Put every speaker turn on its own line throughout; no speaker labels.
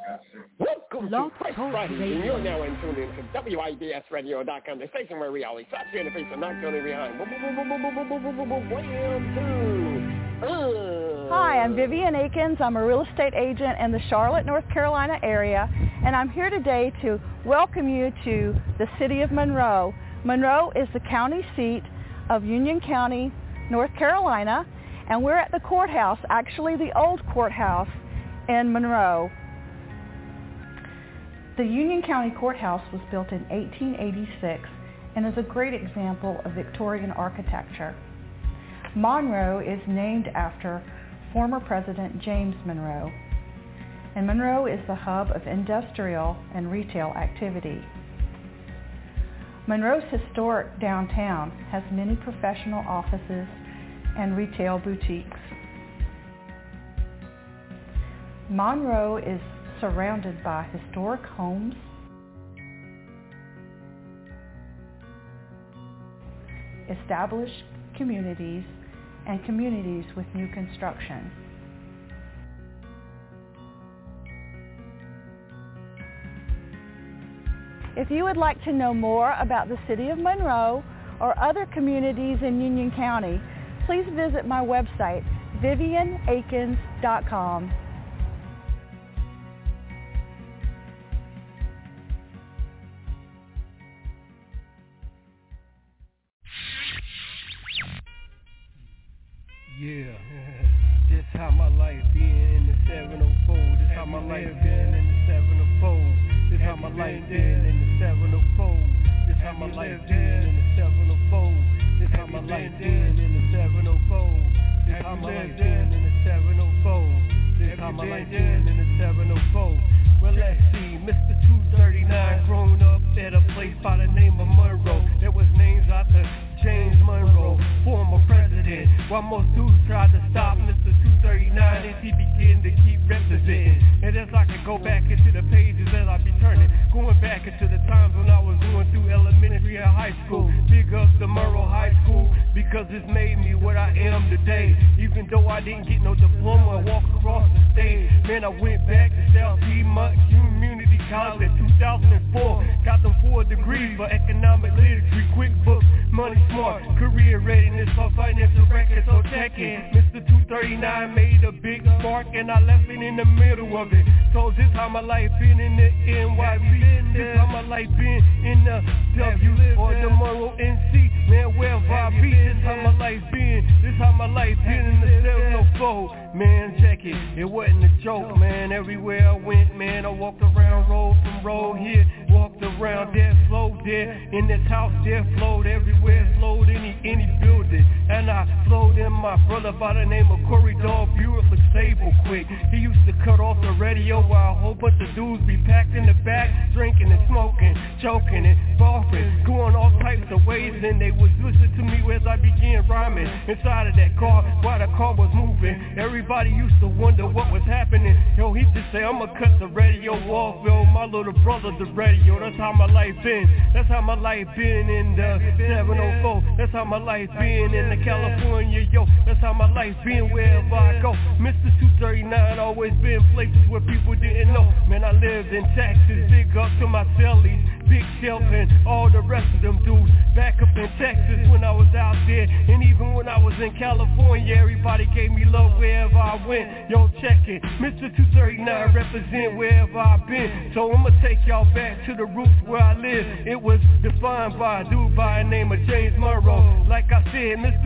Welcome to Price Friday, and you're now in tune into WIBSradio.com, the station where we always slap you in the face and knock you behind.
Hi, I'm Vivian Akins. I'm a real estate agent in the Charlotte, North Carolina area, and I'm here today to welcome you to the city of Monroe. Monroe is the county seat of Union County, North Carolina, and we're at the courthouse, actually the old courthouse in Monroe. The Union County Courthouse was built in 1886 and is a great example of Victorian architecture. Monroe is named after former President James Monroe, and Monroe is the hub of industrial and retail activity. Monroe's historic downtown has many professional offices and retail boutiques. Monroe is surrounded by historic homes, established communities, and communities with new construction. If you would like to know more about the city of Monroe or other communities in Union County, please visit my website, vivianakins.com.
Yeah, this how my life been in the 704. This how my life been in the 704. This how my life been in the 704. This how my life been in the 704. This how my life been in the 704. This how my life been in the 704. This how my life been in the 704. Well, let's see, Mr. 239 grown up at a place by the name of Monroe. There was names after James Monroe, former president. While most dudes tried to stop Mr. 239 as he began to keep representing. And as I could go back into the pages that I be turning, going back into the times when I was going through elementary and high school. Big up the Monroe High School because it's made me what I am today. Even though I didn't get no diploma or walk across the stage, man, I went back to South Piedmont Community College in 2004. Got them 4 degrees for economic literacy, QuickBooks, money smart, career readiness for financial records, so check in. Mr. 239 made a big spark and I left it in the middle of it. So this how my life been in the NYC, this how my life been in the W or the Monroe NC. Man, wherever I be, this how my life been, this how my life been in the 704. Man, check it, it wasn't a joke, man. Everywhere I went, man, I walked around road from road here, walked around there, flowed there, in this house there, flowed everywhere, flowed any building. And I flowed in my brother by the name of Corey Dog, beautiful, stable, quick. He used to cut off the radio while a whole bunch of dudes be packed in the back, drinking and smoking, choking and barfing, going all types of ways. And they would listen to me as I began rhyming inside of that car while the car was moving. Everybody used to wonder what was happening. Yo, he just say, I'ma cut the radio off, yo, my little brother the radio. That's how my life been. That's how my life been in the 704. That's how my life been in the California, yo. That's how my life been wherever I go. Mr. 239 always been places where people didn't know. Man, I lived in Texas. Big up to my cellies, Big Shelf and all the rest of them dudes. Back up in Texas when I was out there, and even when I was in California, everybody gave me love wherever I went. Yo, check it, Mr. 239 represent wherever I've been. So I'ma take y'all back to the roots where I live. It was defined by a dude by the name of James Monroe. Like I said, Mr.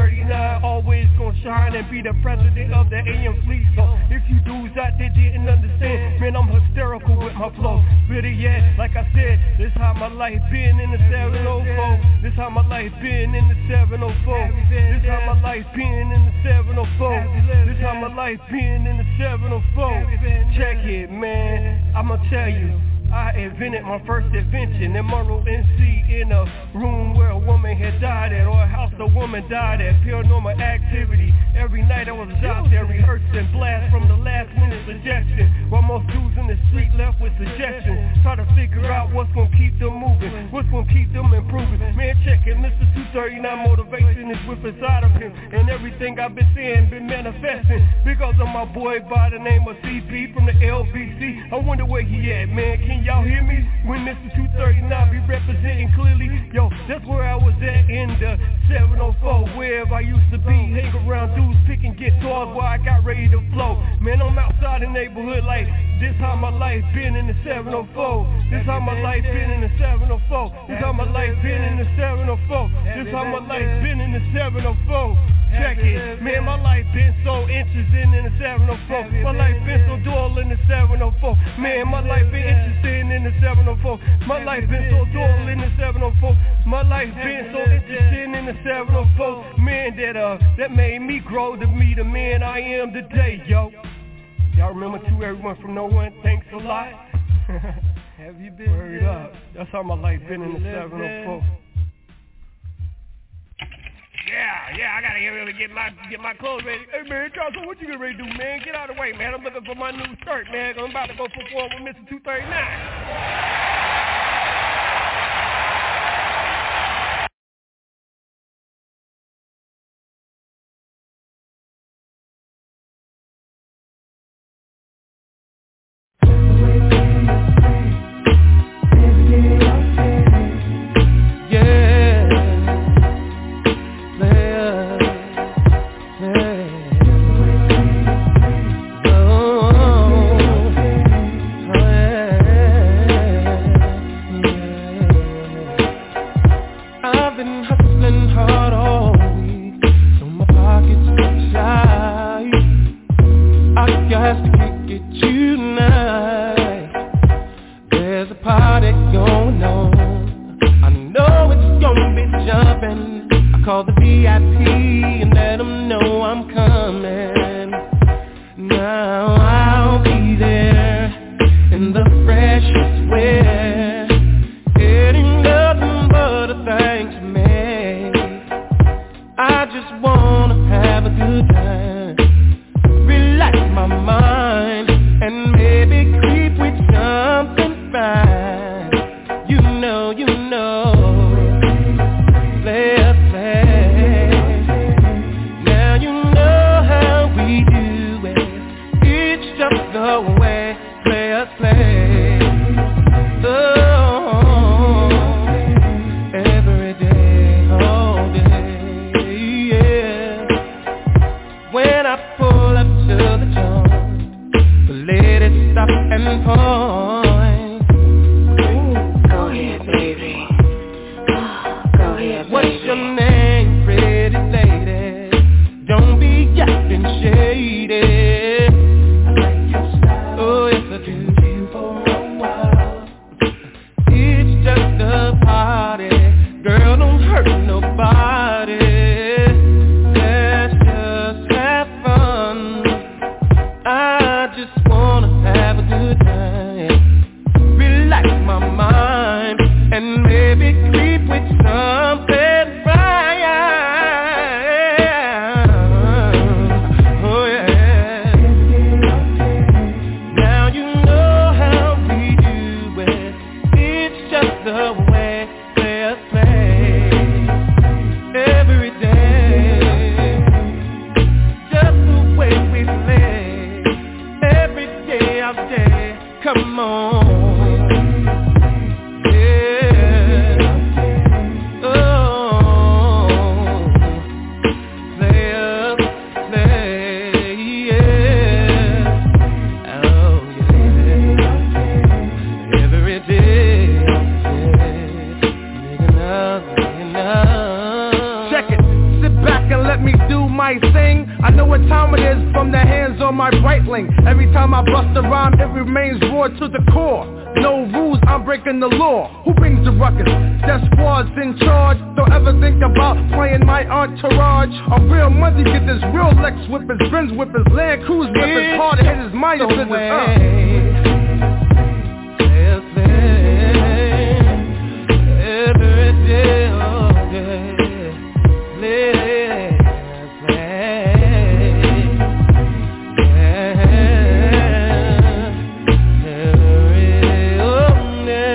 239 always gonna shine and be the president of the AM fleet. So if you dudes out there didn't understand, man, I'm hysterical with my flow. Better yet, like I said, this how my life been in the 704. This how my life been in the 704. This how my life been in the 704. This how my life been in the 704. Check it, man, I'ma tell you. I invented my first invention in Monroe, NC, in a room where a woman had died at, or a house a woman died at. Paranormal activity. Every night I was out there rehearsing, blast from the last minute suggestion. While most dudes in the street left with suggestions, try to figure out what's gonna keep them moving, what's gonna keep them improving. Man, check it, Mr. 239 motivation this whip inside of him. And everything I've been seeing been manifesting because of my boy by the name of CB from the LBC. I wonder where he at, man. Can y'all hear me? When Mr. 239 be representing clearly. Yo, that's where I was at in the 704, wherever I used to be. Hang around dudes picking guitars while I got ready to flow. Man, I'm outside the neighborhood like this how my life been in the 704. This how my life been in the 704. This how my life been in the 704. This how my life been in the 704. Check it, man, my life been so interested in the 704. My life been so dull in the 704. Man, my life been interested in the 704. My life been so dull in the 704. My life been so interested in the 704. Man, that made me grow to be the man I am today, yo. Y'all remember to everyone from No One, thanks a lot. Have you been word up? That's how my life been in the 704. Yeah, I gotta get ready to get my clothes ready. Hey man, Johnson, what you getting ready to do, man? Get out of the way, man. I'm looking for my new shirt, man. I'm about to go perform with Mr. 239.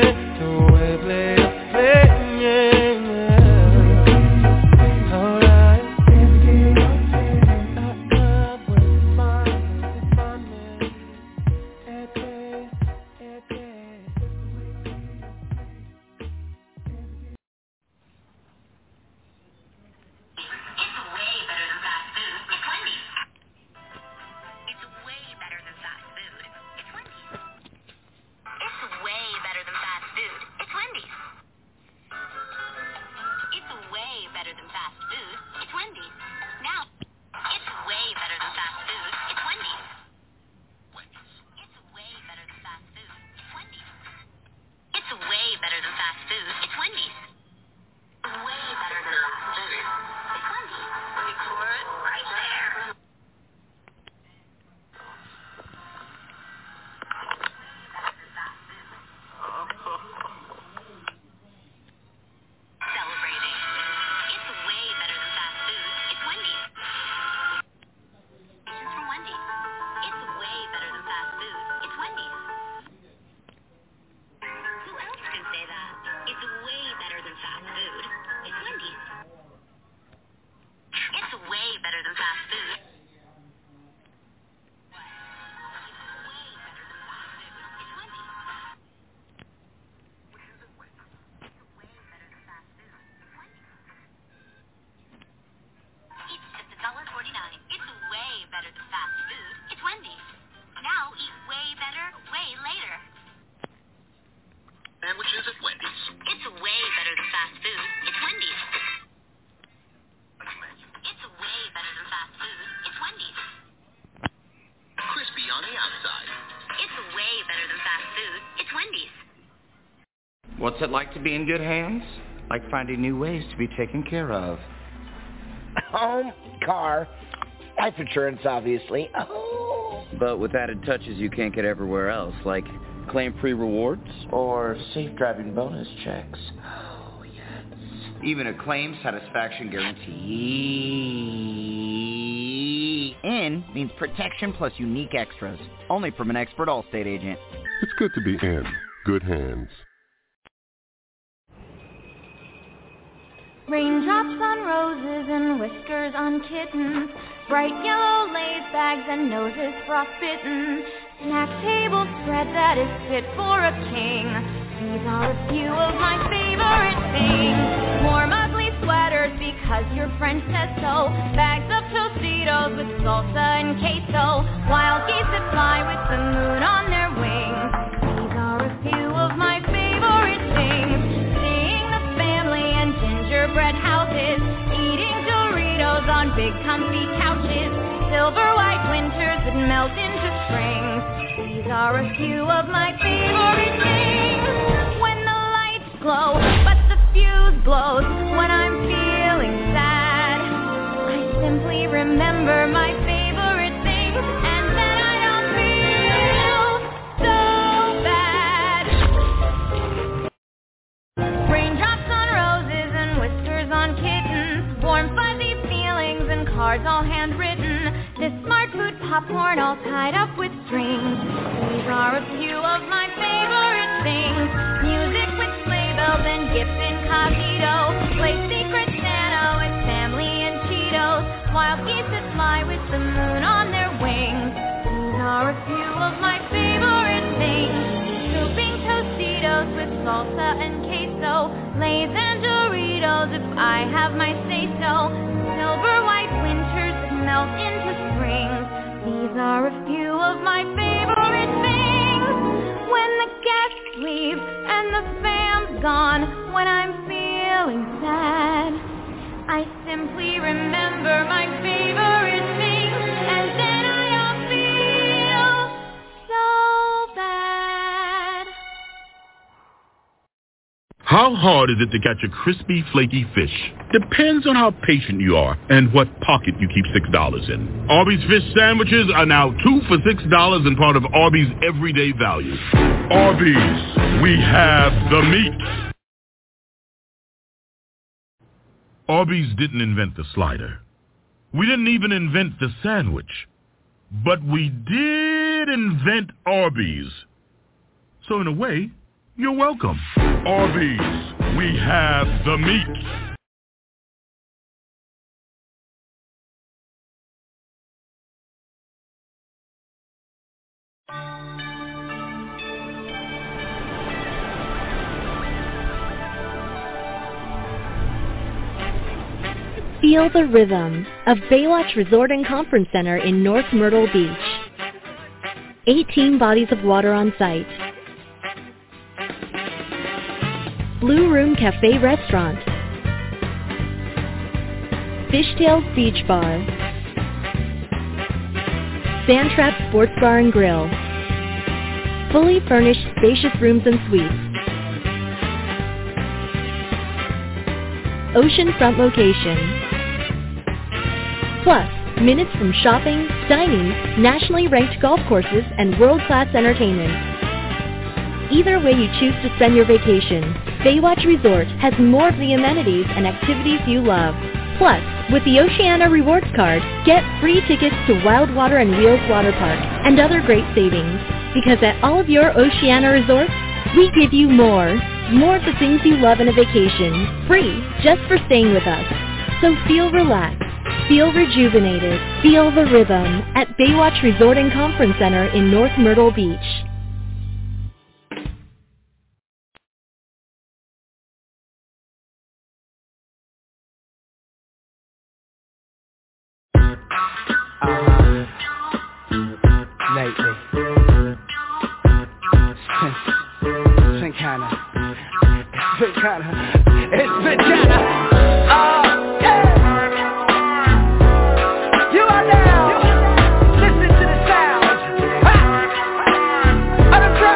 Alright. better than fast food. It's Wendy's.
What's it like to be in good hands? Like finding new ways to be taken care of.
Home, car, life insurance, obviously. Oh.
But with added touches you can't get everywhere else, like claim-free rewards?
Or safe driving bonus checks. Oh, yes.
Even a claim satisfaction guarantee. N means protection plus unique extras. Only from an expert Allstate agent.
It's good to be in good hands.
Raindrops on roses and whiskers on kittens, bright yellow lace bags and noses frostbitten, snack table spread that is fit for a king. These are a few of my favorite things. Warm ugly sweaters because your friend says so, bags of Tostitos with salsa and queso, wild geese that fly with the moon on their wings. These are a few of my favorite things. Gingerbread houses, eating Doritos on big comfy couches, silver white winters that melt into springs. These are a few of my favorite things. When the lights glow, but the fuse blows. When I'm feeling sad, I simply remember my favorite things, and then I don't feel so bad. Raindrops on roses and whiskers on kittens, warm fuzzy feelings and cards all handwritten, this smart food popcorn all tied up with strings. These are a few of my favorite things. Music with sleigh bells and gifts incognito, play Secret Santa with family and Cheetos, wild geese that fly with the moon on their wings. These are a few of my favorite things. Scooping Tostitos with salsa and queso, Lay's and Doritos if I have my say-so, silver white winters that melt into springs. These are a few of my favorite things. When the guests leave and the fam's gone, when I'm feeling sad, I simply remember my favorite things, and then I don't feel so bad.
How hard is it to catch a crispy, flaky fish? Depends on how patient you are and what pocket you keep $6 in. Arby's fish sandwiches are now 2 for $6 and part of Arby's everyday value. Arby's, we have the meat. Arby's didn't invent the slider. We didn't even invent the sandwich. But we did invent Arby's. So in a way, you're welcome. Arby's, we have the meat.
Feel the rhythm of Baywatch Resort and Conference Center in North Myrtle Beach. 18 bodies of water on site. Blue Room Cafe Restaurant. Fishtails Beach Bar. Sandtrap Sports Bar and Grill. Fully furnished spacious rooms and suites. Oceanfront location. Plus, minutes from shopping, dining, nationally ranked golf courses, and world-class entertainment. Either way you choose to spend your vacation, Baywatch Resort has more of the amenities and activities you love. Plus, with the Oceana Rewards Card, get free tickets to Wild Water and Wheels Water Park and other great savings. Because at all of your Oceana resorts, we give you more. More of the things you love in a vacation, free, just for staying with us. So feel relaxed, feel rejuvenated, feel the rhythm at Baywatch Resort and Conference Center in North Myrtle Beach.
Lately, it's been kinda, yeah. You are now listening to the sound of the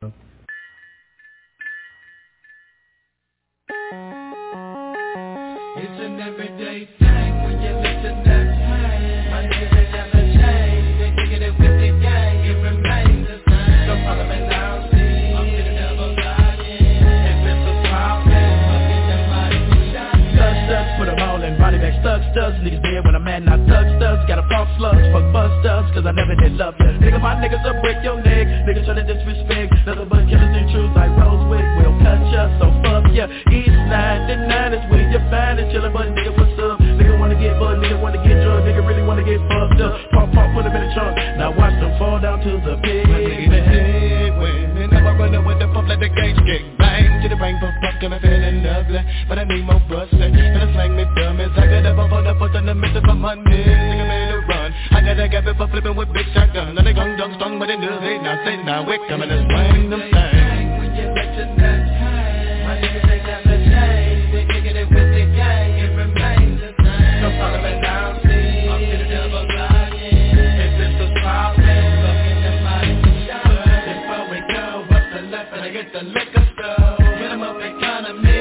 It's an everyday thing when you listen to that pain. My niggas ain't never changed. They kicking it with the gang. It remains the same. Don't follow me now, see. I'm sitting double lying. And pistol popping. Fucking that body shot.
Studs, put them all in body bag. Studs. Niggas dead when I'm mad, not thugs. Gotta fuck slugs, fuck busters. Cause I never did love ya. Nigga, my niggas will break your neck. Niggas try to disrespect. Nothing but killers and truth like Rosewick. We'll cut ya, so fuck ya. East 99 is where you find it. Chillin', but nigga, what's up? Nigga wanna get butt, nigga wanna get drunk. Nigga really wanna get fucked up. Pop, put him in the trunk. Now watch them fall down to the pit.
My nigga dead when never run up with the pump, let the gauge get bang. To the brain, fuck, I'm feeling ugly. But I need more bustin'. Gonna slang me dummies. I got up on the foot on the mission for money. Nigga made a run. I got a gap for flipping with big shotgun. Now they gung dung strong, but they do they now say now we're coming and swing them things. When you let your nuts hang, my niggas ain't never changed. They kicking it with the gang, it remains the same. Don't follow me now, see. I'm to the double lying. If this was poppin', fucking the body shot. Before we go up the left and I get the liquor store. Get 'em up economy.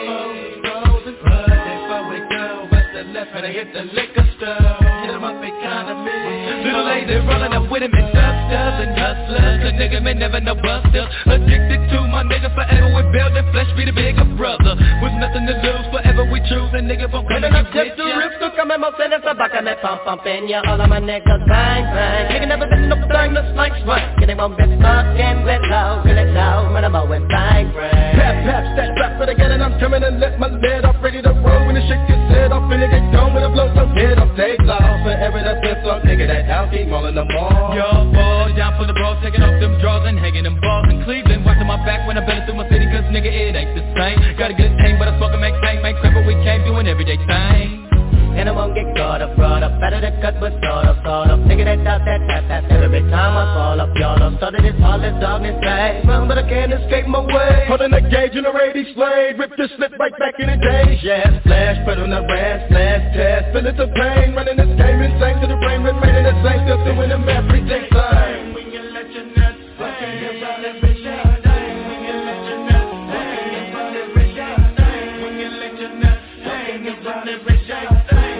Before we go up the left and I get the liquor store. Get 'em up economy. Little lady rolling up with him and dusters and hustlers. The nigga may never know buster. Addicted to my nigga forever we building flesh be the bigger brother. With nothing to lose forever we choose a nigga from coming up with ya.
Rips to come and most in the back and they pump in ya. All of my niggas bang bang. Nigga never been no thing that's like swag. Get him on this fucking with low, really low. When I'm going bang bang.
Pap, stack back for the gun and I'm coming and let my lid off. Ready to roll when the shit gets set off. And it get gone with a blow, so get off. Take off forever the piss off. Nigga that out keep mauling them all.
Yo, boy, down for the bros, taking off them drawers and hanging them balls in Cleveland. Watching my back when I been through my city, cause nigga it ain't the same. Got a good aim, but I smoke and make bang, make crap, but we came doing everyday thing.
And I won't get caught up, brought up, better to cut but sort of. Nigga that out that tap, every time I fall up, y'all up. Started this all this dog is bad, run but I can't escape my way.
Holding a gauge in a radius blade, rip this slip right back in the days.
Yeah, splash, put on the red, splash, test.
Feeling the pain, running this game insane to the brain, remaining the same, still doing the math, everything same.
When you let your nuts fucking your body bitch out. When you let your nuts fucking your body bitch out. When you let your nuts fucking your body bitch out.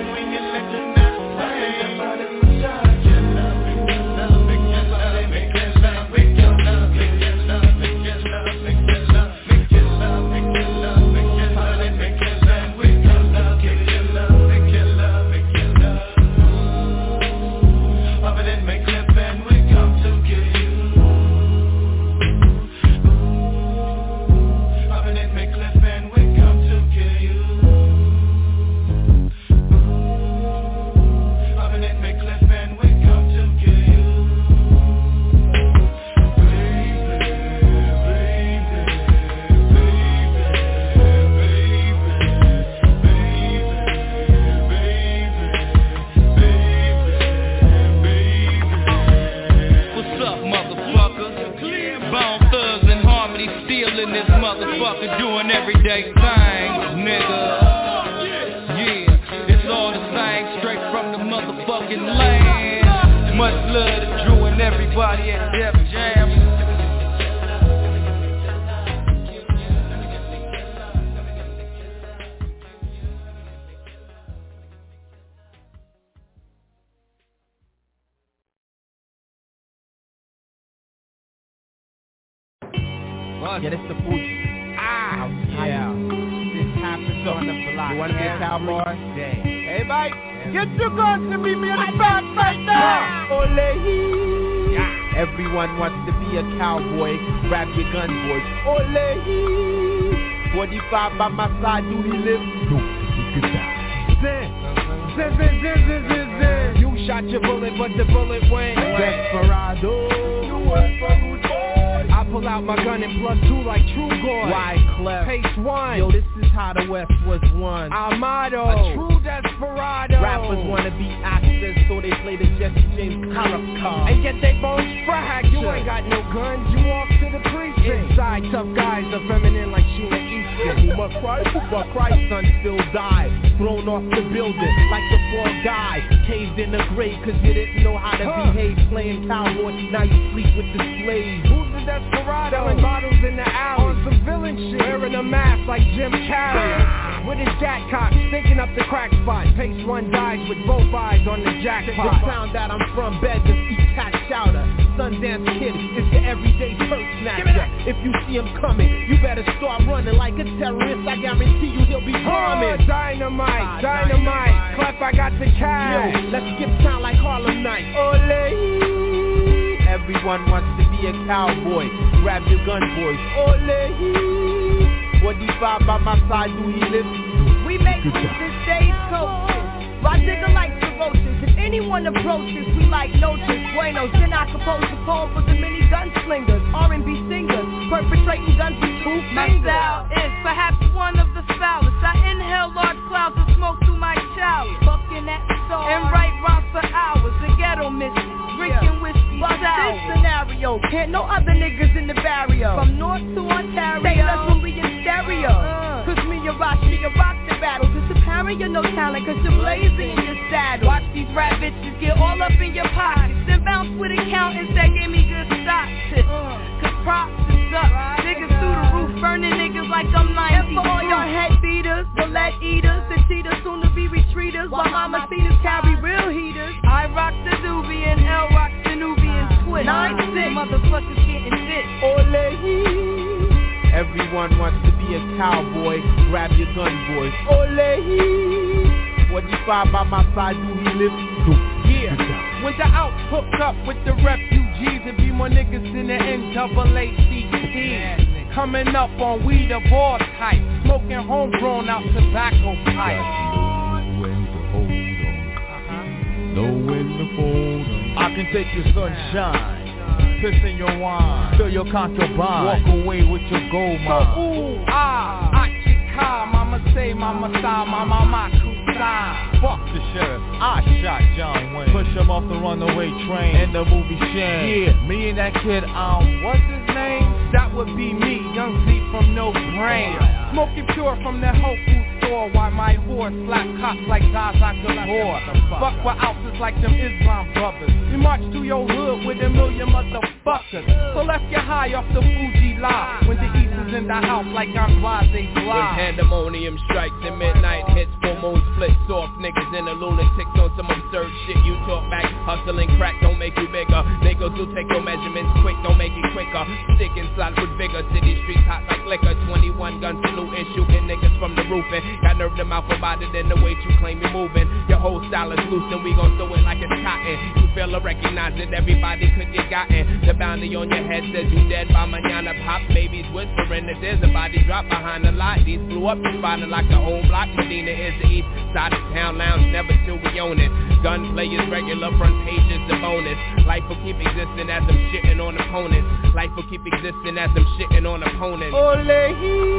Doing everyday things, nigga. Yeah, it's all the same, straight from the motherfucking land. Much love to Drew and everybody at Def Jam.
Yeah, this the Fuji. Yeah. This happens on the block. You wanna be a cowboy? Hey, Mike, get your guns and meet me in the back right now. Ole. Yeah. Everyone wants to be a cowboy. Grab your gun, boys. Ole. 45 by my side, do he live? No, he could die. Zin. You shot your bullet, but the bullet went. Desperado. You went for who's boy? I pull out my gun and plus two like True Goy. Wyclef. Pace one. Yo, this is how the West was won. Armado. A true desperado. Rappers wanna be actors, so they play the Jesse James Harrop card. And get they bones fractured. You ain't got no guns, you walk to the precinct. Inside, tough guys are feminine like Sheena Easton. question. Who must Christ? But Christ's son still died. Thrown off the building like the poor guy. Caved in the grave cause you didn't know how to behave. Playing cowboy, now you sleep with the slaves.
Who's the desperado? Selling bottles in the alley. On some villain shit. Wearing a mask like Jim Carrey. With his jack cock, stinking up the crack spot. Pace one dies with both eyes on the jackpot.
The town that I'm from, bed to eat cat chowder. Sundance Kid is your everyday purse snatcher. If you see him coming, you better start running like a terrorist. I guarantee you he'll be bombing.
Dynamite, dynamite. Clap, I got the cash.
Yo, let's skip town like Harlem Night. Ole. Everyone wants to be a cowboy. Grab your gun, boys. Ole. 45 by my side, do he live?
We make moves in stagecoaches. Ride nigga like the roaches. If anyone approaches, we like noches. Buenos, then I compose a poem for the many gunslingers, R&B singers, perpetrating guns with 2 fingers.
My style is perhaps one of the foulest. I inhale large clouds of smoke through my chalice, fucking at stars, and write rhymes for hours. The ghetto mystics, drinking whiskey sour.
This scenario, can't no other niggas in the barrio.
From north to Ontario,
say us when we in stereo. Cause me and Rashi rock the battle. It's apparent you're no talent cause you're blazing in your saddle.
Watch these rap bitches get all up in your pockets, then bounce with accountants that give me good stock tips. Cause props is up, niggas through the roof, burning niggas like I'm 90.
And for all your head beaters, the lead eaters, the cheaters, soon to be retreaters, while mama Cena's carry real heaters.
I rock the Nubian, L rocks the Nubian twist.
9-6,
motherfuckers getting fit.
Ole. Everyone wants to be a cowboy. Grab your gun, boys. Ole. 45 by my side, do he live? Yeah. When the outs hooked up with the refugees, and be more niggas in the NAACP. Coming up on weed of all types, smoking homegrown out tobacco pipes.
Know when to fold 'em.
I can take your sunshine, piss in your wine, fill your contraband, walk away with your gold mine. So ooh, Achika, mama say, mama sigh, mama kusa.
Fuck the sheriff, I shot John Wayne. Push him off the runaway train in the movie Shane.
Yeah, me and that kid, what's his name? That would be me, Young Z from No Brain. Smoking pure from the Whole Foods store, while my horse slap cops like Zaza Gabor. Fuck with outfits like them Islam brothers. We march through your hood with a million motherfuckers. So left you high off the Fuji Live, when the East is in the house like I'm Blase Bly.
When pandemonium strikes and midnight hits, full moon splits off, niggas and the lunatics on some absurd shit. You talk back, hustling crack don't make you bigger. Niggas who take your measurements quick, don't make it quicker. Stick and slide with vigor, city streets hot like liquor. 21 guns saluting, shooting niggas from the roofing. Got nerve to mouth about it and the way you claim you're moving. Your whole style is loose and we gon' throw it like it's cotton. You feel or recognize it, everybody could get gotten. The bounty on your head says you dead by mañana. Pop babies whispering that there's a body drop behind the lot. These blew up the spot like the old block. Medina is the east side of town lounge, never till we own it. Gunplay is regular, front page is the bonus. Life will keep existing as I'm shitting on opponents. Life will keep existing as I'm shitting on opponents.
Ole.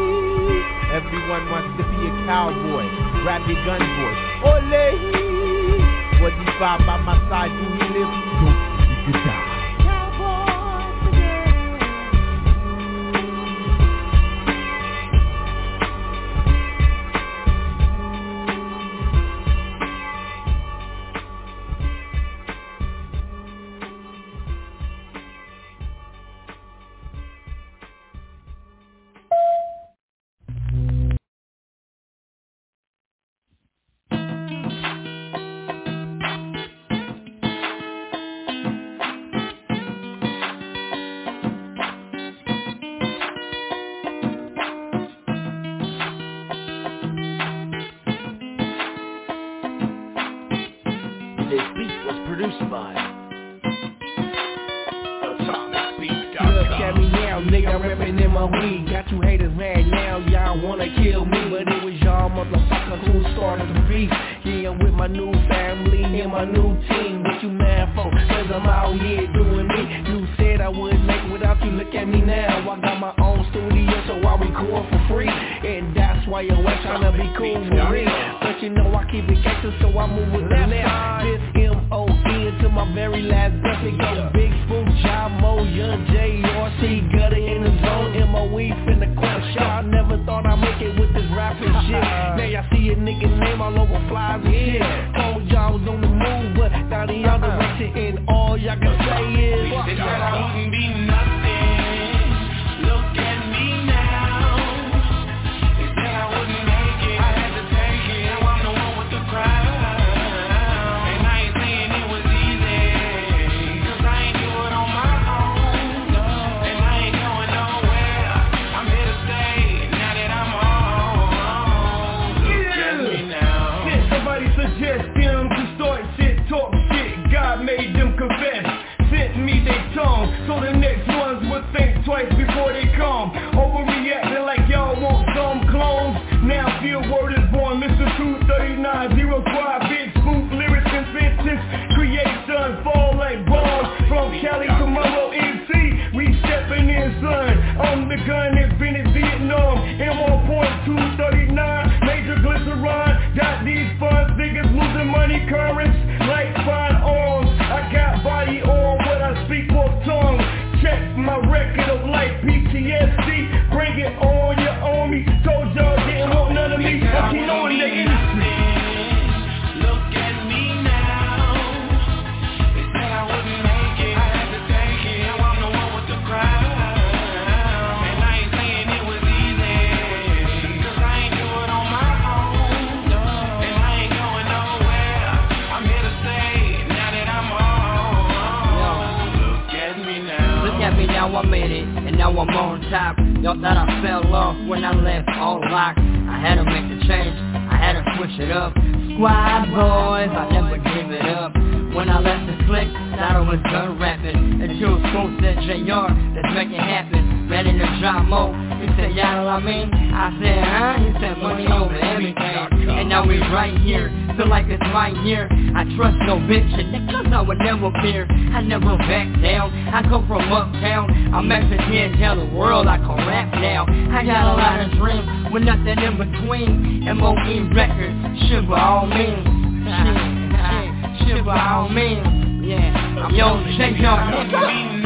Everyone wants to be a cowboy. Grab your gun, boys. Ole. 45 by my side, do he live? You could die.
Young J.R.C. gutter in the zone, MOE finna crush y'all. Never thought I'd make tomorrow MC, we stepping in, son. On the gun, invented Vietnam. M1.239, major glycerin. Got these funds, niggas losing money currents like fine arms. I got body on, but I speak both tongues. Check my record of life, PTSD. Bring it on, you own me. Told y'all didn't want none of me. Fucking on the industry.
Look at me now. They said I wouldn't make it, I had to take it. Now I'm the one with the crown. And I ain't saying it was easy, cause I ain't do it on my own. And I ain't going nowhere, I'm here to stay, now that I'm on. Look at me now.
Look at me now, I made it, and now I'm on top. Y'all thought I fell off when I left all locked. I had to make the change, I had to push it up. Squad boys, I never give it up. When I left the clique, thought I was done rapping. Until school said JR, let's make it happen. Ready to drop more, he said, y'all know what I mean? I said, huh? He said, money over everything. And now we right here, feel like it's my year. I trust no bitch, and niggas I would never fear. I never back down, I come from uptown. I'm actually here to tell the world I can rap now. I got a lot of dreams, with nothing in between. MOE records, shit by all means. Shit by all means. Yeah, I'm young, shake y'all.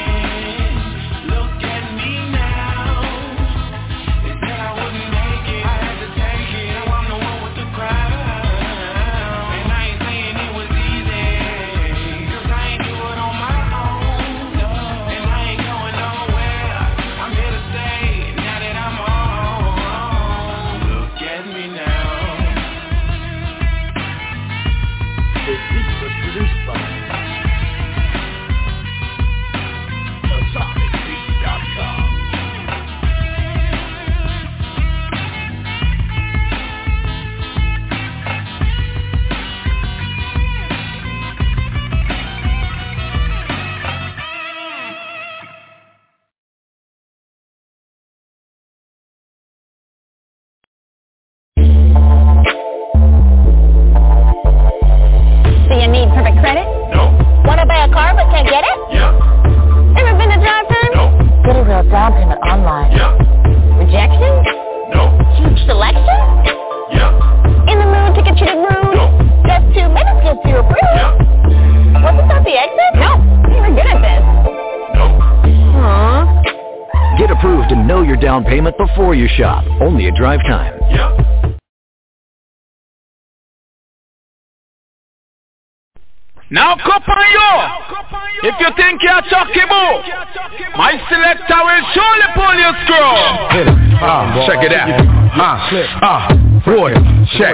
Down payment before you shop. Only at Drive Time.
Now cup on you. If you think you're chuckable, my selector will surely pull your screw.
Check it out. Boy, check.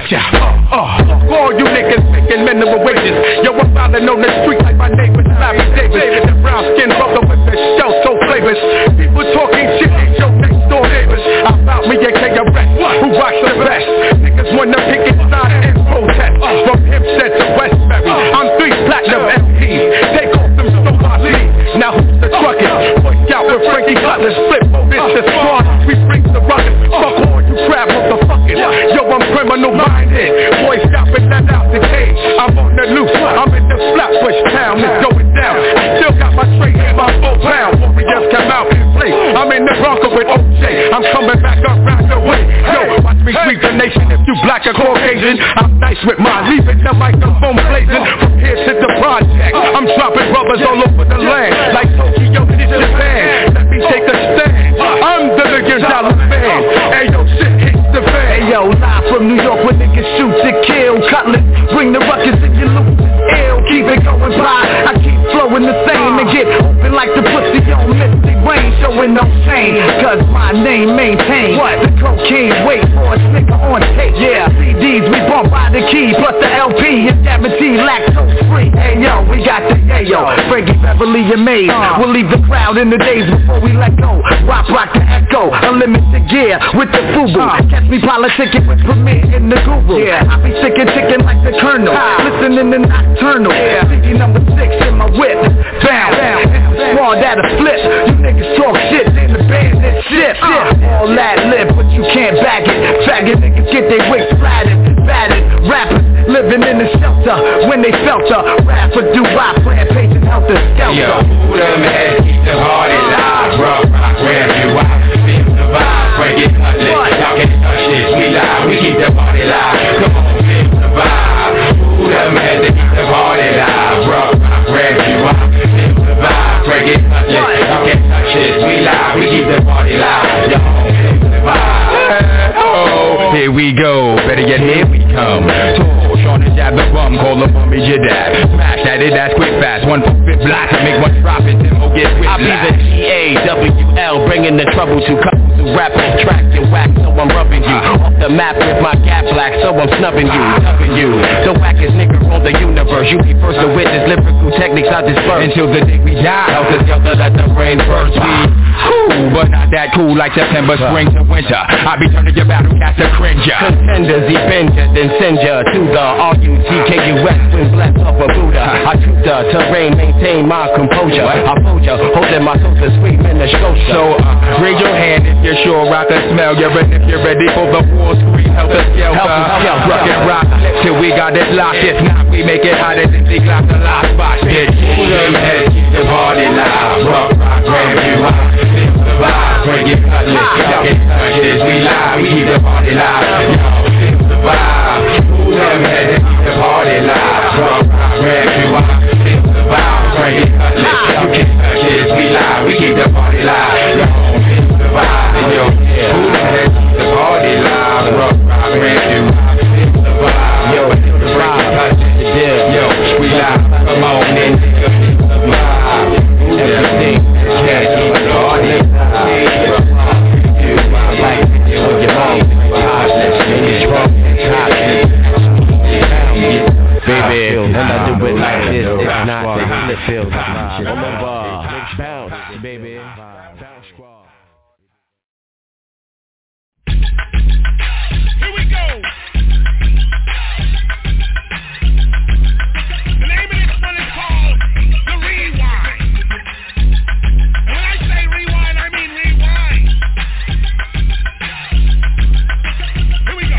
For all you niggas making minimum wages, yo, I'm riding on the street like my name is Larry Davis. The brown skin brother with the shell so flavors. People talking shit, ain't your next door neighbors. I found me a KRS, who rocks the best. Niggas wanna pick it side and protest. From Hempstead to Westbury, I'm 3 platinum MPs. Take off them stole my lead. Now who's the truckin'? Boy Scout with Frankie Cutler, split mode, it's the squad. We bring the ruckin', fuck all you crab motherfuckers. Yo, I'm criminal minded. Boy Scout with that out the cage. I'm on the loose, I'm in the Flatbush town, it's going down. I still got my tray in my 4 pound. Warriors come out and play. I'm in the Bronco with OJ. I'm coming back around the way. Yo, watch me sweep the nation. If you black or Caucasian, I'm nice with mine. Leaving the microphone blazing. From here to the project, I'm dropping rubbers all over the land. Like Tokyo to Japan. Let me take a stand. I'm the $1 million fan. Hey yo, shit hits the fan. Hey yo, live from New York where niggas shoot to kill. Cutlass, bring the ruckus and you lose. Ill, keep it going by. I keep flowing the same and get open like the pussy on Mystic Rain. Showing no shame, cause my name maintained. What? The cocaine wait for a snicker on tape. Yeah, CDs we bump by the key. Plus the LP is guaranteed lactose free. Hey yo, we got the yayo. Frankie Beverly and Maze. We'll leave the crowd in the days before we let go. Rock the echo. Unlimited gear with the FUBU. Catch me politicking with Premier in the Google. Yeah, I be sticking chicken like the Colonel. Listening to Nocturnal. Yeah, CD number 6 in my whip. Down. Squad that'll flip. You niggas talk shit in the band that shit. All that lip, but you can't back it. Faggot niggas get their wigs flatted. Batted. Rappers living in the shelter when they felt a rapper do rock rampage and help helter skelter.
Yo, who the man keep the party live? Rock, wherever you are, feel the vibe, break it, touch it. Y'all can't touch this, we live, we keep the party live. Come on, feel the vibe. Who the man that keep the party live? Rock, wherever you are, feel the vibe, break it, touch it. Y'all can't touch this, we live, we keep the party live. Y'all feel the vibe.
Oh, here we go, better yet here we come. Sean and jab the bum, call the bum is your dad. Smash at it, that's quick fast. One fit black, I make one drop it, then we'll get whipped.
I be the GAWL, bringing the trouble to couples who rap on track and whack, so I'm rubbing you off the map with my gap black, so I'm snubbing you, dubbing you. The wackest nigga on the universe, you be first to witness lyrical techniques I disperse
until the day we die.
Helter skelter, let the brain burst.
Cool, but not that cool like September, spring to winter. I be turning your battle cats to cringer.
Contenders, Avenger, then send ya to the R-U-T-K-U-S, twin blessed of a Buddha. I choose the terrain, maintain my composure. I fold ya, holding my soul to scream in the scotia.
So raise your hand if you're sure I can smell you, and if you're ready for the war scream, helter skelter. Rock and rock till we got it locked. If not, we make it hotter than the glass the last box. Bitch,
who the man keep the party live? Rock, wherever you are, feel the vibe, break it, touch it. Y'all can't touch this, we live, we keep the party live. Y'all feel the vibe. Who the man that keep the party live? Rock, wherever you are, feel the vibe, break it, touch it. Y'all can't touch this, we live, we keep the party live. Y'all feel the vibe. Yo, who the man that keep the party live? Rock, wherever you are, feel the vibe. Yo, feel the vibe, touch it. Yo, we live, come on in, nigga, feel the vibe. Everything can't keep the party live.
Baby, and I do it like this, it's not the field. Bounce, baby. Bounce squad.
Here we go. The name of this one is called The Rewind. And when I say rewind, I mean rewind. Here we go.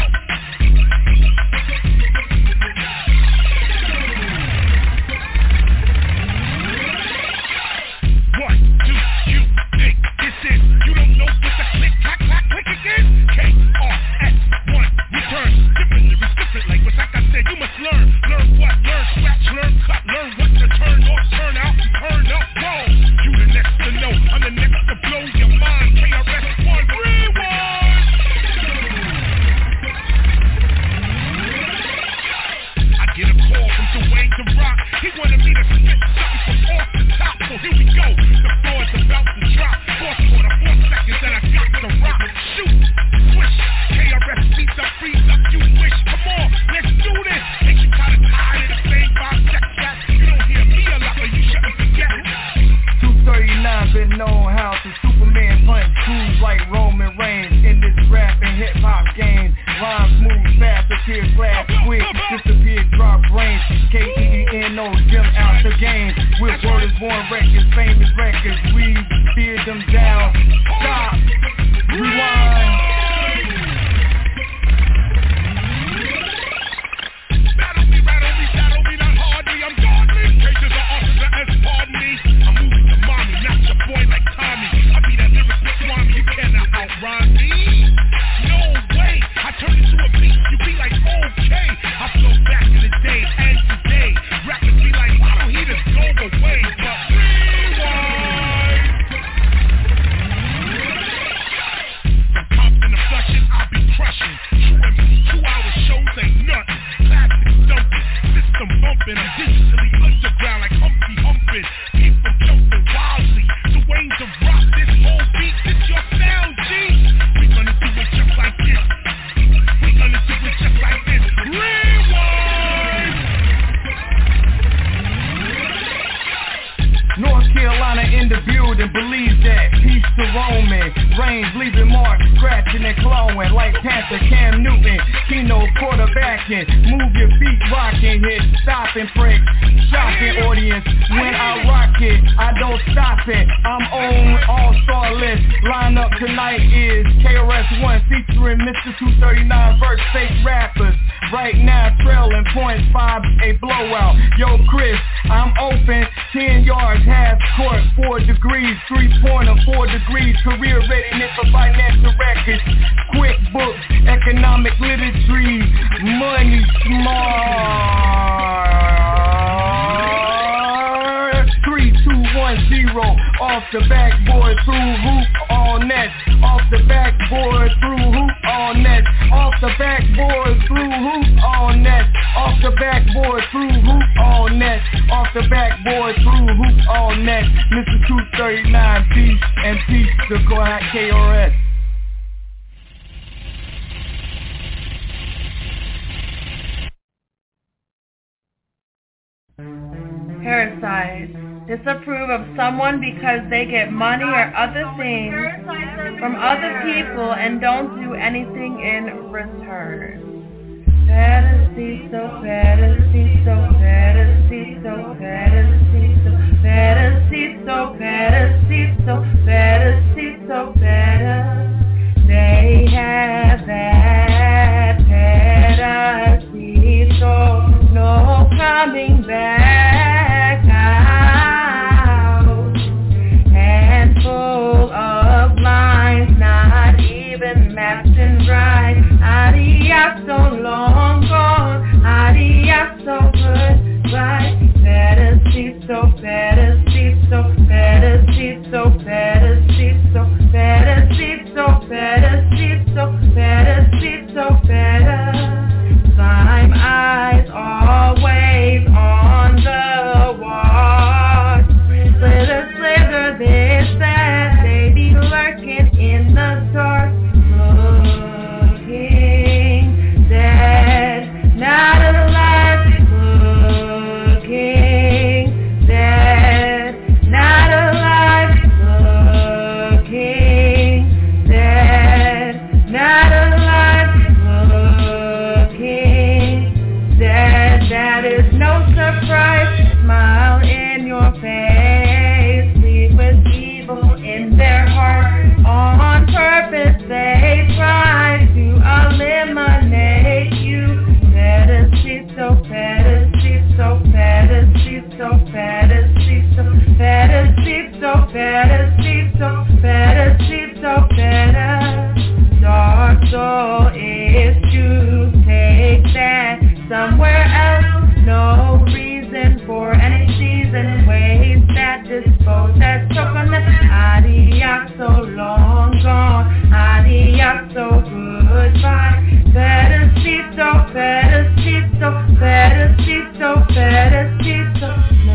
One, two, you think this is, you don't know what the click, clack, clack, click again? K-R-S-1, return, different lyrics, different language, like I said, you must learn what, learn scratch, learn cut, learn what to turn off, turn out, turn up, whoa, you the next to know, I'm the next to blow your mind, KRS-One, rewind! I get a call from Dwayne The Rock, he wanted me to spit something from off the top, so here we go, the floor is about to drop, 4 seconds and I got to rock, shoot, swish, KRS beats up, freeze up, you wish, come on, let's do this, ain't you kinda tired of the same 5 seconds, you don't hear me a lot, but you shouldn't forget.
239 been known how to Superman punch crews like Roman Reigns in this rap and hip hop game. Rhymes move fast, appear flash quick, disappear, drop brains. K-E-E-N-O, Jim out the game. With word is born records, famous records, we steer them down. Stop, rewind.
Battle me, shadow me, not hardly, I'm godly. Cases are officer S, pardon me. I'm moving to mommy, not your boy like Tommy. I be that lyric with Swami, you cannot outrhyme me. No way, I turn into a beast, you be like, okay. I flow back in the day and today. Rappers be like, why don't he just go away? But rewind. From Compton to Flushing, I'll be crushing. True MC, 2-hour shows ain't nothing. Classic dumping, system bumping. I'm digitally underground like Humpty Humping. People jumping wildly. Dwayne The Rock, this whole beat, this your sound, G. We gonna do it just like this. We gonna do it just like this. Rewind!
North Carolina in the building, believe that. Peace to Roman Reigns, leaving marks, scratching and clawing like Panther Cam Newton. Keno quarterbacking, move your feet rocking, hit stopping prick, shopping audience. When I rock it, I don't stop it. I'm on all-star list. Lineup tonight is KRS-One featuring Mr. 239 verse fake rappers. right now trailing .5, a blowout. Yo, Chris, I'm open, 10 yards, half court, 4 degrees, 3-pointer, 4 degrees, career readiness for financial records, quick books, economic literature, money smart. 3, 2, 1, 0, off the backboard through hoop all net, off the backboard through hoop all net, off the backboard through hoop all net, off the backboard through hoop all net, off the backboard through hoop all net. Mr. 239, peace and peace to KRS.
Parasite. Disapprove of someone because they get money or other things from other people and don't do anything in return. Fantasy, so fantasy, so fantasy, so fantasy, so fantasy, so fantasy, so fantasy, so fantasy. They have that fantasy, so no coming back out. Handful of lines, not even matching right. Adios, so long gone. Adios, so goodbye. Fantasy, so fantasy, so fantasy, so fantasy, so fantasy, so fantasy, so fantasy, so fantasy. Slime eyes always on the wall. Slither, slither, this, that. They be lurking in the dark. Looking dead, not alive. Looking dead, not alive. Looking dead, not alive. Looking dead, that is no surprise. Smile in your face, sleep with evil in their heart. On purpose they try to eliminate you. Fantasy, so fantasy, so fantasy, so fantasy, so fantasy, so fantasy, so fantasy, so fantasy. Dark soul is to take that somewhere else. No reason for any season. Ways that dispose that chocolate. Adios, so long gone. Adios, so goodbye. Fantasy, so fantasy, so fantasy, so fantasy, so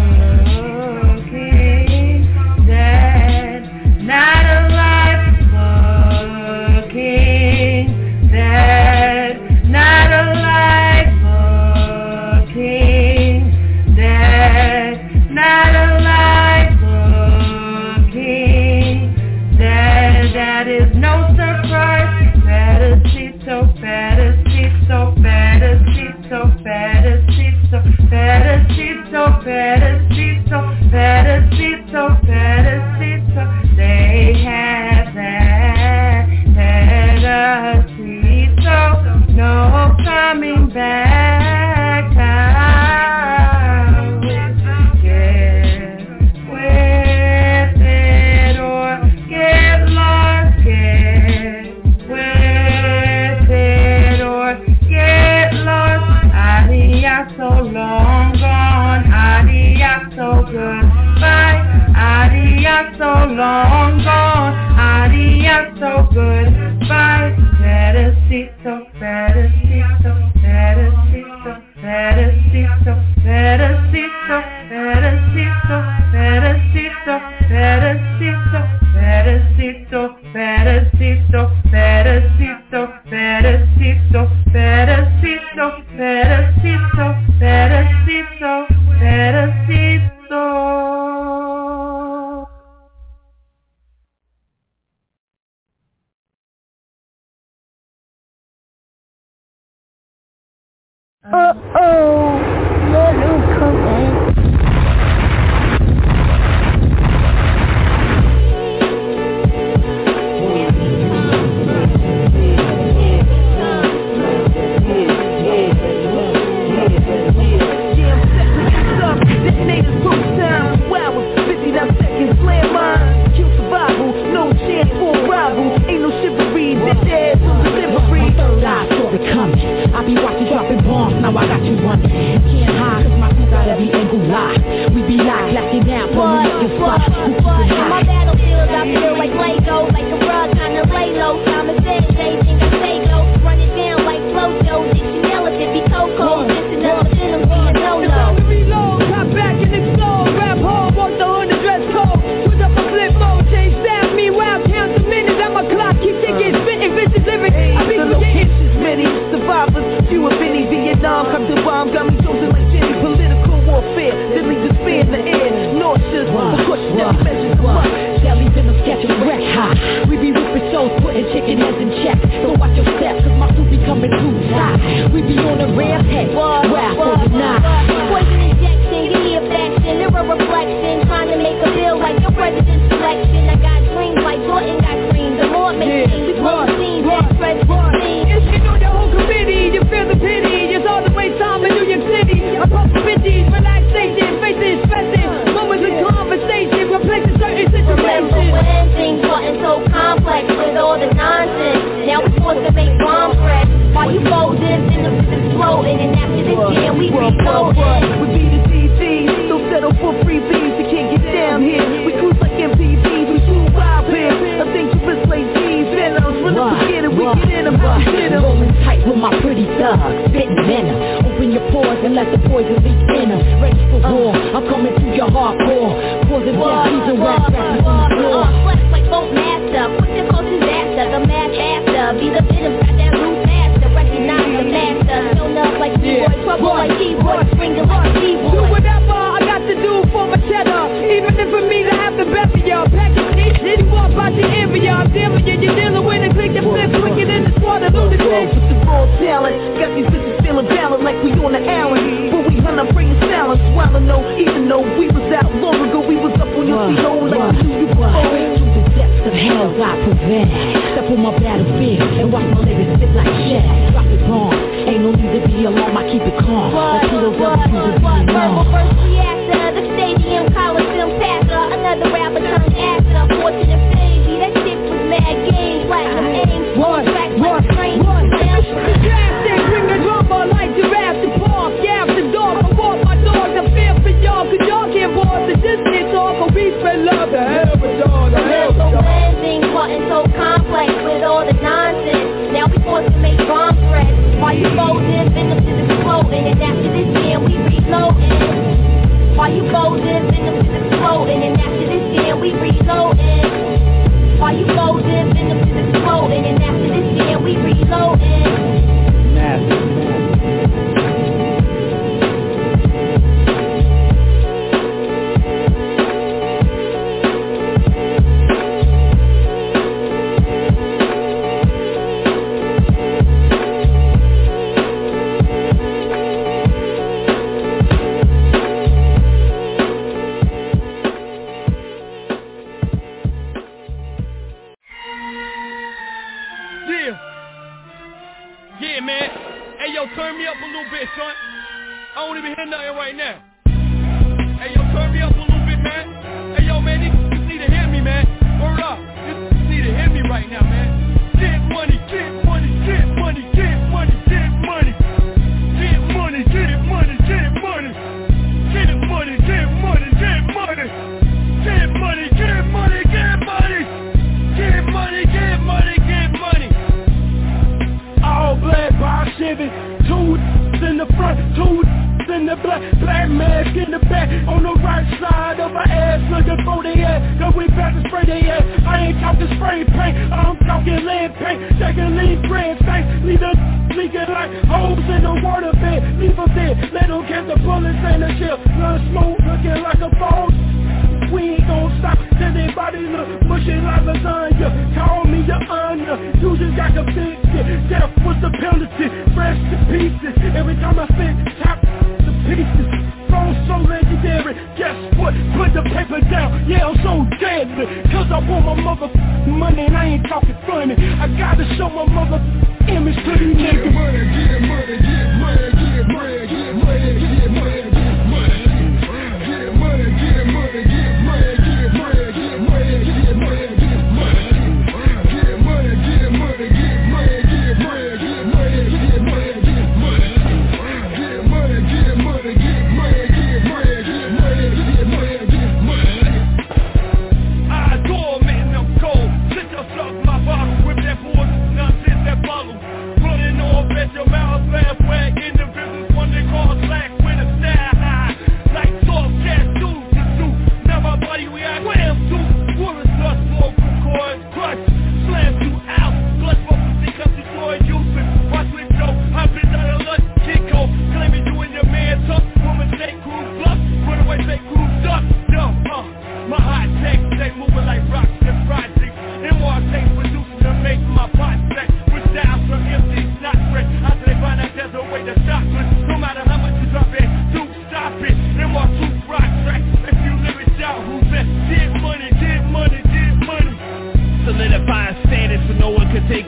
looking dead, not alive. Looking dead, not alive. Looking dead, not alive. Looking dead, that is no surprise. Fantasy, so fantasy, so fantasy, so fantasy, so fantasy, so fantasy, so fantasy, so fantasy, so they have that fantasy, so no coming back out. Get with it or get lost. Get with it or get lost. Adios, so long gone. Adios, so goodbye. Adios, so long gone. Adios, so goodbye. Fantasy, so fantasy, so fantasy, so fantasy, so fantasy, so fantasy, so fantasy, so fantasy, so fantasy, so fantasy, so fantasy, so fantasy, so fantasy, so fantasy, so fantasy, so fantasy, so.
Uh-oh, let him come in. I feel like Lego, like a rug, kinda lay low. Simon said, they think I say go. Run it down like Flojo. Did you yell if it be Coco? Just another venom, be a no-no.
It's time to reload, hop back and explode. Rap hard, walk the hood, the dress code. Switch up a flip mode, change sound. Meanwhile, count the minutes on my clock. Keep ticking, spitting, vicious lyrics. I be forgetting. Many survivors, few of any. Vietnam, come to bomb, got me chosen like Jenny. Political warfare, deadly despair in the air. Nauseous, precautionary measures of what? Deadly venom, catch a wreck high. We be whipping souls, putting chicken heads in check. So watch your steps, cause my food be coming too high. We be on a rampage, rap for the night.
Poison injection, give me a faction, mirror reflection. Trying to make a bill like your president's selection. I got dreams like Jordan got cream. The more makes me, we blow the scene, that president scene.
It's you know the whole committee, you feel the pity. It's all the way time in New York City. I'm pumping 50s, relaxation, faces expressive. Moments of conversation, replacing certain situations.
Remember when things wasn't so complex with all the nonsense. Now we're forced to make bomb threats. While you fold this and the exploding, and after this jam we reloading.
We be the DGs, don't settle for freebies. You can't get down here. We cruise like MPVs, we too wild here. I'm dangerous like G's, venoms. Run up together, we get in them, hit them.
Rolling tight with my pretty thug, spitting venom. Open your pores and let the poison leak in them. Ready for war, I'm coming through your hardcore. Causing MCs and rap rappers on the floor.
Flex like boat master, put your closest after. The mad after, be the venom, got that root master. Recognize the master, show love like D-boy, trouble like keyboard, springer like keyboard.
Do whatever I got to do for my cheddar. Even if for me to have to bet for y'all. Package these, didn't walk by the area. I'm dealing, you're dealing with it. Click and flip, quicker than the water, lunatic. With the raw talent, got these bitches feeling valid like we on the Allen. But we hunt up bringing silence, swallow no. Even though we was out long ago, we was up on your CO like we knew you before.
To the depths of hell I prevail. Step on my battlefield and watch my lyrics spit like shit. Drop it wrong, ain't no need to be alarmed, I keep it calm.
What? Verbal first reactor, the stadium, Coliseum passer. Another rapper turned actor, fortunate baby. That shit was mad game, platinum aim, on track like a train.
Bring the drama like giraffe to park. Yeah, the dog, I walk my dogs. I feel for y'all, cause y'all can't walk. The distance talk, but we spread love. The hell with y'all, the hell with y'all.
When things wasn't so complex with all the nonsense. Now we forced to make bomb threats. While you fold this, venom is exploding. And after this jam, we reloading. While you fold this, venom is exploding. And after this jam, we reloading. While you fold this, venom is exploding. And after this jam, we reloading.
Turn me up a little bit, son. I don't even hear nothing right now. Hey, yo, turn me up a little bit, man. Hey, yo, man, niggas need to hear me, man. Word up. Niggas need to hear me right now, man. Get money, get money, get money, get money, get money. Get money, get money, get money. Get money, get money, get money. Get money, get money, get money. Get money, get money, get money.
All black by Chevy. Two in the front, two in the back, black mask in the back, on the right side of my ass, looking for the ass, cause we about to spray their ass. I ain't talking spray paint, I'm talking lead paint, taking lead grand tank, leave the leaking like holes in the water bed, leave them dead, let them catch the bullets and the shell, blood smoke looking like a ball. We ain't gon' stop till they body look mushy like lasagna. Call me your honor, you just got convicted. Death was the penalty, fresh to pieces. Every time I spit, top to pieces. Phone so legendary, guess what? Put the paper down, yeah I'm so deadly. Cause I want my motherfucking money and I ain't talking funny. I gotta show my motherfucking image to these niggas. Get money, get money, get money, get money, get money, get money, get money. Get money, get money, get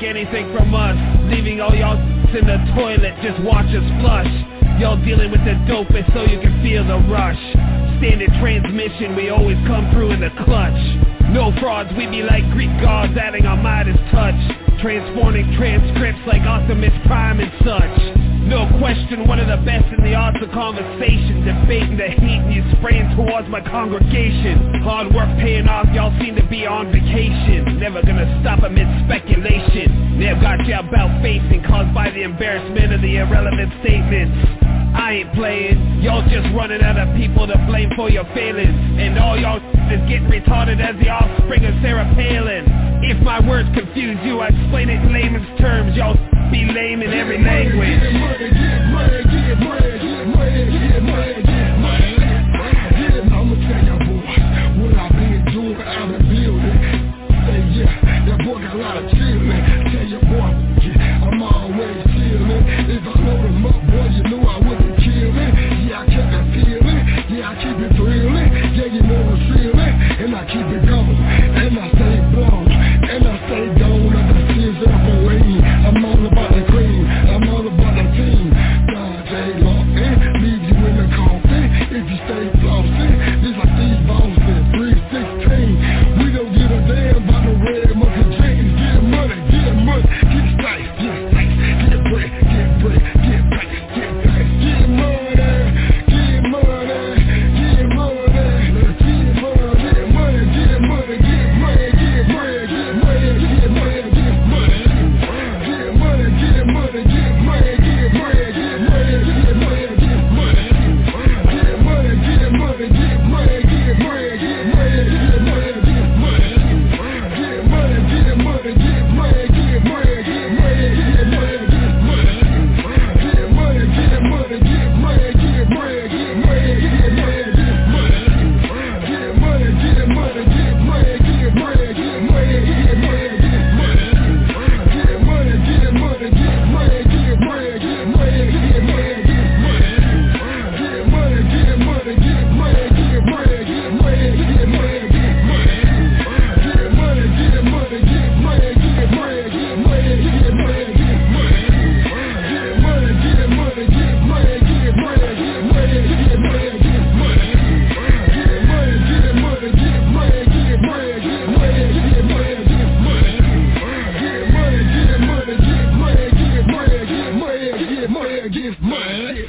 anything from us, leaving all y'all in the toilet, just watch us flush. Y'all dealing with the dopest so you can feel the rush. Standard transmission, we always come through in the clutch. No frauds, we be like Greek gods adding our Midas touch. Transforming transcripts like Optimus Prime and such. No question, one of the best in the arts of conversation. Debating the heat and you spraying towards my congregation. Hard work paying off, y'all seem to be on vacation. Never gonna stop amid speculation. Never got you about facing, caused by the embarrassment of the irrelevant statements. I ain't playing, y'all just running out of people to blame for your failings. And all y'all is getting retarded as the offspring of Sarah Palin. If my words confuse you, I explain it in layman's terms. Y'all be lame in every language.
Get money, get money, get money, get money, get money, get money. I'ma tell y'all boys what I've been doing out in the building. Say yeah, that boy got a lot of chillin'. Tell your boy, I'm always chillin'. If I load him up, boy, you know I wouldn't kill it. Yeah, I kept it feeling. Yeah, I keep it thrilling. Yeah, you know I'm feeling. And I keep it going. And I stay blown. And I stay gone. Like the tears of a lane. I'm all about the cream. I'm all about the team. God, they lock in. Leave you in the coffin. If you stay flossing, just like these Boston 316. We don't give a damn about the red monkey jeans. Get money, get money, get spice, get spice, get bread, get bread, get back, get back, get money, get money, get money, get money, get money, get money, get money, get bread, get money, get money, get money, get money, get money, get money, get bread, get money, get money, get money, get money, get money, get money, get bread, get money, get money, get money, get money, get money, get money, get bread, get money, get money, get money, get money, get money, get money, get bread, get money, get money, get money, get money, get money, get money, get bread, get money, get money, get money, get money, get money, get money, get bread, get money, get money, get money, get money, get money, get money, get bread, get money, get money, get money, get money, get money, get money, get bread, get money, get money, get money, get money, get money, get money, get bread, get money, get money, get money, get money, get money, get money, get bread, get money, get money, get money, get money, get money, get money, get bread, get money, get money, get money.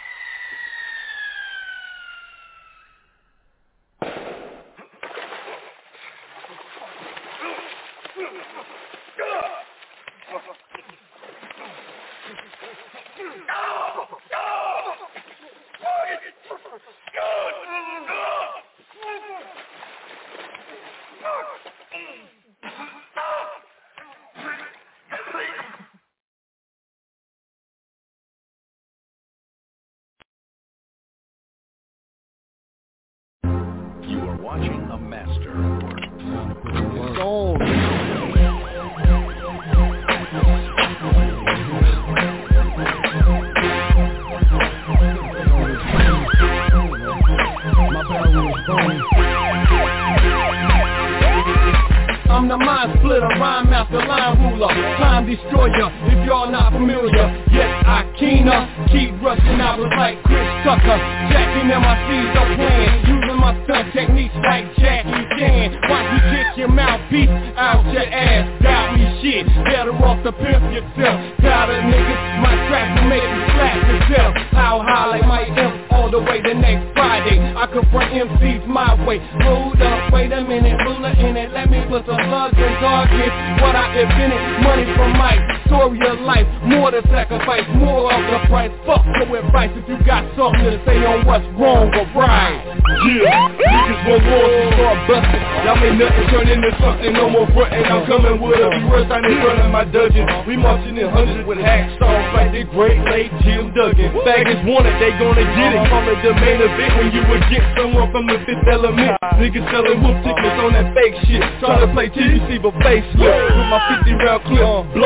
You are watching a master work.
I'm the mind splitter, rhyme master, line ruler, time destroyer. If y'all not familiar, yes I keener. Keep rushing out like Chris Tucker. Jacking in my C's are playing, using my stunt techniques like Jackie Chan. Watch me kick your mouthpiece out your ass. Doubt me shit, better off to pimp yourself. Tired of niggas, my tracks will make you slap yourself. How high like my imp all the way to next Friday. I confront MCs my way. Hold up, wait a minute, ruler in it. Let me put some slugs and targets. What I invented, money from Mike. Story of life, more to sacrifice, more of the price. Fuck your advice if you got something to say on what's wrong or right.
Yeah, niggas want war, so start busting. Y'all make nothing turn into something, no more frontin'. I'm coming with a few words, I ain't running my dungeon. We marching in hundreds with hacksaws like the great late Jim Duggan. Faggots want it, they gonna get it. Call it the main event when you would get someone from the fifth element. Niggas selling wolf tickets on that fake shit. Trying to play TBC but facelift with my 50 round clip. Blow your shit.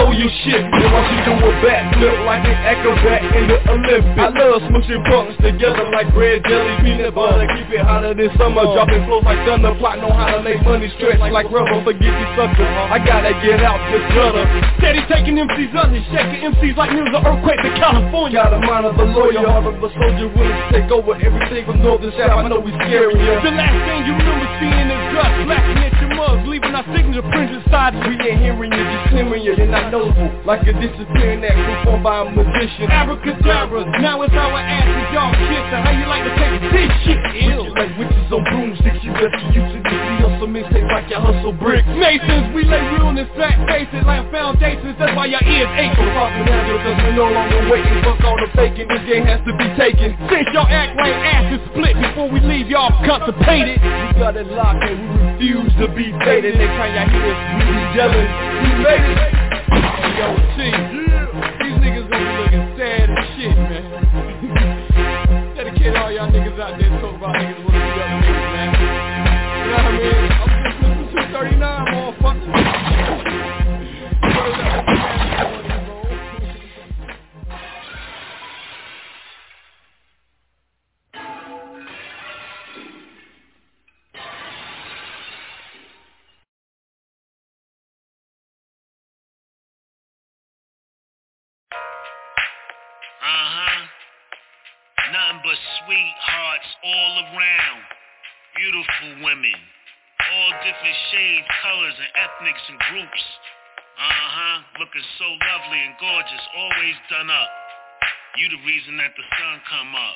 shit. And watch you do a backflip like an acrobat in the Olympics. I love smushing punks together like bread, jelly, peanut butter. Keep it hotter than summer, dropping flows like thunder. Plotting on how to make money stretch like rubber. Forget these suckers, I gotta get out this gutter.
Steady taking MCs under, shaking MCs like news of earthquake in California.
Got a mind of a lawyer, heart of a soldier, willing to take over everything from north to south. I know we scaring you.
The last thing you remember seeing is dust, blasting at your mugs, leaving our signature prints inside.
We ain't hearing you, just clearing you, and I know like a disappearing act performed by a magician.
Abracadabra, now it's our asses, y'all kiss. And how you like to take this shit ill?
Like witches on broomsticks, you best use it. We hustle mixtape like you hustle bricks.
Masons, we lay realness, flat faces like foundations. That's why your ears ache.
So poppin' out because we no longer waiting. Fuck all the faking, this game has to be taken.
Since y'all act like asses split before we leave, y'all constipated.
We got it locked and we refuse to be faded. Next time y'all hear us, we be yelling, we made it.
Yo, these niggas gonna be looking sad as shit, man. Dedicate all y'all niggas out there talk about niggas with the other niggas, man. You know what I mean? I'm just listening to 239, motherfucker.
Nothing but sweethearts all around. Beautiful women. All different shades, colors, and ethnics and groups. Looking so lovely and gorgeous, always done up. You the reason that the sun come up.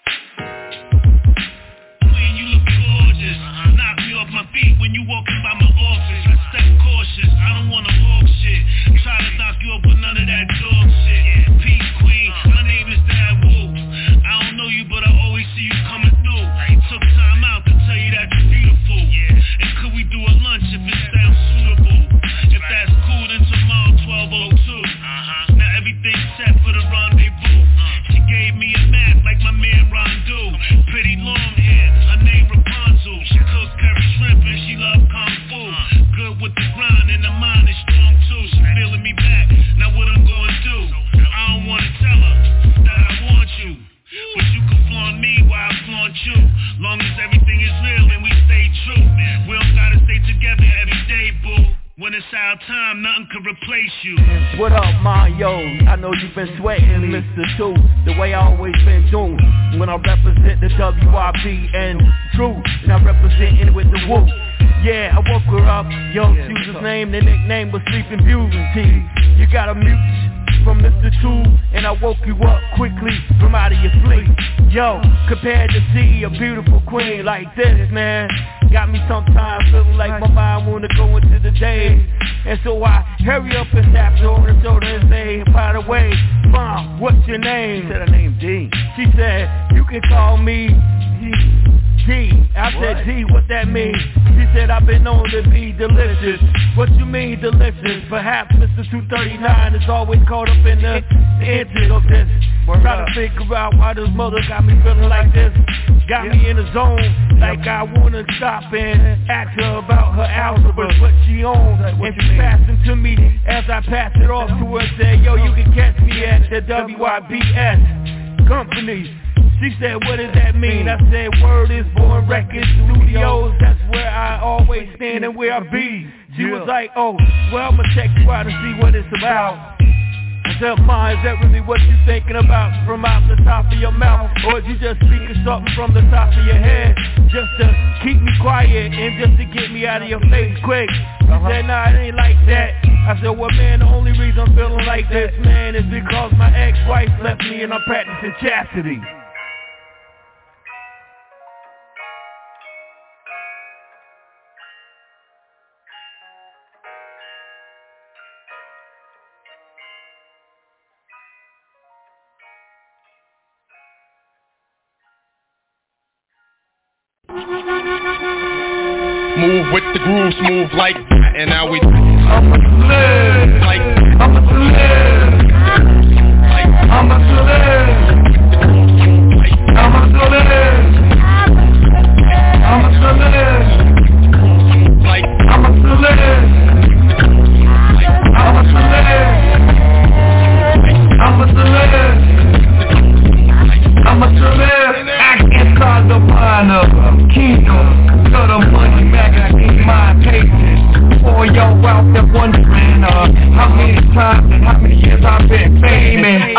Queen, you look gorgeous. Knock me off my feet when you walking by my office. I step cautious, I don't wanna walk shit. Try to knock you up with none of that dog shit. Peace, queen, my name is Dad Wu. I don't know you, but I always see you coming through. Took time out to tell you that you're beautiful. And could we do a lunch if it sounds suitable? If that's cool, then tomorrow 12:02. Now everything's set for the rendezvous. She gave me a map like my man Rondu. Pretty long hair, her name Rapunzel. She cooks curry shrimp and she love kung fu. Good with the grind and the mind is strong too. She feeling me back, now what I'm gonna do? I don't wanna tell her that I want you, but you can flaunt me while I flaunt you. Long as everything is real and we stay true. We don't gotta stay together every day, boo. When it's our time, nothing can replace you.
What up, Mario? I know you've been sweating, Mr. 2, the way I always been doing. When I represent the WIB and True, and I represent it with the Woo. Yeah, I woke her up, yo, she was his name, the nickname was Sleeping Beauty. You got a mute from Mr. 2, and I woke you up quickly from out of your sleep. Yo, compared to see a beautiful queen like this, man, got me sometimes feeling like my mind wanna go into the day. And so I hurry up and tap her on the shoulder and say, by the way, Mom, what's your name? She said her name D. She said, you can call me D. I said, D, what that mean? She said, I've been known to be delicious. What you mean delicious? Perhaps Mr. 239 is always caught up in the intent of this. Trying to figure out why this mother got me feeling like this. Got me in the zone, like I wanna stop and ask her about her algebra, what she owns. And she passed it to me as I passed it off to her. Said, yo, you can catch me at the WIBS company. She said, what does that mean? I said, word is Born Records Studios. That's where I always stand and where I be. She was like, oh, well, I'ma check you out and see what it's about. I said, Ma, is that really what you thinking about from out the top of your mouth? Or is you just speaking something from the top of your head just to keep me quiet and just to get me out of your face quick? She said, nah, it ain't like that. I said, well, man, the only reason I'm feeling like this, man, is because my ex-wife left me and I'm practicing chastity.
Move with the grooves, move like that, and now we I'ma live like I'ma live like I'ma live I'ma live I'ma live like I'ma live I'ma live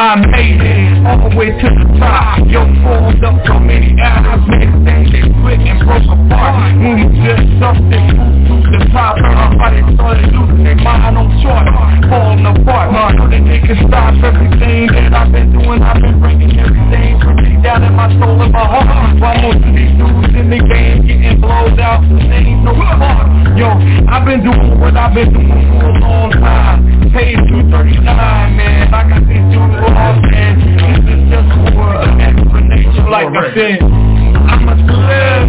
I made it all the way to the top. Yo, formed up so many hours, many things they split and broke apart. When we did something to the top, everybody started losing their mind on short, falling apart. So that they can stop everything that I've been doing. I've been bringing everything from me down in my soul and my heart. While most of these dudes in the game getting blowed out, they ain't no part. Yo, I've been doing what I've been doing for a long time. Paid $239, man. I got these dudes all man. This is just for an explanation. Like I said, I'm a celeb.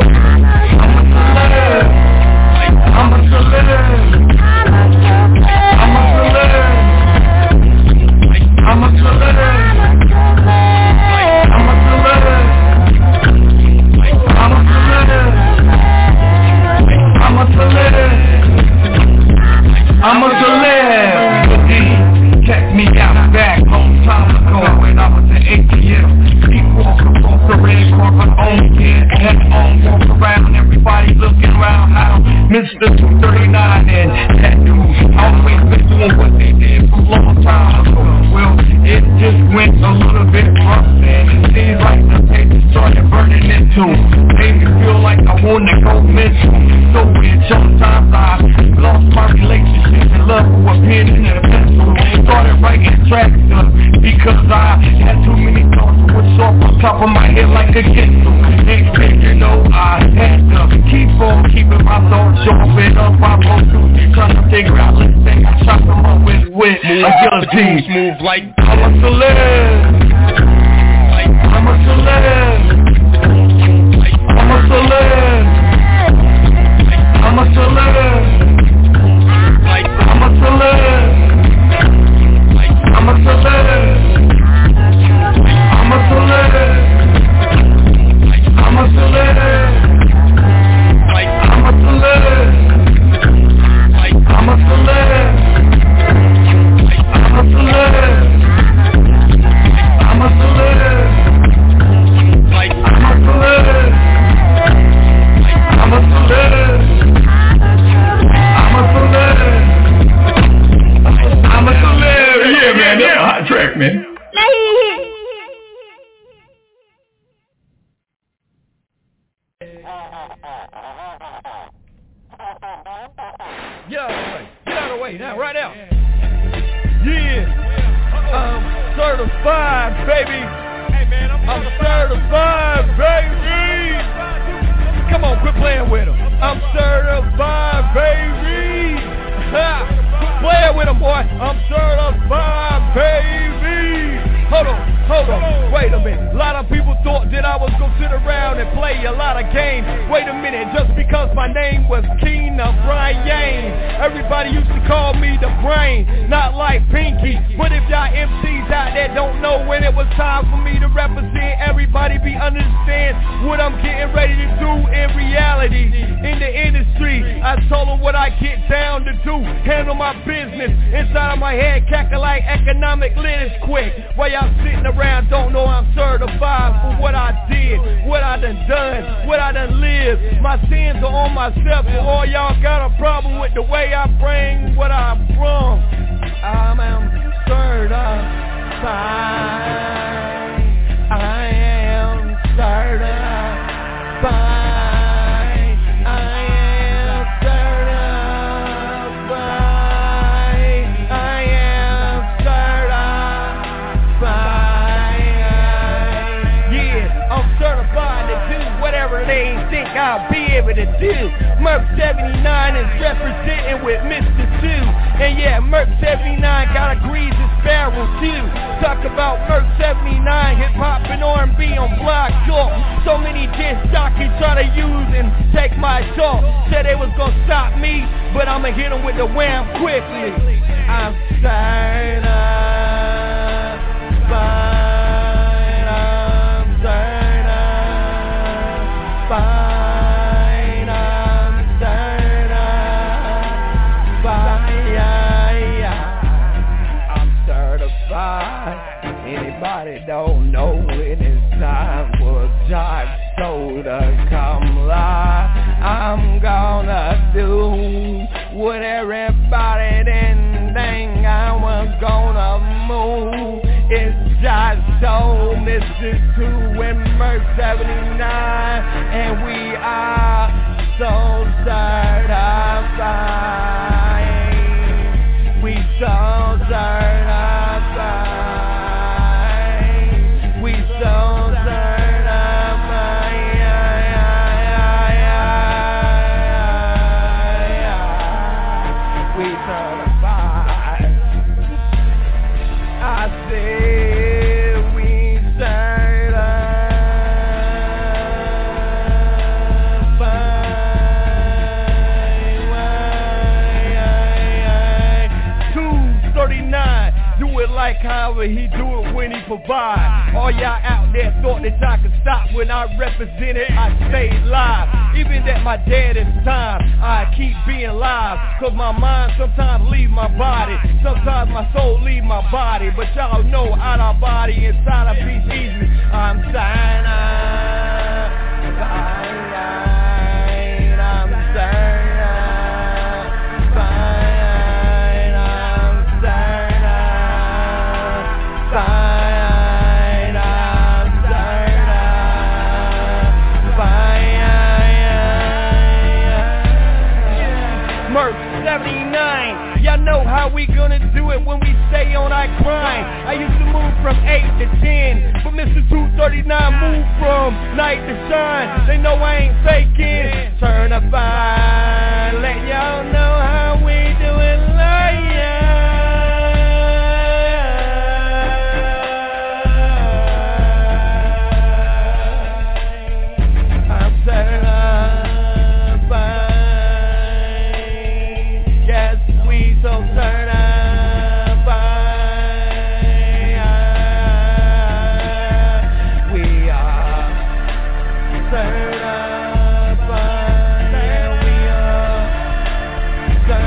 I'm a celeb. I'm a celeb. I'm a celeb. I'm a celeb. I'm a celeb. I'm a celeb. I'm a celeb. Check me out back long time ago when I was in ATL. People across the red carpet on kid and on walk around, everybody looking around how Mr. 239 and that dude always been doing what they did for a long time ago. Well, it just went a little bit rough and it seems like the paper started burning into. Made me feel like I wanted to go mental. So weird, sometimes I lost my relationship and love with a pen and a pencil. Started writing tracks because I had too many thoughts which off on top of my head like a Kindle. Next thing you know, I had to keep on keeping my thoughts sharp and up. I wrote through trying to figure out this thing. I shot them up with a guillotine.
Move like
I'm a celeb. I'm a celeb. I'm a celeb. I'm a celeb. I'm a celeb. I'm a celeb. I'm a celeb. I'm a celeb. I'm a celeb. I'm a celeb. I'm a celeb. I'm a celeb. I'm a celeb. I'm a celeb. I'm a celeb. I'm a celeb. Yeah, man, that's a hot track, man.
Get out of the way. Get out of the way now, right now. Yeah. I'm certified, baby. Hey, man, I'm certified, baby. Come on, quit playing with him. I'm certified, baby. Quit playing with him, boy. I'm certified, baby. Hold on, wait a minute. A lot of people thought that I was gonna sit around and play a lot of games. Wait a minute, just because my name was Keena Brian, everybody used to call me the Brain, not like Pinky. But if y'all MCs out there don't know when it was time for me to represent, everybody be understand what I'm getting ready to do in reality. In the industry, I told them what I get down to do. Handle my business inside of my head, cackle like economic lit is quick. While y'all sitting around don't know I'm certified for what I did, what I done, what I done lived. My sins are on myself, so all y'all got a problem with the way I bring what I brought. I'm certified. I am certified. They ain't think I'll be able to do. Merc 79 is representing with Mr. 2. And yeah, Merc 79 got a Greasy Sparrow too. Talk about Merc 79, hip hop and R&B on Block Talk. So many disc jockeys try to use and take my talk. Said they was gonna stop me, but I'ma hit them with the wham quickly. I'm certified. Anybody don't know when it's time for Jock Soda come live. I'm gonna do what everybody didn't think I was gonna move. It's Versus 2 and Merc 79, and we are so certified. We so certified. We so certified. We certified. I said we certified. 239, do it like however he do it when he provide. All y'all out there thought that y'all could stop when I represented, I stayed live. Even at my deadest time, I keep being live. Cause my mind sometimes leave my body, sometimes my soul leave my body. But y'all know out our body, inside a piece easy. I'm Merc 79, y'all know how we gonna do it when we stay on our grind. I used to move from 8 to 10, but Mr. 239 moved from night to shine. They know I ain't faking, certified. Let y'all know how we do it like I'm certified. Yes, we so certified. We are certified. We are certified.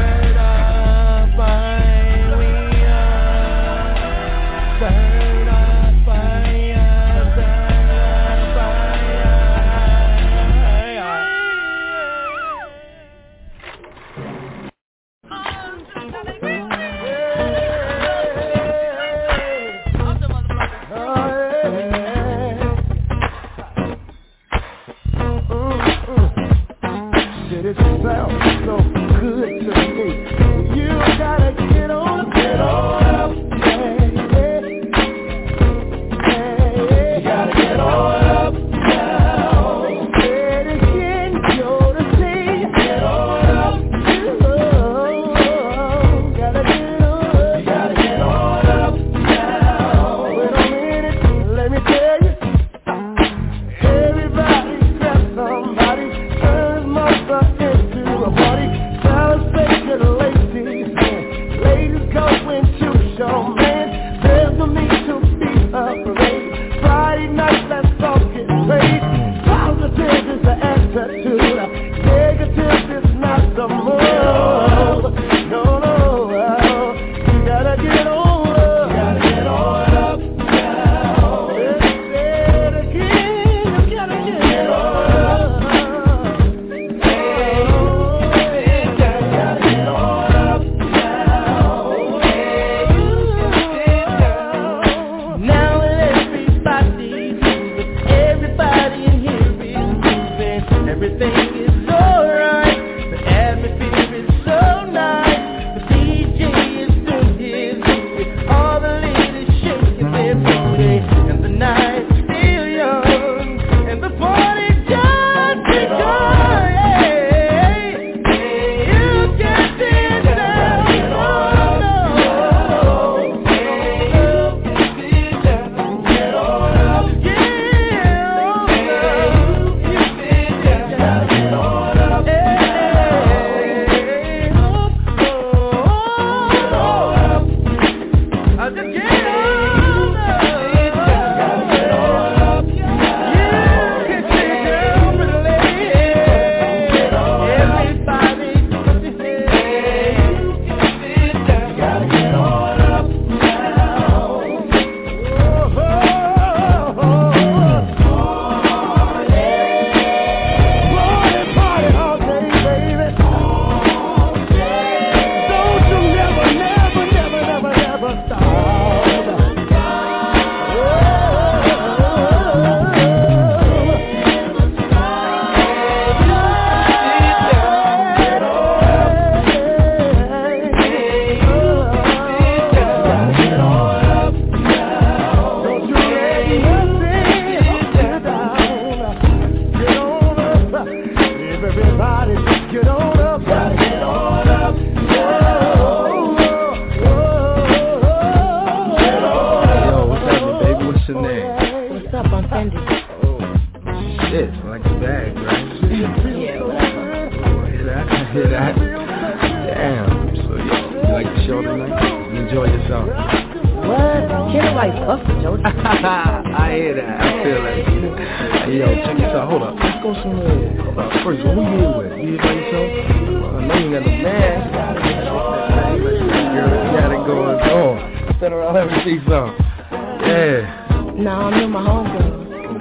show tonight. Enjoy yourself.
What? Kid like Buster, Jody.
I hear that. I feel that. Hey, yo, check this out. Hold up. Let's go somewhere. Hold up. First, who you here with? You here by yourself? I know you got no man. Girl, you got it going on. Stand around, let me see some. Yeah.
No, I'm in my homegirl.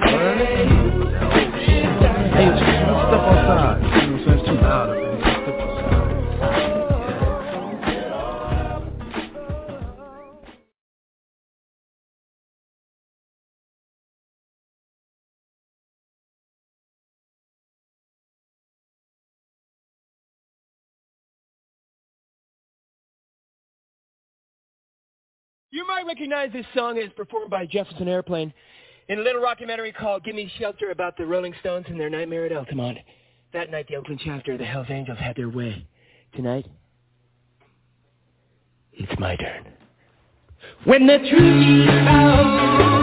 Hey, step outside. You know, so it's too loud up in here. Step outside.
You might recognize this song as performed by Jefferson Airplane in a little documentary called Give Me Shelter about the Rolling Stones and their nightmare at Altamont. That night, the Oakland chapter of the Hells Angels had their way. Tonight, it's my turn. When the truth found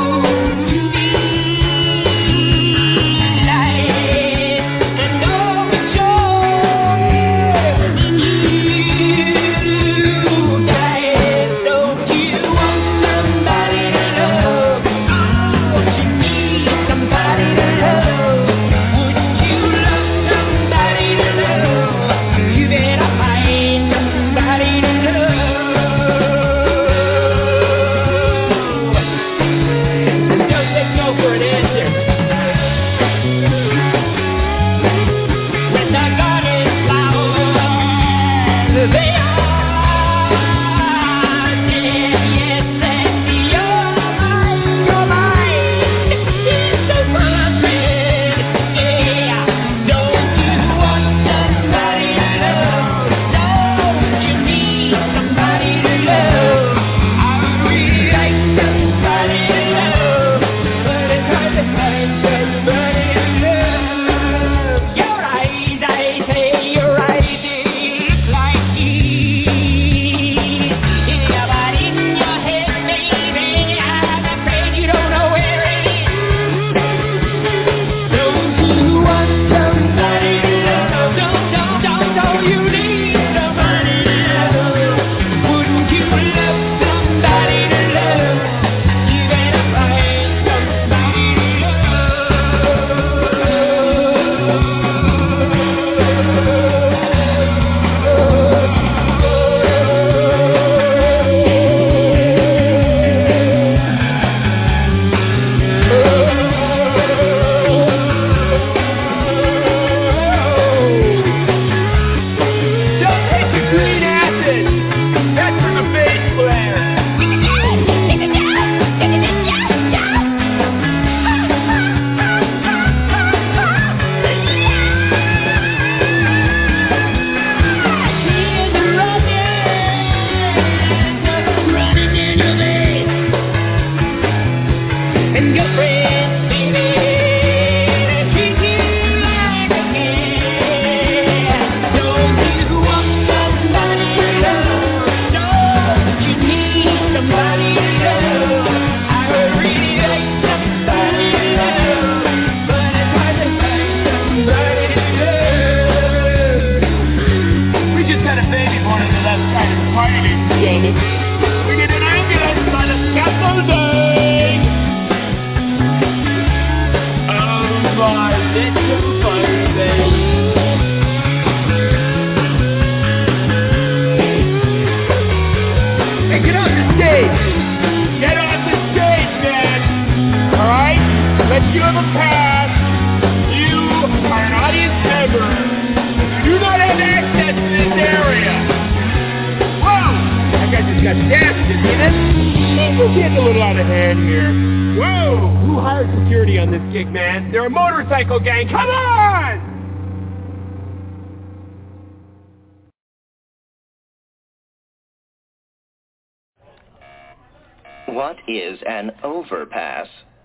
What is an overpass?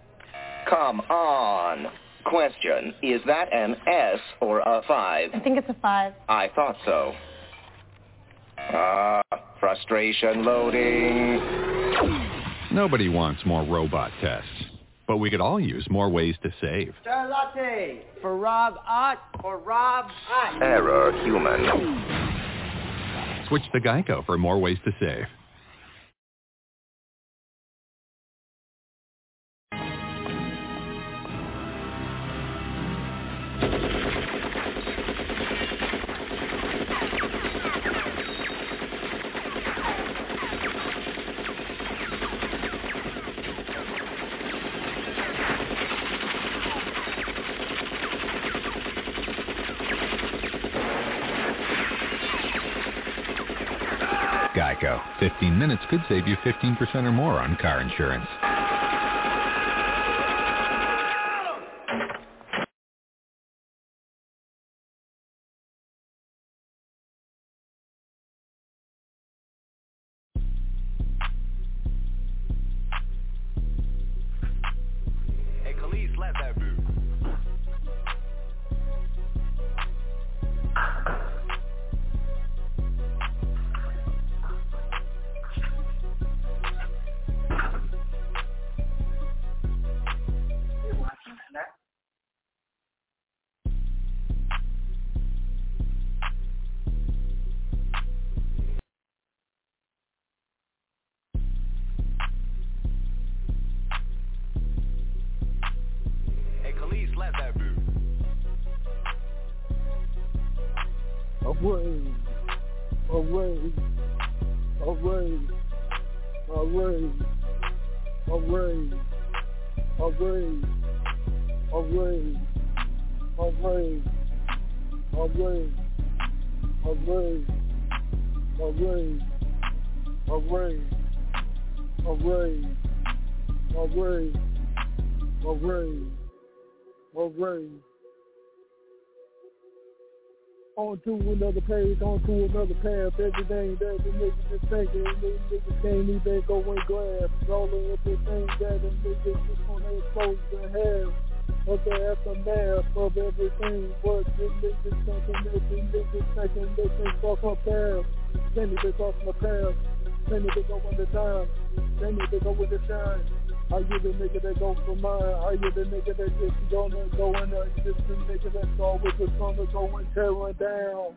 Come on. Question, is that an S or a 5?
I think it's a 5.
I thought so. Frustration loading.
Nobody wants more robot tests, but we could all use more ways to save.
Star latte for Rob Ott or Rob Ott.
Error human.
Switch to Geico for more ways to save. Geico. 15 minutes could save you 15% or more on car insurance.
Hey, Khalid, slap that dude.
On to another page, on to another path. Everything that the niggas is thinking, the niggas can't even go and grab. Rolling everything that the niggas just wanna expose and have. Of the aftermath of everything, but the niggas thinking that the niggas thinking they can fuck up path. They need to go from the path. They need to go in the time. They need to go with the shine. Are you the nigga that go for mine? Are you the nigga that just gonna go in there? Just the nigga that's always just gonna go and tear it down?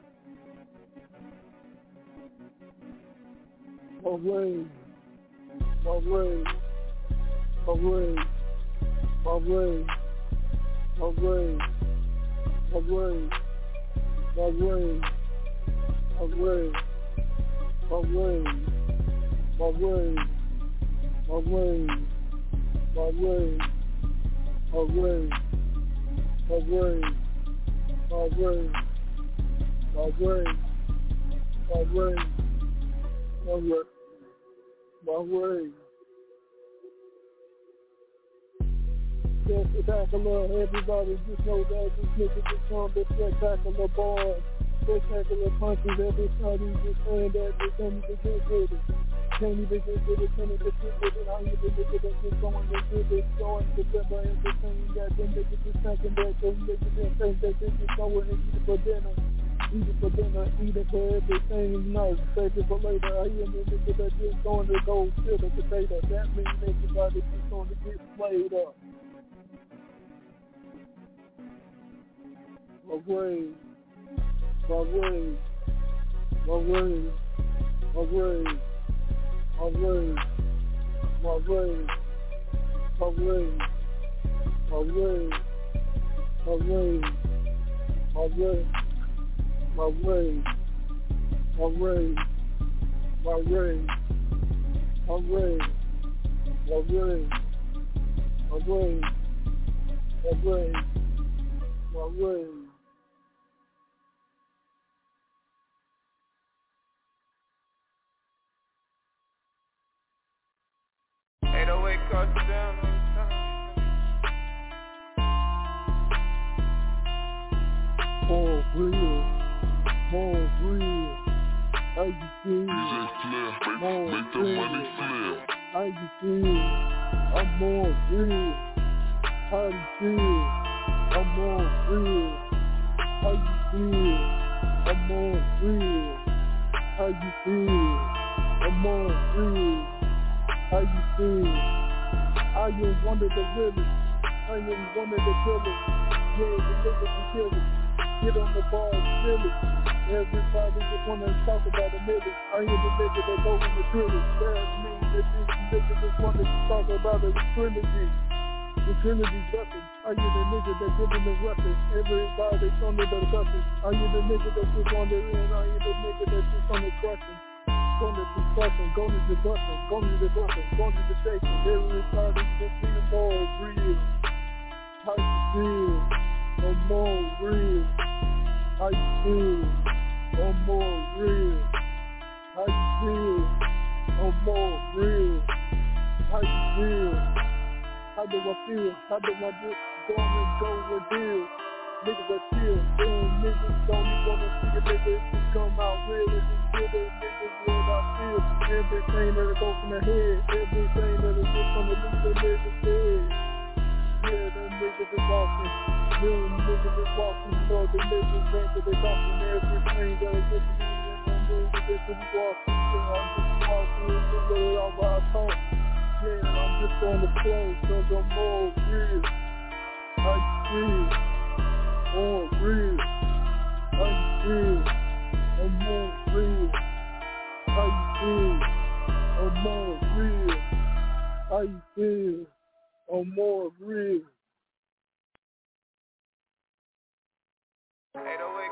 Away, away, away, away, away, away, away, away, away, away, away. Away, away, away, away, away, away, away, away. Spectacular, everybody just know that this nigga just from the spectacular bars. Spectacular punches, everybody just saying that they can't even get with it. Can't even get with it, can't even get with it. How you the nigga that just going to get it, going to deliver everything that them niggas just thinking that them niggas just think that they just going and eat it for dinner. Eat it for dinner, eat it for everything. No, save it for later. I hear the nigga that just going to go fill the potato. That means everybody just going to get played up. Away, away, away, away, away, away, away, away, away, away, away, away, away, away, away, away, away, away.
Ain't no way across the down.
More real, more real. How you feel? More real. How you feel? I'm more real. How you feel? I'm more real. How you feel? I'm more real. How you feel? I'm more real. How you feel? I just wanted to really, I just wanted to kill it. Yeah, the niggas can kill it. Get on the bar and kill it. Everybody just wanna talk about the niggas. I ain't the nigga that go in the trilogy. That's me. Niggas just wanna talk about the trilogy. The trilogy weapon. Are you the nigga that giving the weapon? Everybody under the weapon. Are you the nigga that just wondering? Are you the nigga that just on the question? Going to discussion, going to discussion, going to discussion, going to the station. Everybody just be more real. How you feel? Or more real. How you feel? Or more real. How you feel? Or more real. How you feel? How do I feel? How do I just gonna go and deal? Niggas are chill, damn niggas don't even wanna see a nigga just come out real and just give a niggas what I feel. Everything that'll go from the head, everything that'll get from the niggas' head. Yeah, them niggas is walking, them niggas is walking, so the niggas think that they talking everything that'll get to me and them niggas that just walking. Yeah, I'm just walking, just let it all by talk. Yeah, I'm just on the flow, cause I'm more real. I feel. More real, how you feel? I'm more real, how you feel? I'm more real, how you feel? I'm more real.
808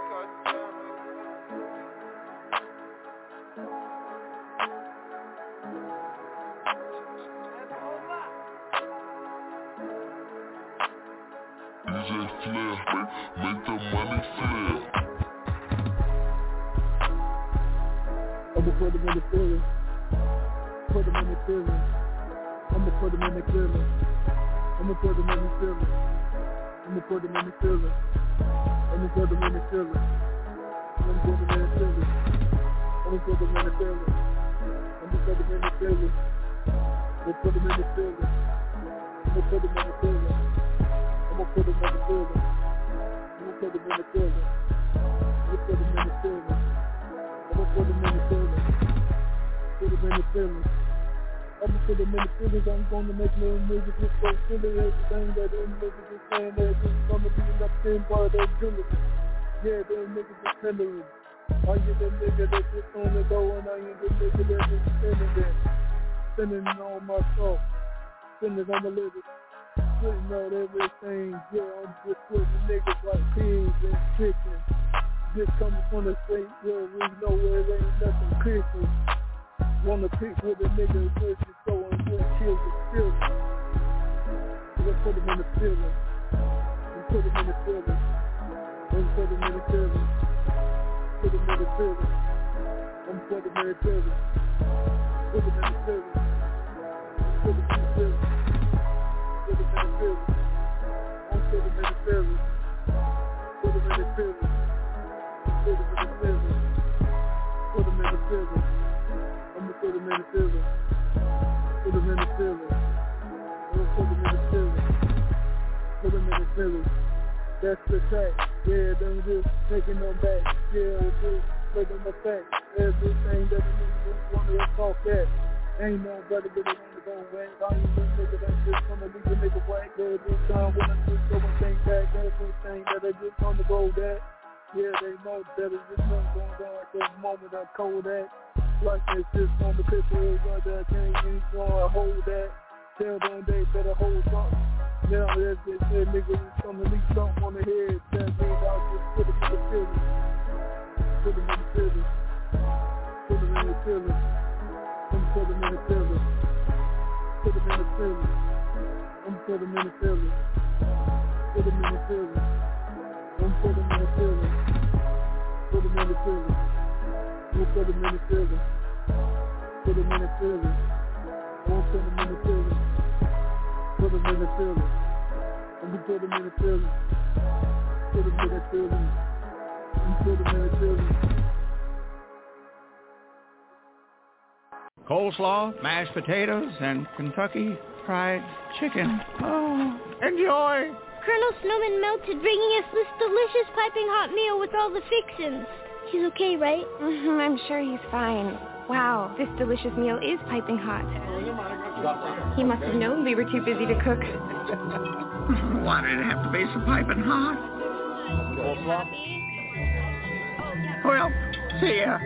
DJ Flair, make the money flare.
I'ma put them in the feeling. Put them in the feeling. I'ma put them in the feeling. I'ma put them in the feeling. I'ma put them in the feeling. I'ma put them in the feeling. I'ma put them in the feeling. I'ma put them in the feeling. I'ma put them in the feeling. I'ma put them in the feeling. I'ma put them in the feeling. I'ma put them in the feeling. I'ma put them in the feeling. I'ma put them in the feeling. I'ma put them in the feeling. Put them in the feeling. I'ma put them in the feelings. I'm gonna make little niggas just go feeling everything that them niggas is saying. That it's gonna be nothing but their ability. Yeah, them niggas is feeling. Are you the nigga that just on the go and are you the nigga that just spinning it? Spinning on my soul. Spinning on the lyrics. Putting out everything, yeah, I'm just putting niggas like pigs and chickens. Just coming from the state where we know where there ain't nothing Christian. Wanna pick with a nigga who's just going with kids and children. Let's put them in the feeling. And put them in the feeling. And put them in the feeling. Put them in the feeling. And put them in the feeling. Put them in the feeling. Put them in the feeling. Put them in the feeling. I'm put them in the feeling. Put them in the feeling. Put them in the feeling. Put them in the feeling. I'ma put them in the feeling. Put them in the feeling. I'ma put them in the feeling. Put them in the feeling. That's the fact. Yeah, them just taking them back. Yeah, just making them back. Everything that the niggas wanna talk at. Ain't nobody really wanna go back. I ain't just nigga that just wanna leave a nigga whack. Every time when I just go and think back, everything that I just on the road at. Yeah, they know that it's just nothing going on at this moment I cold at. Like it's just on the picture, it's like that can't even gonna hold that. Tell them they better hold something. Now if they say niggas is gonna leave something on the head, that means I'll just put them in the feeling. Put them in the feeling. Put them in the feeling. Put them in the feeling. Put them in the feeling. I'm put them in the feeling. Put them in the feeling. I'm put them in the feeling. Put them in the feeling. We'll put them in the feeling. Put them in the feeling. We'll put them in the feeling. Put them in the feeling. And we put them in the feeling. Put them in the feeling. And put them in the feeling.
Coleslaw, mashed potatoes, and Kentucky Fried Chicken. Oh, enjoy!
Colonel Snowman melted, bringing us this delicious piping hot meal with all the fixins. He's okay, right?
I'm sure he's fine. Wow, this delicious meal is piping hot. He must have known we were too busy to cook.
Why did it have to be so piping hot? Well, see ya.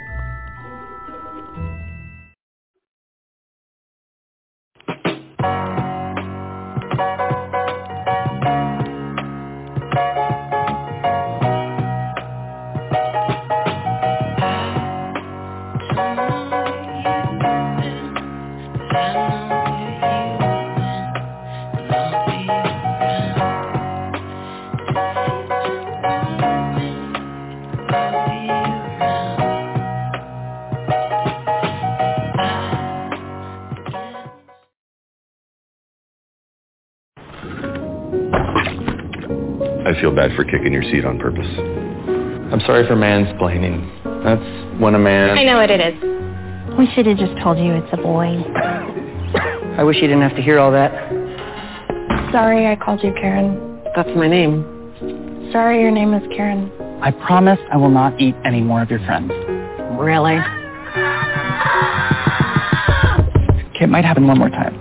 I feel bad for kicking your seat on purpose.
I'm sorry for mansplaining. That's when a man...
I know what it is.
We should have just told you it's a boy.
I wish you didn't have to hear all that.
Sorry I called you Karen.
That's my name.
Sorry your name is Karen.
I promise I will not eat any more of your friends.
Really?
Okay, it might happen one more time.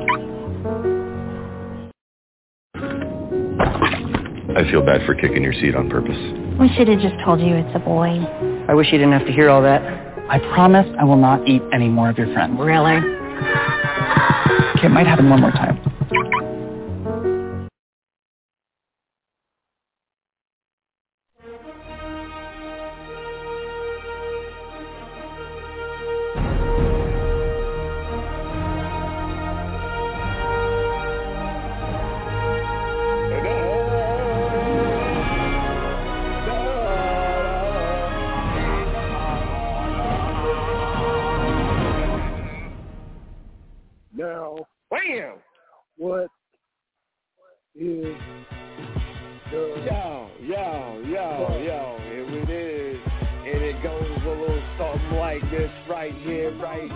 I feel bad for kicking your seat on purpose.
We should have just told you it's a boy.
I wish you didn't have to hear all that.
I promise I will not eat any more of your friends.
Really?
Okay, it might happen one more time.
Now, bam! What is the...
Yo, here it is. And it goes a little something like this right here,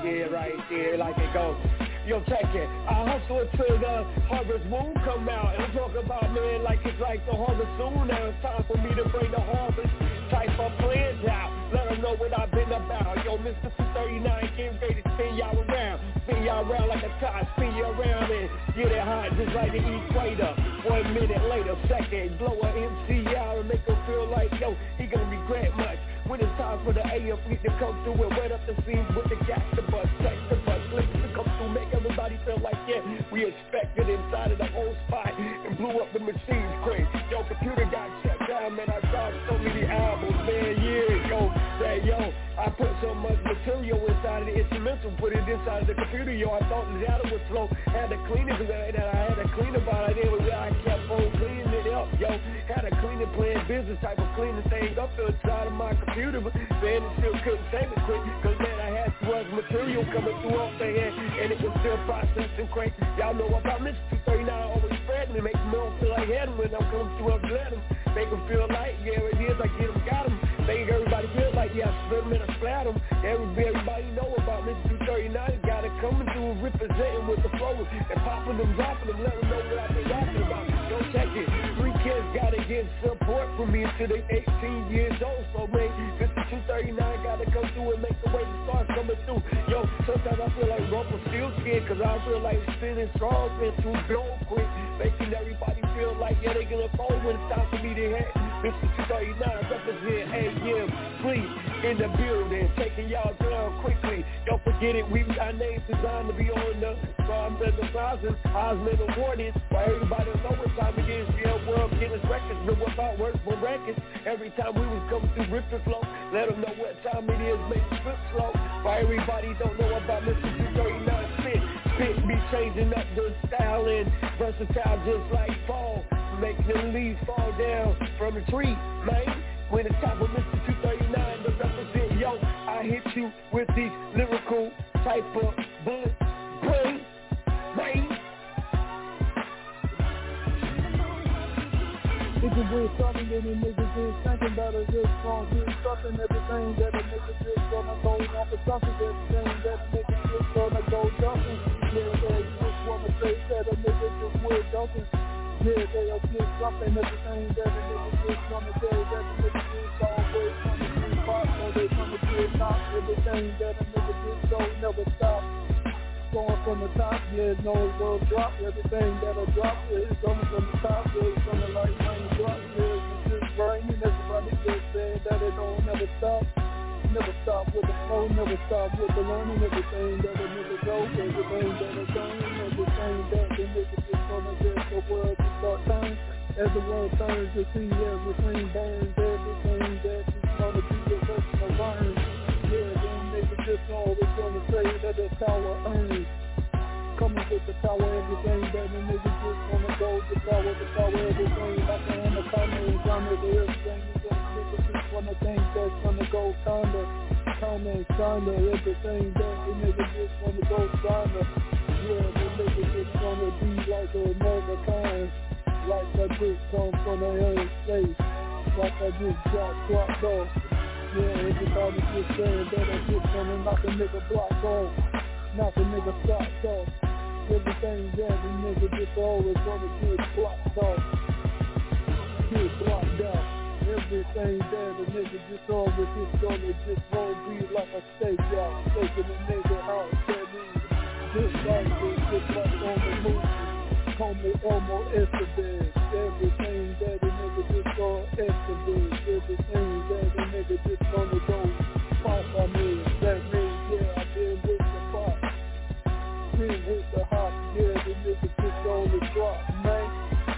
like it goes. Yo, check it. I hustle until the harvest moon come out. And I'm talking about, man, like it's like the harvest soon. Now it's time for me to bring the harvest type of plans out. Let them know what I've been about. Yo, Mr. 239, getting ready to spin y'all around. Spin y'all around like a top. Spin you around and get it hot just like the equator. 1 minute later, second, blow a MC out and make him feel like, yo, he gonna regret much. When it's time for the AM fleet to come through and wet up the scenes with the gas, the bus, sex, the bus, clicks to come through, make everybody feel like, yeah, we expected inside of the whole spot and blew up the machines crazy. Yo, computer got shut down, man, I dropped so many albums, man, years ago, that, yo, I put so much material inside of the instrumental, put it inside of the computer, yo, I thought the data was slow, had to clean it, I had to clean about it, I kept on cleaning it up, yo, had a cleaning plan, business type of cleaning thing up inside of my computer, but man, it still couldn't save it quick, cause man, I had too much material coming through off the head, and it was still processing quick. Y'all know about Mr. 239, always spreading it, make them all feel like head when I'm coming through, I'm let them, make them feel like, yeah, it is, I get them, got them, make everybody feel like, yeah, I split them and I splat them, everybody know about Mr. 239, got it coming through, representing with the flow, and popping them, dropping them, let them know what I've been rapping about, go check it, 3 kids gotta get support from me until they 18 years old, so man, Mr. 239 gotta come through and make the way to start coming through, yo, sometimes I feel like Rumpelstiltskin, cause I feel like spinning strong, been too blow quick, making everybody feel like, yeah, they gonna fold when it's time for me to hit, Mr. 239 represent AM, please, in the building, taking y'all down quickly, don't forget it, our names designed to be on the thousands, Osmond awarded, why everybody know what time it is, real world Guinness records, know about work for records, every time we was coming through Rip the Flow, let them know what time it is, make the flip slow, why everybody don't know about Mr. 239 spit be changing up the style and versatile just like fall, making the leaves fall down from the tree, man, when it's time for Mr. 239 to represent, yo, I hit you with these lyrical type of bullets, brain.
Niggas with something that a nigga just thinking about it, just gonna do something, everything that a nigga just gonna go on for something, everything that a nigga just gonna go jumping. Yeah, they just wanna say that a nigga just would jumping. Yeah, they'll get something, everything that a nigga just gonna say that a nigga just always gonna do pop, so they gonna get knocked, everything that a nigga just don't never stop. Going from the top, yeah, no, it will drop. Everything that'll drop, yeah, it's coming from the top, yeah, it's coming like rain drop, yeah, it's just brain, and everybody just saying that it don't never stop. Never stop with the flow, never stop with the learning. Everything that a nigga go, everything that a turn, everything that the nigga just gonna get the world to start turning. As the world turns, you see everything burns, everything that is gonna be a lesson of learn. Yeah, them niggas just always gonna say that the power earns. Coming with the power, everything that the nigga just gonna go, the power, everything. Like the anaconda and Ghana, the everything is gonna nigga just wanna think that's gonna go kinda and kinda, everything that the nigga just wanna go kinda. Yeah, the nigga just gonna be like another kind. Like that bitch come from the air space. Like that bitch dropped off. Yeah, everybody just saying that I just gonna knock a nigga block off. Knock a nigga socks off. Everything that the nigga just always gonna get blocked off. Get blocked out. Everything that the nigga just always just gonna be like a stakeout. Taking the nigga out. That means just like this, just like on the movie. Call me Homo Escobar. Everything that the nigga just gonna Escobar. Everything that the nigga just gonna go pop on me. That means, yeah, I've been with the pop. Been with the hop. Yeah, the nigga just gonna drop, man.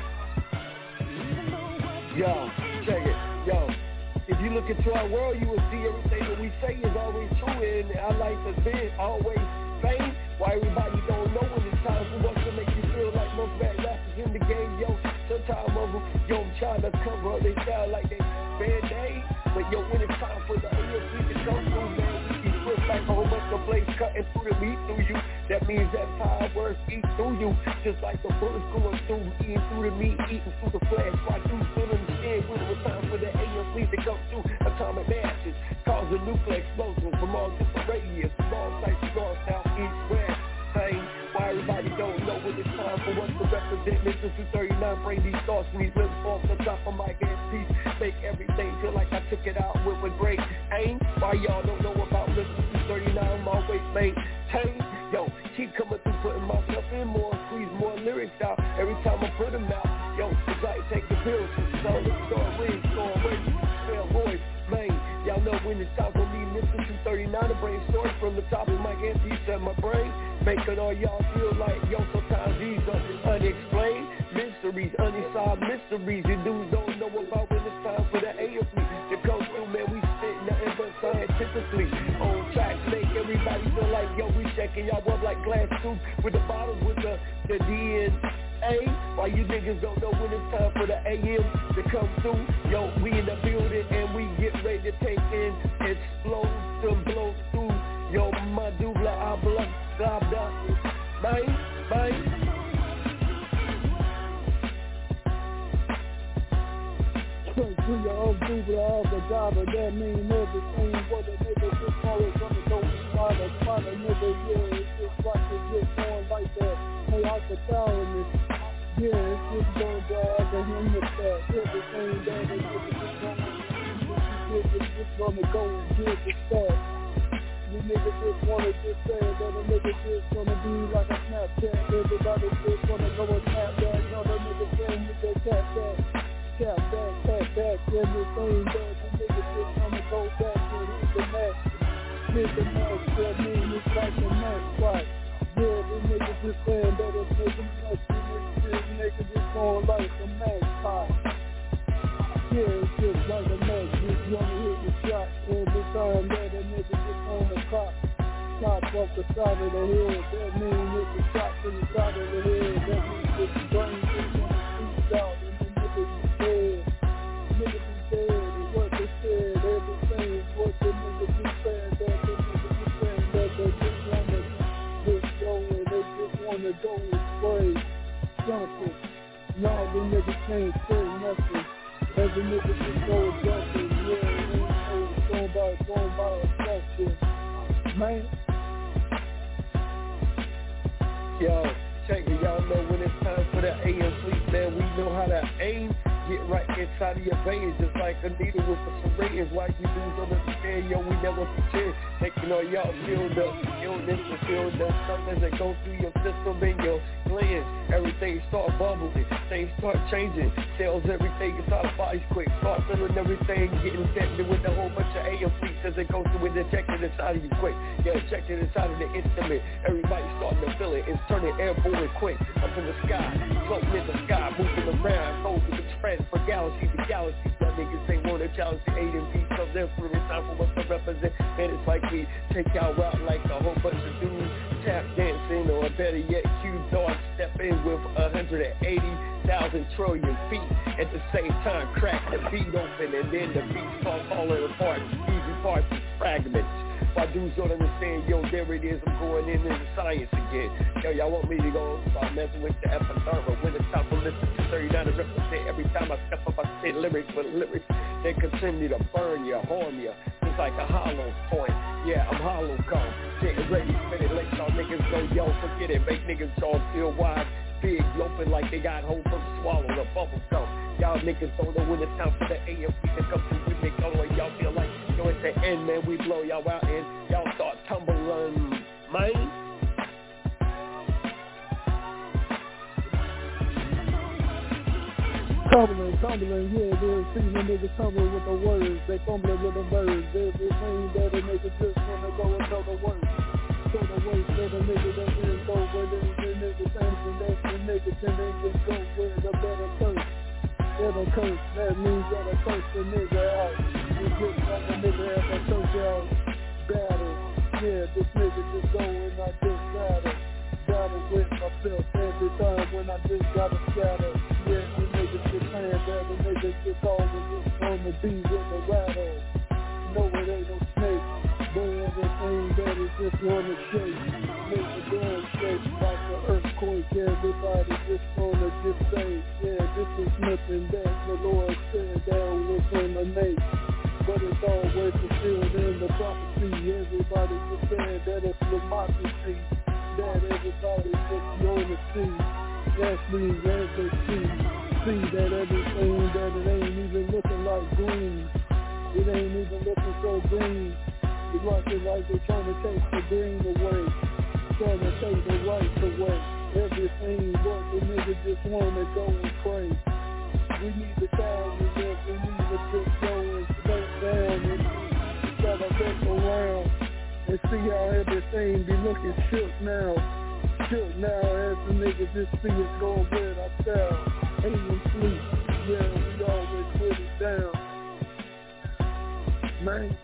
Yo, check it. Yo, if you look into our world, you will see everything that we say is always true. And our life has been always fame. Why everybody don't know when it's time for us to make you feel like most bad rappers in the game, yo. Sometimes of them, yo, I'm trying to cover up, they sound like they band-aid. But yo, when it's time for the AFC to come through, man, we flip like a whole bunch of blades cutting through the meat through you. That means that power words eat through you. Just like the bullets going through, eating through the meat, eating through the flesh. Why do still understand when it was time for the AFC to come through? Atomic matches, causing nuclear explosions from all different radius, from all sides of north, south, east, west. Why everybody don't know when it's time for us to represent Mr. 239. Bring these thoughts and these lips off the top of my head piece. Make everything feel like I took it out with great aim. Why y'all don't know about Mr. 239? My always maintain. Yo, keep coming through, putting myself in more, squeeze more lyrics out every time I put them out. Yo, it's like take the pills, so let's start rings, going away, spell voice, man. Y'all know when it's time for me, Mr. 239, to bring stories from the top of my head, piece of my brain. Making all y'all feel like, yo, sometimes these are unexplained mysteries, unsolved mysteries you dudes don't know about when it's time for the AFC to come through, man. We spit nothing but scientifically on tracks, make everybody feel like, yo, we checking y'all up like glass tubes with the bottles with the DNA. Why you niggas don't know when it's time for the AM to come through? Yo, we in the building and we get ready to take in, explode to blow through. Yo, my dubla, habla, gabda, bang, bang.
To your own dubla, habla, gabda, that mean everything. What a nigga just always gonna go find a nigga, yeah, it's just like it's just going like that. Hey, I could tell him it. Yeah, it's just going down to him with that. Everything that is just gonna go and get the stuff. You niggas just wanna just say that a nigga just gonna be like a Snapchat. Everybody just wanna go and snap that. You know the nigga saying with that tap back, everything that the nigga just wanna go back and hit the match. Hit the match, that mean it's like a match spot. Yeah, the nigga just saying that it's making match. This nigga just going like a match pot. Yeah, it's just like a match. Just wanna hit the shot every time that a nigga just on the top off the side of the head. That means it's a shot to the side of the head. That means it's the brain just gonna squeeze out and the nigga be dead. Nigga be dead and what they said. Everything is what the nigga be saying. That the nigga be saying that they just wanna just go and they just wanna go and spray something. No, the nigga can't say nothing. Every nigga just go jumping. Yeah, going by a question. Man.
Yo, check it, y'all know when it's time for the AM sleep, man. We know how to aim. get right inside of your veins, just like a needle with a syringe. Why you dudes don't understand, yo, we never pretend. Taking all y'all feel the illness and feel the something that goes through your system and your glands. Everything start bubbling, things start changing. Cells, everything inside the body's quick. Start feeling everything, getting infected with a whole bunch of AMPs as it goes through and injected inside of you quick. Yeah, injected inside of the instrument. Everybody's starting to feel it. It's turning airborne quick. Up in the sky, floating in the sky, moving around, holding the trend for galaxy to galaxy. Y'all niggas ain't want to challenge the AMP, so therefore it's time for us to represent. And it's like we take y'all out like a whole bunch of dudes tap dancing, or better yet, Q-Dog step in with 180,000 trillion feet. At the same time, crack the beat open, and then the beat start falling apart, easy parts and fragments. Why dudes don't understand, yo, there it is, I'm going into the science again. Yo, y'all want me to go start messing with the epidermal. When it's time to listen to 39 to represent, every time I step up, I say lyrics with lyrics. They continue to burn you, harm you, just like a hollow point. Yeah, I'm hollow cone, getting ready, spin it, let y'all niggas go, yo, forget it. Make niggas all feel wide, big, open like they got hope from swallow the bubble gum. Y'all niggas don't know when it's time for the AMP to come through. We make all of y'all feel like, yo, at the end, man, we blow y'all out and y'all start tumbling, man.
Tumbling, yeah, they'll see the niggas tumbling with the words. They fumbling with the birds. Everything that a nigga just wanna go and tell the words. So the words that a nigga that is go where the nigga thinks, and that's the nigga then they just go where the better curse. Better curse, that means that a curse the nigga out. You just like a nigga have a curse out. Battle, yeah, this nigga just go and I just battle with myself every time when I just gotta scatter. Yeah, the niggas just saying that the niggas just always just wanna be with the rattle. No, it ain't no snake, but everything that is just wanna shake. Make the ground shake like an earthquake. Everybody just wanna just say, yeah, this is nothing that the Lord said that was gonna make. But it's always fulfilled in the prophecy. Everybody just saying that it's democracy. That everybody just wanna see. That means as they see that everything that it ain't even looking like green. It ain't even looking so green. It's like they're trying to take the green away, trying to take the rights away. Everything but the nigga just wanna go and pray. We need the thousands that we need to just go and slow down and try to look around and see how everything be looking shook now. Shook now as the niggas just see it going with ourselves. Ain't no sleep. Yeah, we always put it down. Man.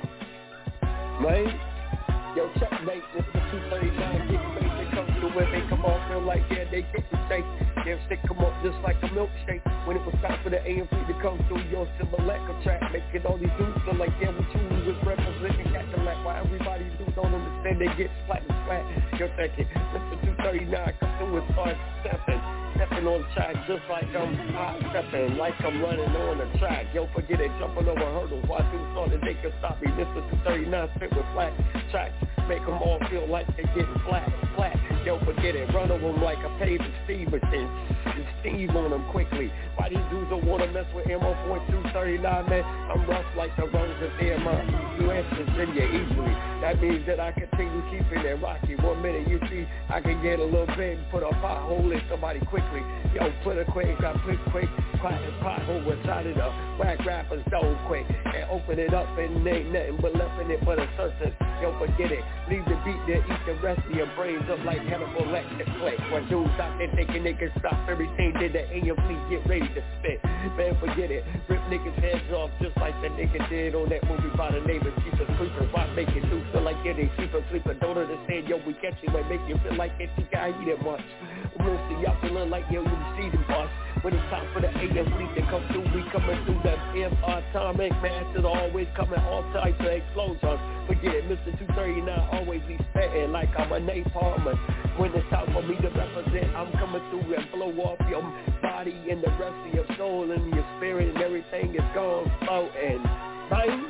Yo, checkmate, this is 239, get ready to come through where they come off, feel like, yeah, they get the shake. They'll stick them up just like a milkshake. When it was time for the AMP to come through your Silverleca track, making all these dudes feel like, yeah, what you was representing Cadillac. Why everybody dudes don't understand, they get flat and flat. Yo, thank you. Mr. 239, come through and start stepping on the track just like I'm hot stepping, like I'm running on the track. Yo, forget it, jumping over hurdles. Why dudes thought that they could stop me? Mr. 239 spit with flat tracks, make them all feel like they getting flat. Yo, forget it, run over them like a paving Steve machine. Steve on them quickly. Why these dudes don't want to mess with MO.239, man? I'm rough like the rose of U.S. Virginia easily. That means that I continue keeping it rocky. 1 minute you see, I can get a little big, put a pothole in somebody quickly. Yo, put a quick, quiet pothole inside of the whack rappers, don't quick, and open it up and ain't nothing but left in it but a surface. Yo, forget it, leave the beat there, eat the rest of your brains up like Hannibal Lecter click. When dudes out there thinking they can stop everything, then the AMP get ready to spit. Man, forget it, rip niggas' heads off just like the nigga did on that movie by the name of Keep It Creepin'. Why make it do feel like they keep it sleeping? Don't understand, yo, we catch you, might make you feel like it, you can't eat it much. We'll see y'all feeling like, yo, you see the boss. When it's time for the AMP to come through, we coming through that atomic mass is always coming, all types of explosions. Forget it, Mr. 239 always be spitting like I'm a napalmer. When it's time for me to represent, I'm coming through and blow off your body and the rest of your soul and your spirit and everything is gone floating. Bang!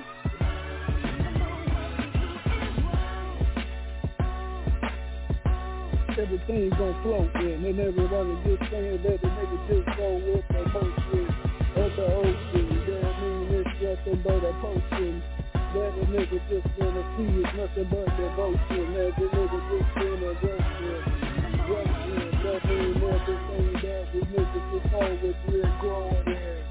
Everything gon' float in, and everybody just saying that the nigga just go with the most shit. but the ocean. Yeah, I mean, it's nothing but a potion. That a nigga just wanna see is nothing but devotion. That the nigga just wanna rush. That mean everything that we niggas just always been going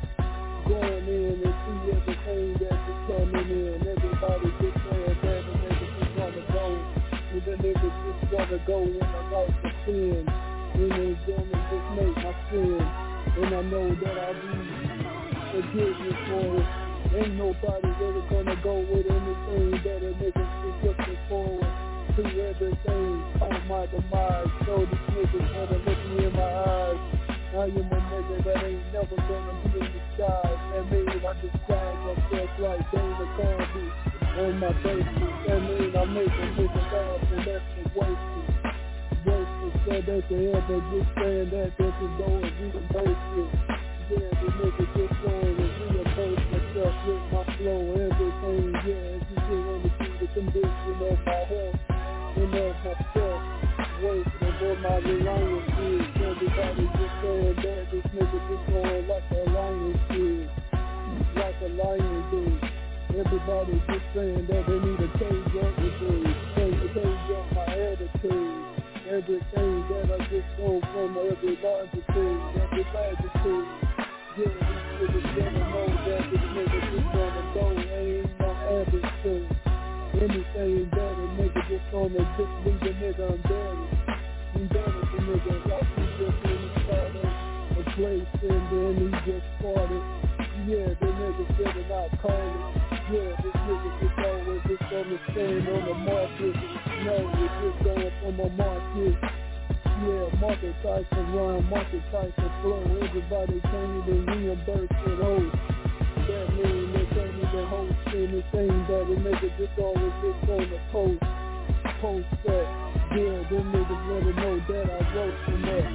in and see everything that is coming in. Everybody just saying that the niggas just wanna go. And the niggas just wanna go in the life of sin. And it's gonna just make my sin. And I know that I'll be forgiven for it. Ain't nobody really gonna go with anything that a niggas just looking forward to everything on my demise. So these niggas wanna look me in my eyes. I am a nigga that ain't never gonna be in the sky. That means I describe myself like Dana Carvey on my basis. That means I make a nigga laugh and that's the wasted. Said that they ever just saying that this is going to be the basis. Yeah, the nigga just going to reimburse myself with my flow, everything. Yeah, if you just want to see the condition of my health and of myself, wasting what my reliance is. Everybody just saying that this nigga just going like a lion is, like a lion is. Everybody just saying that they need to change up the things, change up my attitude. Everything that I just go from every longitude, every latitude. Yeah, these niggas better know that this nigga just gonna go, ain't no average thing. Anything that a nigga just gonna just leave a nigga embarrassed. Embarrass a nigga like he just really started a place and then he just started. Yeah, the nigga better not call it. Yeah, this nigga just always just gonna stand on the market. No, it's just going from a market. Yeah, market type of run, market type of flow. Everybody can't even reimburse it host. That means they can't even host anything that a nigga just always just on the post that. Yeah, them niggas wanna know that I wrote them up.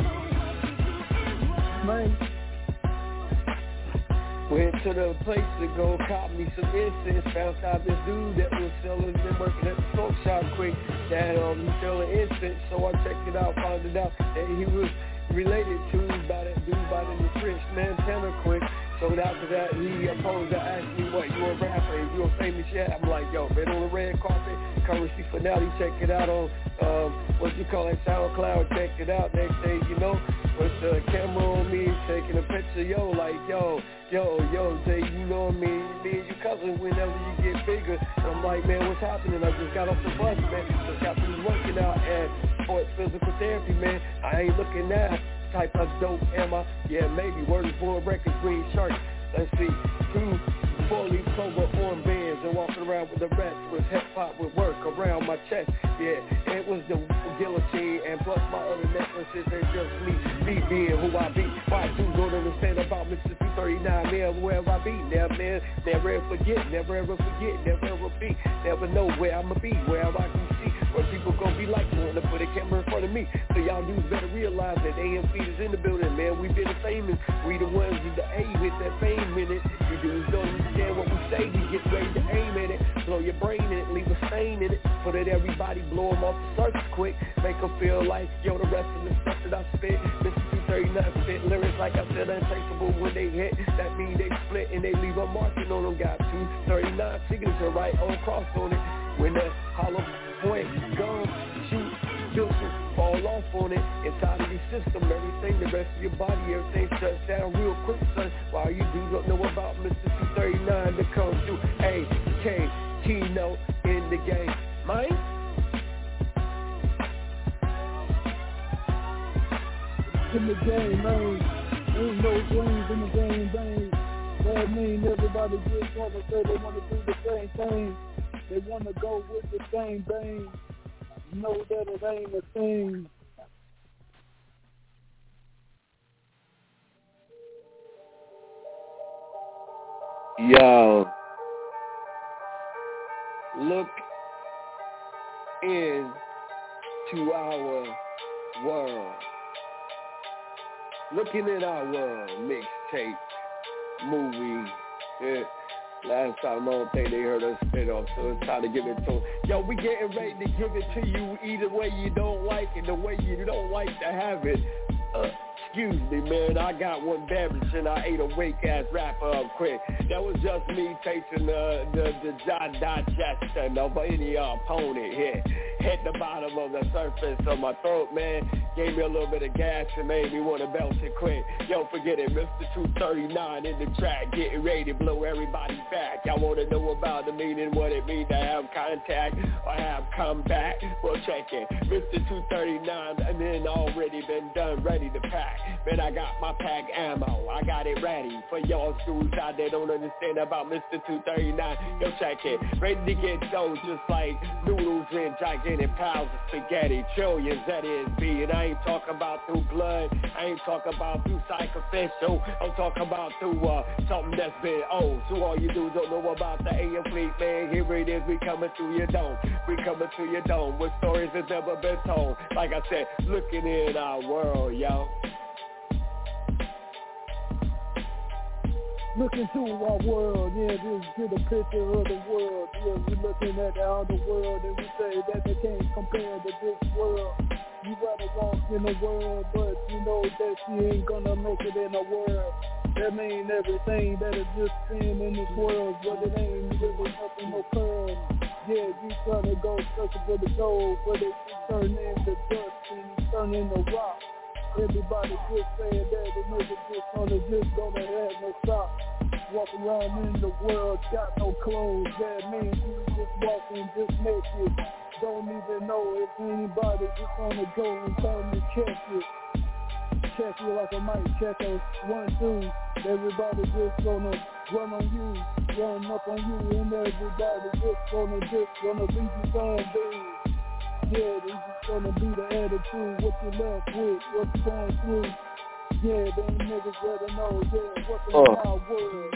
Man.
Went to the place to go cop me some incense. Found out this dude that was selling and working at the smoke shop quick. That he selling incense. So I checked it out, found it out that he was related to by that dude by the French Montana quick. So after that, he opposed to ask me, what, you a rapper? If you a famous yet? I'm like, yo, been on the red carpet. Currency Finale, check it out on, what you call it, SoundCloud. Check it out. Next day, you know, with the camera on me, taking a picture, yo, like, yo, Jay, you know what I mean? Me and your cousin, whenever you get bigger. I'm like, man, what's happening? I just got off the bus, man. Just got through working out at Sports Physical Therapy, man. I ain't looking at type of dope, am I? Yeah, maybe. Word is Born Records, Green Shark. Let's see. 2 4-leaf clover on bands and walking around with the rest was hip-hop with work around my chest. Yeah, it was the guillotine and plus my other necklaces and just me being who I be. Why dudes don't understand about Mississippi 39, man, wherever I be. Never ever forget, never ever be. Never know where I'ma be, wherever I can see. Where people gon' be like, wanna put a camera in front of me. So y'all dudes better realize that AMC is in the building, man. We been famous. We the ones with the A with that fame in it. You dudes don't understand what we say. We get ready to aim at it. Blow your brain in it, leave a stain in it. So that everybody blow them off the surface quick. Make them feel like, yo, the rest of the stuff that I spit. This is 239 spit lyrics, like I said, untraceable when they hit. That mean they split and they leave a marking on them. Got 239 signature right on cross on it. When the hollow point gun, shoot, pistol, fall off on it. Inside of your system, everything, the rest of your body, everything shuts down real quick, son. While you do not know about Mr. 239 to come through. AK, keynote in the game. Mine?
In the game, man. Ain't no dreams in the game, bang. That mean everybody just wanna say they wanna do the same thing. They wanna go with the same thing. Know that it ain't a thing.
Yo, look into our world. Looking at our world, mixtape, movie. Yeah. Last time I don't think they heard us spit off, so it's time to give it to them. Yo, we getting ready to give it to you either way you don't like it, the way you don't like to have it.
Excuse me, man, I got one beverage and I ate a wake-ass rapper up quick. That was just me tasting the digestion of any opponent here. Hit the bottom of the surface of my throat, man. Gave me a little bit of gas and made me want to belt it quick. Yo, forget it, Mr. 239 in the track, getting ready to blow everybody back. Y'all want to know about the meaning, what it means to have contact or have comeback? Well, check it. Mr. 239, and then already been done, ready to pack. Man, I got my pack ammo. I got it ready for y'all schools out there don't understand about Mr. 239. Yo, check it. Ready to get dough just like noodles in gigantic piles of spaghetti. Trillions, that is, B. And I ain't talking about through blood. I ain't talking about through sacrificial. I'm talking about through something that's been old. So all you dudes don't know about the AM fleet, man. Here it is. We coming through your dome. We coming through your dome with stories that's never been told. Like I said, looking in our world, yo.
Look into our world, yeah, just get a picture of the world. Yeah, we're looking at our world and we say that they can't compare to this world. You gotta walk in the world, but you know that you ain't gonna make it in the world. That mean everything that is just sin in this world, but it ain't really nothing no pearl. Yeah, you trying to go searching for the gold, but it turn into dust and turn into rock. Everybody just saying that the nigga just gonna have no socks. Walk around in the world, got no clothes. That means you just walking just naked. Don't even know if anybody just gonna go and come and check it. Check you like a mic checker. 1, 2. Everybody just gonna run on you, run up on you, and everybody just gonna beat you down, baby. Yeah, this is gonna be the attitude, what you left with, what you going through. Yeah, them niggas better know, yeah, what's in our world.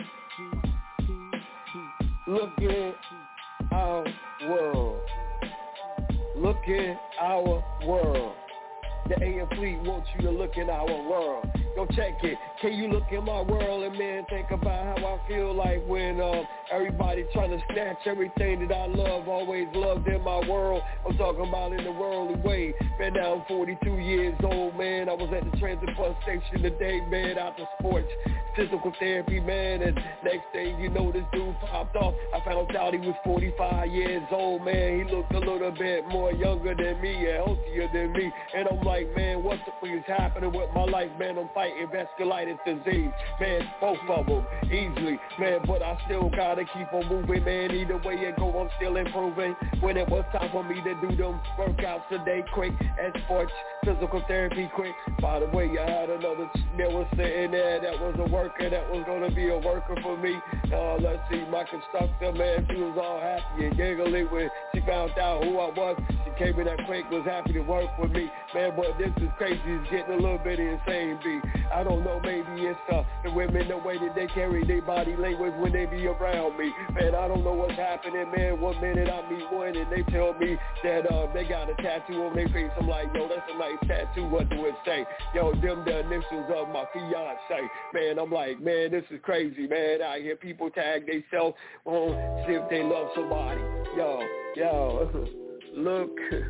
Look at our world. Look at our world. The AM Fleet wants you to look in our world. Go check it. Can you look in my world and, man, think about how I feel like when everybody trying to snatch everything that I love, always loved in my world. I'm talking about in the worldly way. Man, now I'm 42 years old, man. I was at the transit bus station today, man, out to sports, physical therapy, man. And next thing you know, this dude popped off. I found out he was 45 years old, man. He looked a little bit more younger than me and healthier than me. And I'm like, man, what the fuck is happening with my life, man? I'm fighting vasculitis disease, man, both of them, easily, man, but I still gotta keep on moving, man. Either way it go, I'm still improving. When it was time for me to do them workouts today, quick, and sports, physical therapy, quick. By the way, I had another that was sitting there that was a worker, that was gonna be a worker for me. Let's see, my constructor, man, she was all happy and giggly when she found out who I was. She came in that quick, was happy to work with me, man, but this is crazy, it's getting a little bit insane, B. I don't know, maybe it's the women, the way that they carry their body language when they be around me. Man, I don't know what's happening, man. 1 minute I meet one and they tell me that they got a tattoo on their face. I'm like, yo, that's a nice tattoo. What do it say? Yo, them the initials of my fiance. Man, I'm like, man, this is crazy, man. I hear people tag themselves on see if they love somebody. Yo, look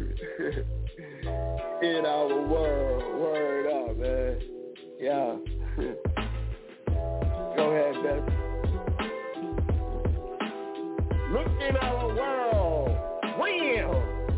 in our world. Word up, man. Yeah. Go ahead, Beth. Look in our world. Wham!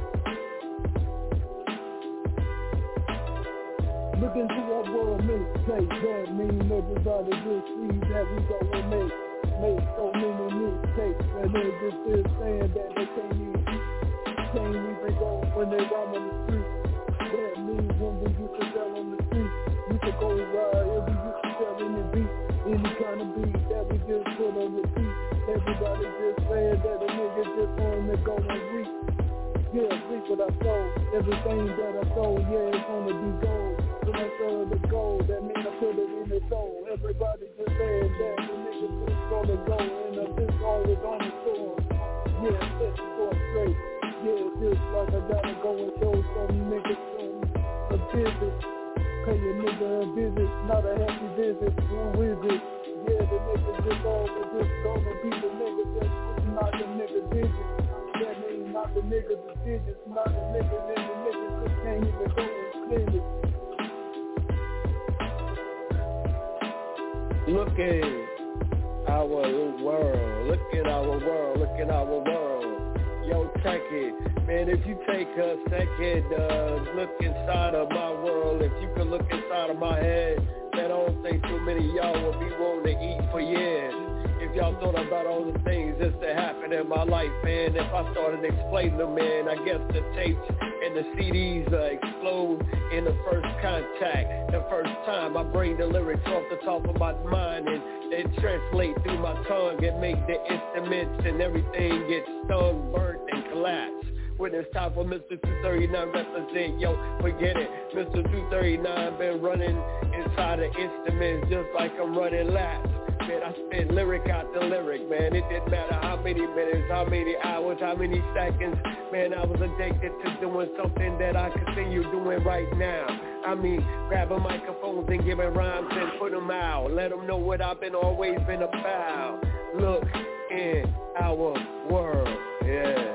Look into our world, mixtape. That mean everybody just see that we go and make so many mixtapes. And they just is saying that they can't even go when they run on the street. That means when we used to sell on the street, we could go ride every used to sell any beat, any kind of beat that we just put on repeat. Everybody just saying that a nigga just want to go and reap. Yeah, reap what I sold. Everything that I sold, yeah, it's gonna be gold. When I sell the gold, that means I put it in the soul. Everybody just saying that the nigga just gonna go and this always on the store. Yeah, let's go straight. Yeah, just like I gotta go and show some niggas a visit. Pay a nigga a visit, not a happy visit. Who is it? Yeah, the nigga just always just gonna be the nigga that's not the nigga digits. That means not the nigga the digits, not the nigga, then the nigga just can't even go and spend it.
Look at our world. Look at our world. Look at our world. Yo, check it. Man, if you take a second, look inside of my world. If you could look inside of my head, man, I don't think too many of y'all will be wanting to eat for years. If y'all thought about all the things that's to happen in my life, man, if I started explaining them, man, I guess the tapes and the CDs explode in the first contact. The first time I bring the lyrics off the top of my mind and they translate through my tongue and make the instruments and everything get stung, burnt, and collapsed. When it's time for Mr. 239 represent, yo, forget it. Mr. 239 been running inside the instruments just like I'm running laps. Man, I spit lyric out the lyric, man. It didn't matter how many minutes, how many hours, how many seconds. Man, I was addicted to doing something that I continue doing right now. I mean, grabbing microphones and giving rhymes and put them out. Let them know what I've always been about. Look in our world, yeah.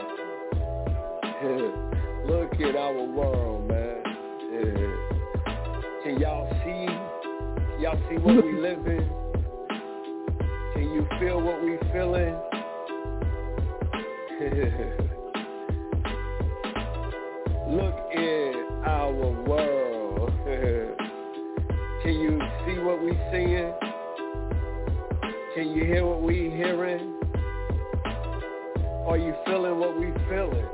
Look at our world, man. Yeah. Can y'all see? Y'all see what we live in? Can you feel what we feeling? Look in our world. Can you see what we seeing? Can you hear what we hearing? Are you feeling what we feeling?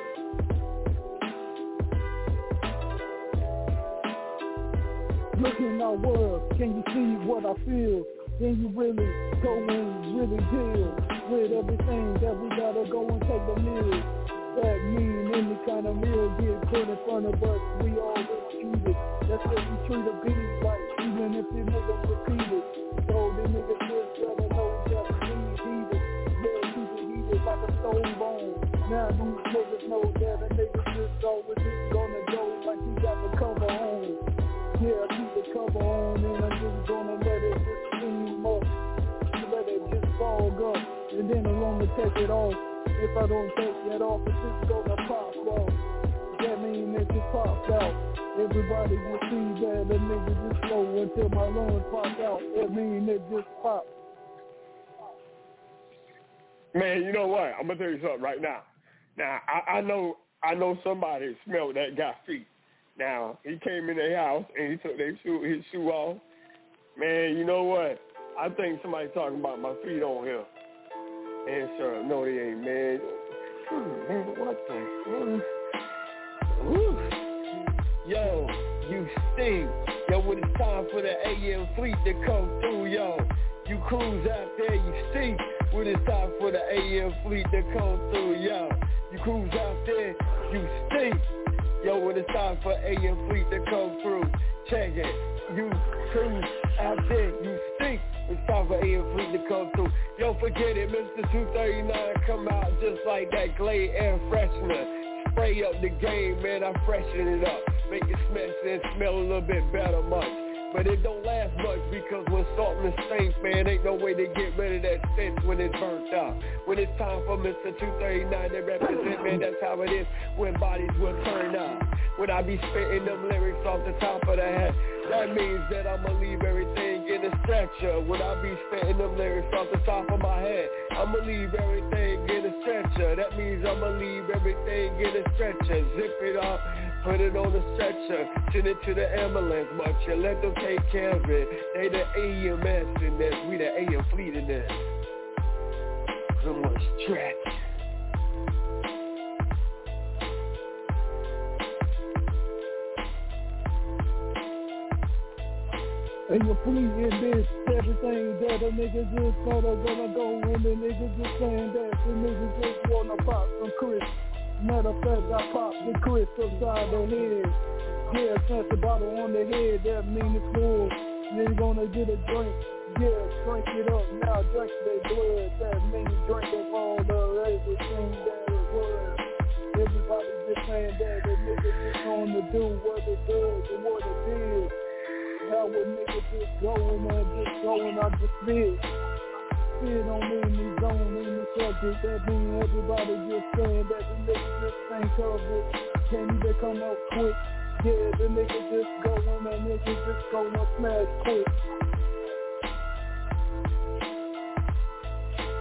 Look in our world, can you see what I feel? Can you really go and really deal with everything that we gotta go and take the meal? That mean any kind of meal get put in front of us, we always eat it. That's what we treat a beat like, even if the niggas repeat it. So the niggas just gotta know that we heated. Yeah, keep it heated like a stove on. Now these niggas know that a nigga just always just gonna go like he got the cover on. Yeah, keep the cover on and I'm just gonna let it just steam up. Let it just fog up and then I'm gonna take it off. If I don't take it off, it's just gonna pop off. That means it just pops out. Everybody will see that the nigga just slow until my lungs pop out. That means it just pops.
Man, you know what? I'm gonna tell you something right now. Now I know somebody smelled that guy's feet. Now he came in their house and he took his shoe off. Man, you know what? I think somebody's talking about my feet on here. And sure, no, they ain't, man. Man, what the? Woo. Yo, you stink. Yo, when it's time for the AM fleet to come through, yo, you cruise out there, you stink. When it's time for the AM fleet to come through, yo, you cruise out there, you stink. Yo, when it's time for AM fleet to come through, check it. You cruise out there, you stink. It's time for AM fleet to come through. Yo, forget it, Mr. 239 come out just like that Glade air freshener. Spray up the game, man, I freshen it up. Make it smell a little bit better much. But it don't last much because when something stinks, man, ain't no way to get rid of that stench when it's burnt out. When it's time for Mr. 239 to represent, man, that's how it is when bodies will turn up. When I be spitting them lyrics off the top of the head, that means that I'ma leave everything in a stretcher. When I be spitting them lyrics off the top of my head, I'ma leave everything in a stretcher. That means I'ma leave everything in a stretcher. Zip it up, put it on a stretcher, send it to the ambulance, but you let them take care of it. They the AMS in this, we the AM fleet in this. Come on, stretch.
And you please in this, everything that a nigga just gonna go and the nigga just saying that the nigga just wanna pop some crisp. Matter of fact, I popped the crisp upside the head. Yeah, touch the bottle on the head, that mean it's full. Then gonna get a drink, yeah, drink it up. Now drink their blood, that means drink up all the everything that it was. Everybody just saying that the nigga just gonna do what it does and what it did. How would niggas just going and just going, I just spit. Spit on any zone, any subject. That mean everybody just saying that the niggas just think of it. Can they come up quick? Yeah, the niggas just going and niggas just gonna smash quick.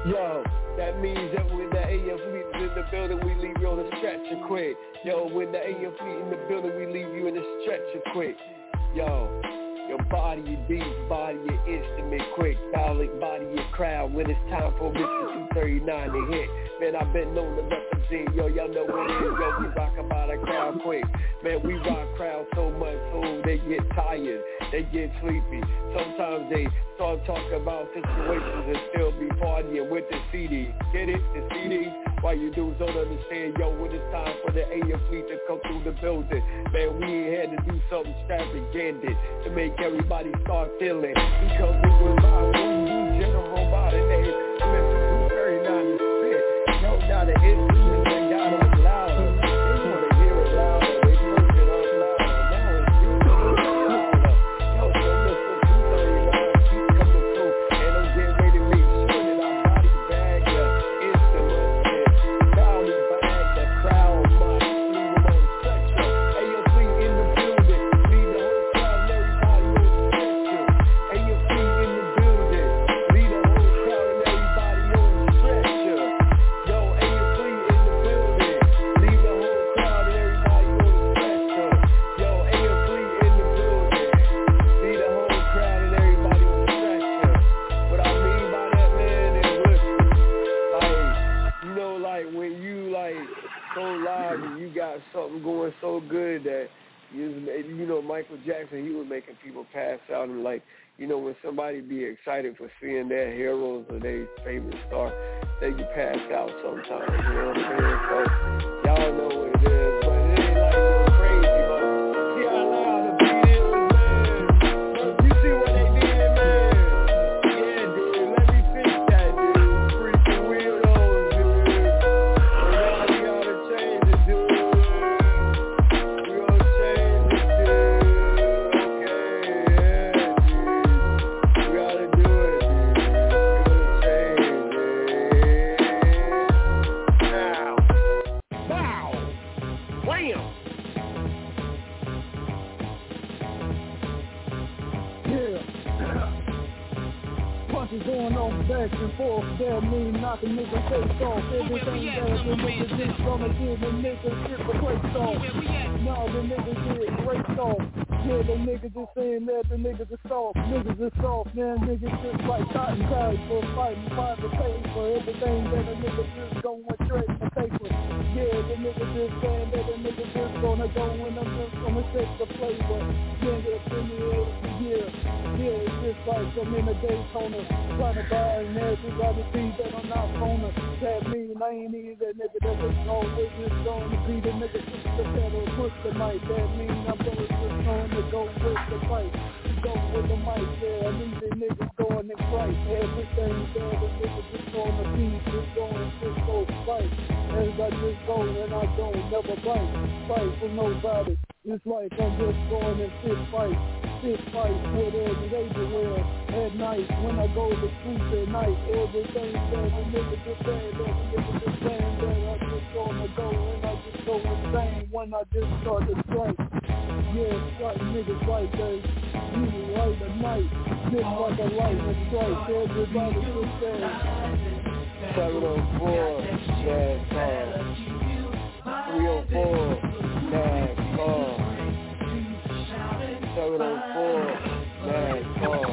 Yo, that means that when the AF Fleet is in the building, we leave you on the stretcher quick. Yo, when the AF Fleet in the building, we leave you in the stretcher quick. Yo, your body, your beat, body, your instrument quick. Body your crowd when it's time for Mr. 239 to hit. Man, I've been known to represent. Yo, y'all know what it is. Yo, we rock about a crowd quick. Man, we rock crowd so much so they get tired. They get sleepy. Sometimes they start talking about situations and still be partying with the CD. Get it? The CD? Why you dudes don't understand, yo, when it's time for the AF Fleet to come through the building. Man, we ain't had to do something extravagant to make everybody start feeling. Because we was live, we do general by the name Mr. 239 to spit. Yo, now the instruments they got us louder. They wanna hear it louder. They push it up louder. Now it's getting louder. Yo, so Mr. 239 keep coming through. And I'm getting ready to make sure that our body bag the instruments and body bag the crowd mic. Leave them on stretcher. AF Fleet in the building. Leave the whole crowd and everybody on stretcher. AF Fleet in the building. Leave the whole crowd and everybody on stretcher. Yo, AF Fleet in the building. Leave the whole crowd and everybody on stretcher. Yo, AF Fleet in the building. Leave the whole crowd and everybody on stretcher. What I mean by that, man, is listen. Like, you know, like when you like so live and you got something going so good that you know, Michael Jackson, he was making people pass out, and like, you know, when somebody be excited for seeing their heroes or their favorite star, they can pass out sometimes, you know what I'm saying? So y'all know what it is, but it ain't like no crazy, but see how loud the beat is, man. You see what they did, man? Yeah, dude, let me fix that, dude. Freaking weirdos, dude. And now we gotta change it, dude. We gonna change it, dude. Okay, yeah, dude. We gotta do it, dude. We gonna change it. Now. Bow. Wham.
Yeah. Punches going on back and forth. That mean knocking niggas face off. Everything that the niggas just gonna give the niggas get the place off. Now the niggas get raced off. Yeah, the niggas just saying that the niggas are soft. Niggas are soft, man. Niggas just like cotton guys for fighting, find the pay for everything that a nigga just going straight for paper. Yeah, the niggas just saying that the niggas just gonna go and I'm just gonna take the flavor. Yeah, get affiliated. Yeah, it's just like I'm in a Daytona trying to buy and everybody see that I'm not gonna. That mean I ain't even that nigga that was always just going to be the nigga push the pedal, push the mic. That mean I'm gonna just going to go with the fight. Go with the mic, yeah, I need the niggas going and fight. Everything that the niggas just on the beat, just going just go fight. As I just go and I don't never fight for nobody. It's like I'm just going and fist fight with everywhere at night. When I go to sleep at night, everything that the nigga just saying, that the nigga just saying, that I just gonna go and I just go insane when I just start to strike. Yeah, strike niggas like that. You right at night, just like a lightning strike. Everybody just saying
704, NASCAR. 304, NASCAR. 704, NASCAR.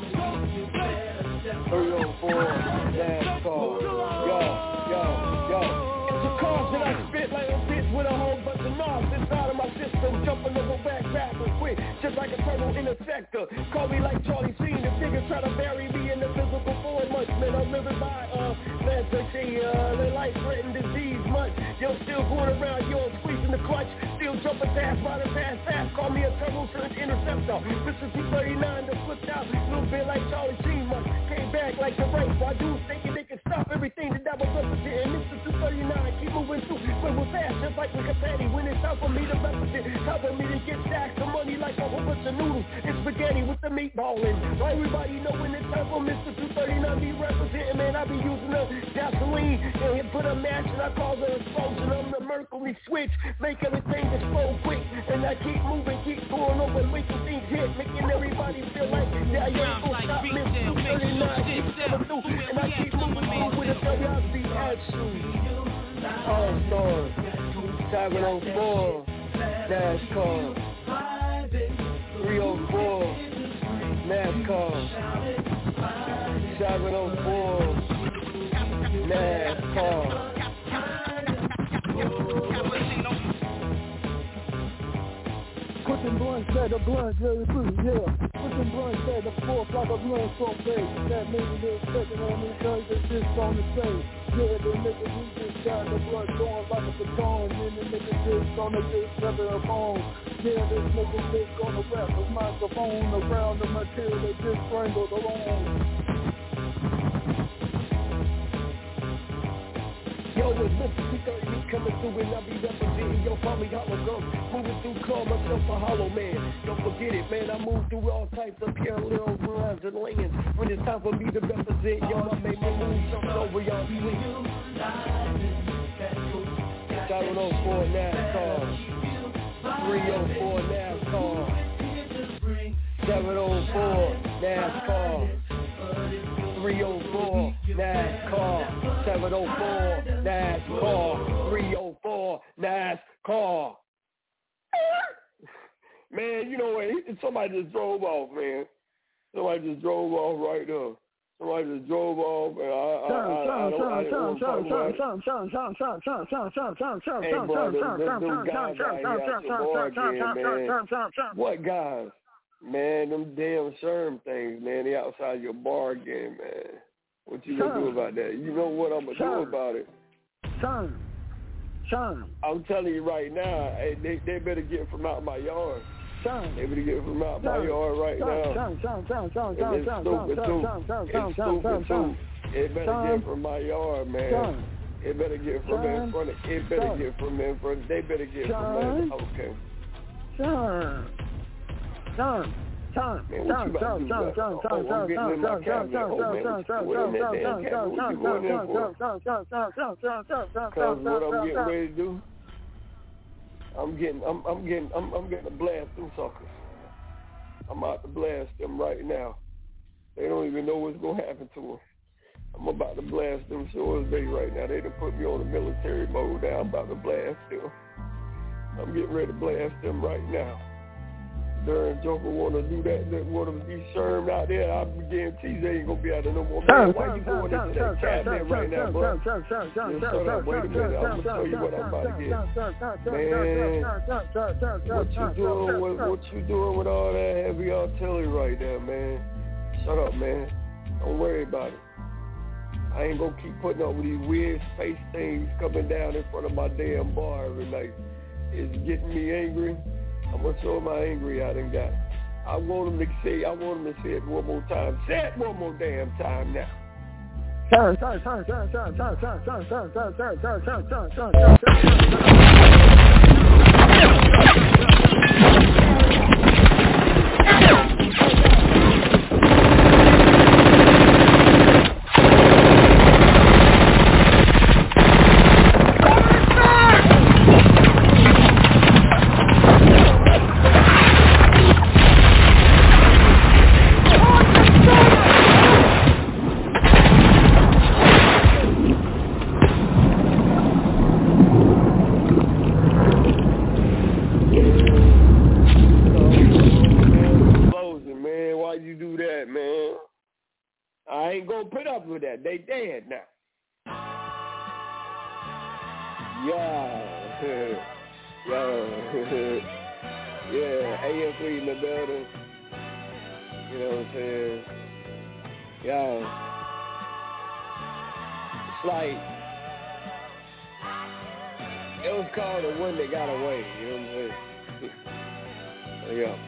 304, NASCAR. Yo. It's a cause that I spit like a bitch with a whole bunch of knobs inside of my system. Jumping over back rappers quick, just like a turtle in a sector. Call me like Charlie Sheen. If niggas try to bury me in the physical form much, man, I'm living by the life-threatening disease much. Yo, still going around, yo, squeezing the clutch, still jumping fast, riding fast. Call me a turtle interceptor. Mr. 239 that flipped out, a little bit like Charlie Sheen much. Came back like the race. Why dudes thinking they can stop everything that was representing? Mr. 239 keep moving through, but we're fast, just like Rick Patty. When it's time for me to represent, time for me to get stacks of money like a whole bunch of noodles and spaghetti with the meatball in. Why everybody know when it's time for Mr. 239 be representing, man, I be using the gasoline and hit put a match and I cause an explosion. I'm the Mercury switch, make everything explode quick, and I keep moving, keep going over, making things hit, making everybody feel like, yeah, you ain't gonna stop Mr. 239, keep coming through, and I keep moving with Cosby Action. All Stars. 704. NASCAR. 304. NASCAR. 704. NASCAR.
Pushing blunts at the blunt, very free, yeah. Pushing blunts at the fourth like a blunt so big. That means they're checking on me cause they just on the same. Yeah, the niggas we just got the blood going like a baton. And the niggas just gonna get together a bone. Yeah, this nigga just gonna rap a microphone around the material they just strangled along.
Yo, it's Mr. 230, me coming through and I be representing your family hologram. Moving through, call myself a hollow man. Don't forget it, man, I move through all types of parallel lines and lanes. When it's time for me to represent, yo, I make my move, jumping over y'all sleep. 704 NASCAR. 304 NASCAR. 704 NASCAR. 304 NASCAR. 704 NASCAR. 304 NASCAR. Man, you know what? Somebody just drove off, man. Somebody just drove off right there. Somebody just drove off, and I don't want to talk about it. Hey, bro, those guys out here at the bar again, man. What guys? Man, them damn Sherm things, man. They outside your bar again, man. What you gonna do about that? You know what I'm gonna do about it?
Sherm.
I'm telling you right now, hey, they better get from out my yard. They better get from out my yard right now. It's stupid too. It better get from my yard, man. It better get from in front of. It better get from in front. They better get from in. Okay. Man, what you about to do? I'm getting in my cabinet. Oh, man, what you in that damn cabinet? What you going in for? Because what I'm getting ready to do, I'm getting to blast them suckers. I'm about to blast them right now. They don't even know what's going to happen to them. I'm about to blast them Shores Bay right now. They done put me on the military mode now. I'm about to blast them. I'm getting ready to blast them right now. Darn Joker want to do that want to be served out there. I guarantee they ain't going to be out of no more. Man, why you going into that cabinet right now, bro? Just shut up. Wait a minute. I'm going to show you what I'm about to get. Man, what you doing with all that heavy artillery right there, man? Shut up, man. Don't worry about it. I ain't going to keep putting up with these weird space things coming down in front of my damn bar every night. It's getting me angry. I'm going to show them how angry I done got. I want them to say it one more time. Say it one more damn time now. I ain't gonna put up with that. They dead now. Yeah, AFE in the building. You know what I'm saying? It's like, it was called the one that got away. You know what I'm saying? Yeah.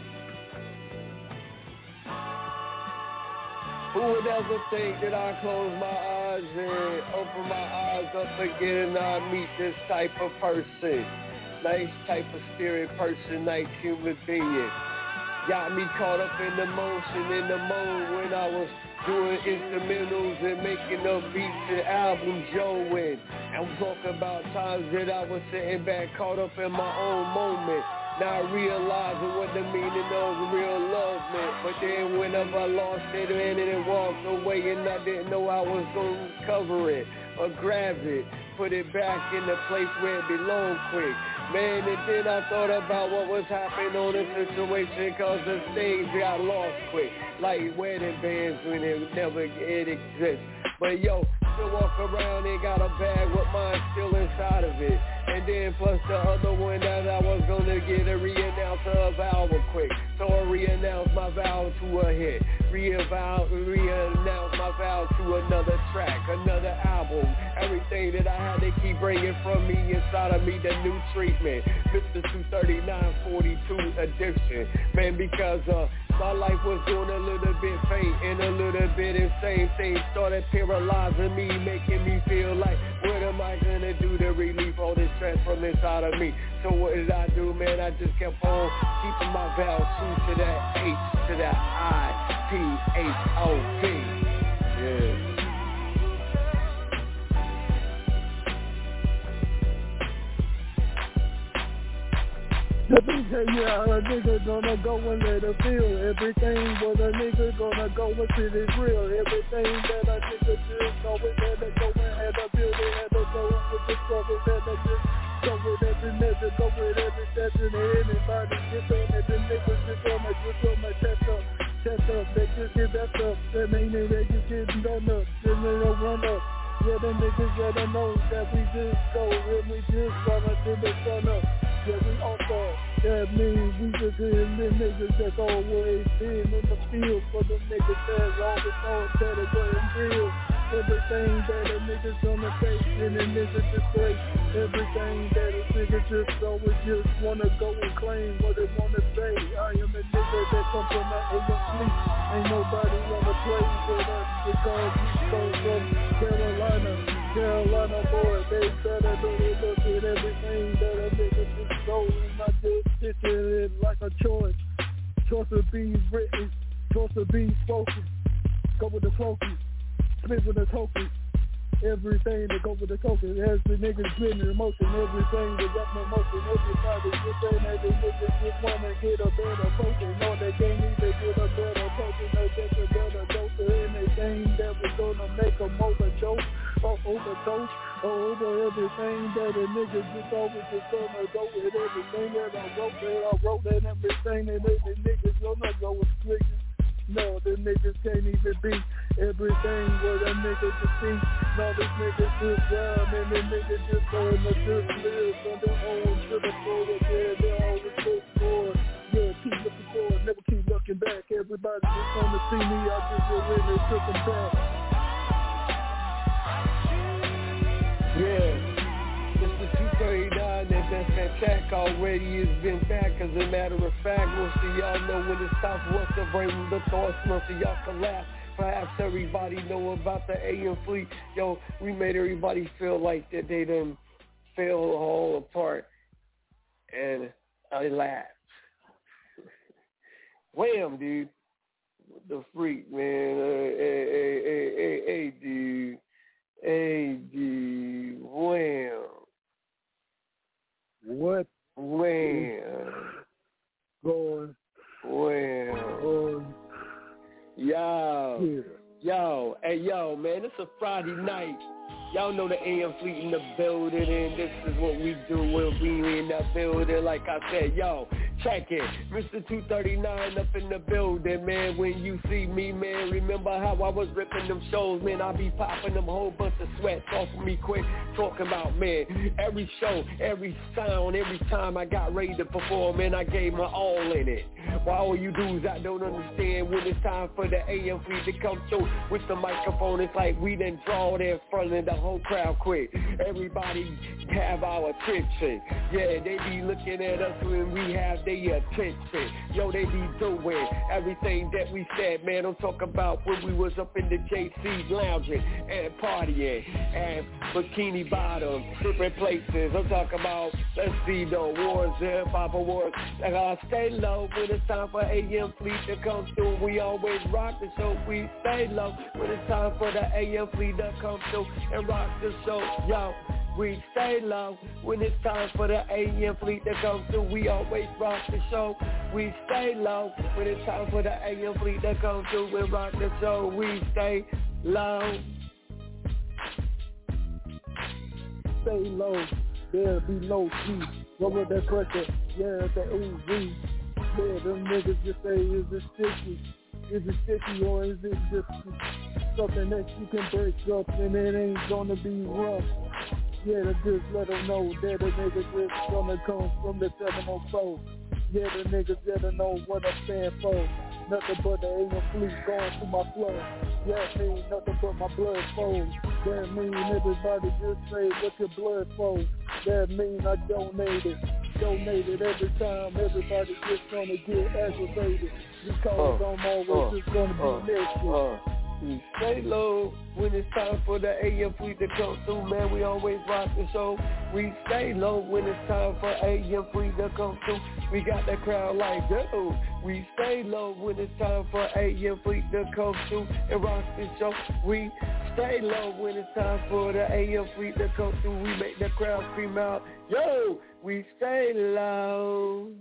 Who would ever think that I close my eyes and open my eyes up again and I meet this type of person? Nice type of spirit person, nice human being. Got me caught up in the motion, in the mode when I was doing instrumentals and making up beats and albums, yo, and I'm talking about times that I was sitting back caught up in my own moment, not realizing what the meaning of real love meant. But then whenever I lost it and it walked away and I didn't know I was going to cover it or grab it, put it back in the place where it belonged quick. Man, and then I thought about what was happening on the situation, cause the things got lost quick, like wedding bands when it exists. But yo, still walk around and got a bag with mine still inside of it. And then plus the other one that I was gonna get a re-announce of album quick. So I re-announce my vow to a hit. Re-announce my vow to another track, another album. Everything that I had to keep bringing from me inside of me, the new treatment. Mr. 23942 addiction. Man, because my life was doing a little bit faint and a little bit insane. Things started paralyzing me, making me feel like, what am I gonna do to relieve all this stress from inside of me? So what did I do, man? I just kept on keeping my vow true to that H, to that I-P-H-O-P. Yeah.
Let me tell you how a nigga gonna go and let it feel. Everything what a nigga gonna go and shit is real. Everything that a nigga just go and had to go and had to build it, had to go with the struggle, had to just go with every measure, go with every session, and anybody get on it, the niggas just gonna test up. They just get that up, that mean they just getting done up, then they don't run up. Yeah, the niggas gotta know that we just go and we just gonna do the sun up. Yeah, we all thought that means we just in the niggas that's always been in the field for the niggas that's always on that are going real. Everything that a niggas gonna face and the niggas just great. Everything that a nigga just always just wanna go and claim what they wanna say. I am a nigga that come from the AFC. Ain't nobody wanna play with us because we come from Carolina boy. They try to look at everything that a nigga just go and I just picture it like a choice. Choice of being written, choice of being spoken. Go with the focus. Split with the token, everything that go with the token. As the niggas split in emotion, everything that got no motion. Everybody just saying that the niggas just wanna get a better token. No, they can't even get a better token. They get a better dose of anything that was gonna make them overdose or overdose or over everything that a nigga just always just gonna go with everything that I wrote and everything that the niggas gonna go with swinging. No, the niggas can't even beat everything what a nigga just see. No, this niggas just rhyme and the niggas just going to just live from their own to the forward. Yeah, they always look forward. Yeah, keep looking forward, never keep looking back. Everybody just want to see me, I just really took them back. Yeah. Mr. 239, that's that track already has been back. As a matter of fact, most of y'all know when it's time for us to bring the thoughts. Most of y'all can laugh. Perhaps everybody know about the AM Fleet. Yo, we made everybody feel like that they done fell all apart. And I laughed. Wham, dude. What the freak, man. Hey, dude. Hey, dude. Wham. What?
Wham.
Going.
Wham. Yo.
Yeah.
Yo. Hey, yo, man. It's a Friday night. Y'all know the AM Fleet in the building, and this is what we do when we in the building. Like I said, yo, check it. Mr. 239 up in the building, man. When you see me, man, remember how I was ripping them shows, man. I be popping them whole bunch of sweats off of me quick. Talking about, man, every show, every sound, every time I got ready to perform, man, I gave my all in it. Why all you dudes I don't understand when it's time for the AM Fleet to come through with the microphone. It's like we done draw there in front of the whole crowd quick. Everybody have our attention. Yeah, they be looking at us when we have their attention. Yo, they be doing everything that we said, man. I'm talking about when we was up in the JC lounging and partying and Bikini Bottom, different places. I'm talking about, let's see, the wars, the hip-hop awards. Stay low when it's time for AM Fleet to come through. We always rock the show. We stay low when it's time for the AM Fleet to come through and rock the show. Yo, we stay low when it's time for the AM Fleet to come through. We always rock the show. We stay low when it's time for the AM Fleet to come through and rock the show. We stay low.
Stay low. There'll be no key. What with that pressure? Yeah, that OZ. Yeah, them niggas just say, is it sticky? Is it sticky or is it just something that you can break up and it ain't gonna be rough? Yeah, to just let them know that the niggas just gonna come from the 704. Yeah, the niggas gotta know what I stand for. Nothing but the AM Fleet going through my blood. Yeah, I mean nothing but my blood flows. That mean everybody just say what your blood flows. That mean I donated every time. Everybody just gonna get aggravated because I'm always just gonna be next year. We stay low when it's time for the AM Fleet to come through, man. We always rock the show. We stay low when it's time for AM Fleet to come through. We got that crowd like, yo. We stay low when it's time for AM Fleet to come through and rock the show. We stay low when it's time for the AM Fleet to come through. We make the crowd scream out, yo. We stay low.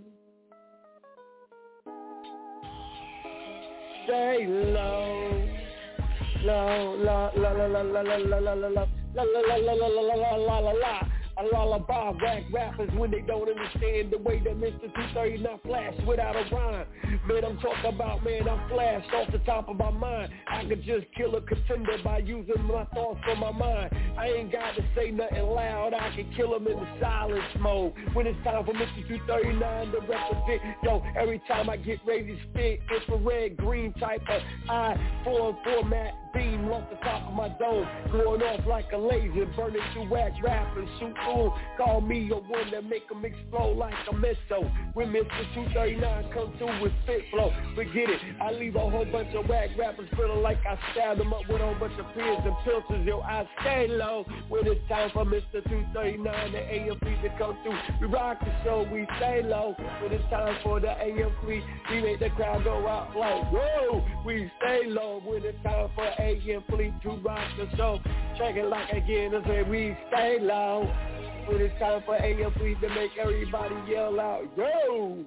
Stay low. La la la la la la la la la la la la la la la la la la. A lullaby whack rappers when they don't understand the way that Mr. 239 flash without a rhyme. Man, I'm talking about, man, I'm flashed off the top of my mind. I could just kill a contender by using my thoughts from my mind. I ain't got to say nothing loud. I can kill him in the silence mode. When it's time for Mr. 239 to represent, yo, every time I get ready to spit, infrared green type of format beam off the top of my dome, going off like a laser, burning through whack rappers, shoot through. Call me a one that make them explode like a missile. When Mr. 239 come through with spit flow, forget it, I leave a whole bunch of whack rappers feeling like I stabbed them up with a whole bunch of pins and filters. Yo, I stay low when it's time for Mr. 239 the AM Fleet to come through. We rock the show, we stay low when it's time for the AM Fleet. We make the crowd go out like, whoa. We stay low when it's time for AM Fleet to rock the show. Check it like again and say we stay low when it's time for AM Fleet to make everybody yell out, yo.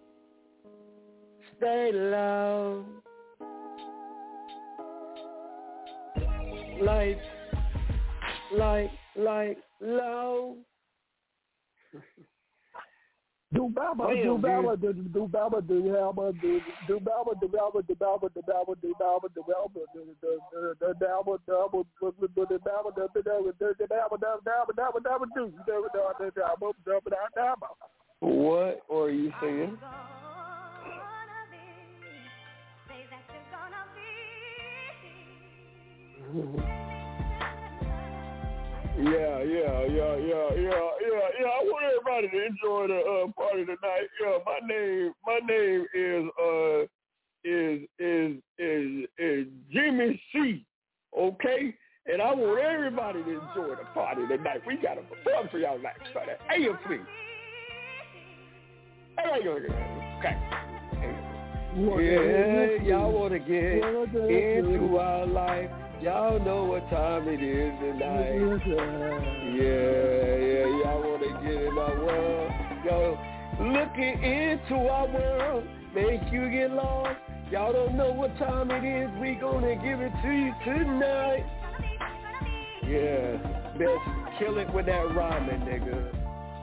Stay low. Like low. Do baba, do baba, do baba, do baba, do baba, do baba, do baba, do baba, do baba, do baba,
What are you saying? Yeah. I want everybody to enjoy the party tonight. Yeah, my name is Jimmy C. Okay, and I want everybody to enjoy the party tonight. We got a fun for y'all tonight. Start at AM Fleet. Okay. Yeah, y'all want to get into our life. Y'all know what time it is tonight. Yeah, y'all want to get in our world. Yo, looking into our world, make you get lost. Y'all don't know what time it is. We gonna give it to you tonight. Yeah, bitch, kill it with that rhyming, nigga.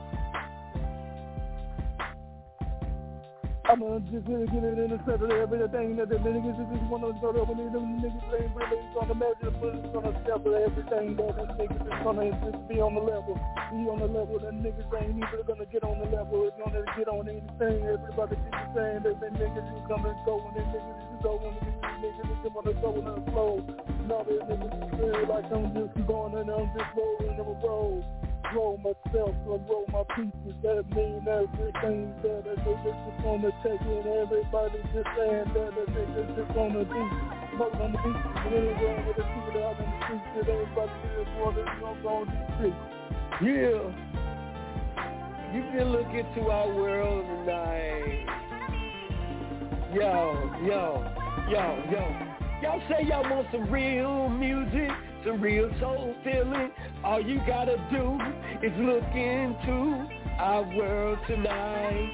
I'm gonna just get it in the center of everything that the niggas just wanna go to when them niggas ain't really gonna measure, but it's gonna separate everything that the niggas is gonna just be on the level. Be on the level, the niggas ain't even gonna get on the level, it's gonna get on anything. Everybody keeps saying that the niggas is coming and going, and niggas is going, and niggas is gonna go and flow. Now the niggas feel like I'm just going and I'm just rolling on the road. grow myself, I grow my pieces that mean everything that a nigga just wanna take in. Everybody just saying that a nigga just wanna be smoking on the beach. And anywhere with a shooter out in the streets, that everybody just wanna go on these streets.
Yeah. You can look into our world tonight. Yo. Y'all say y'all want some real music, some real soul feeling. All you gotta do is look into our world tonight.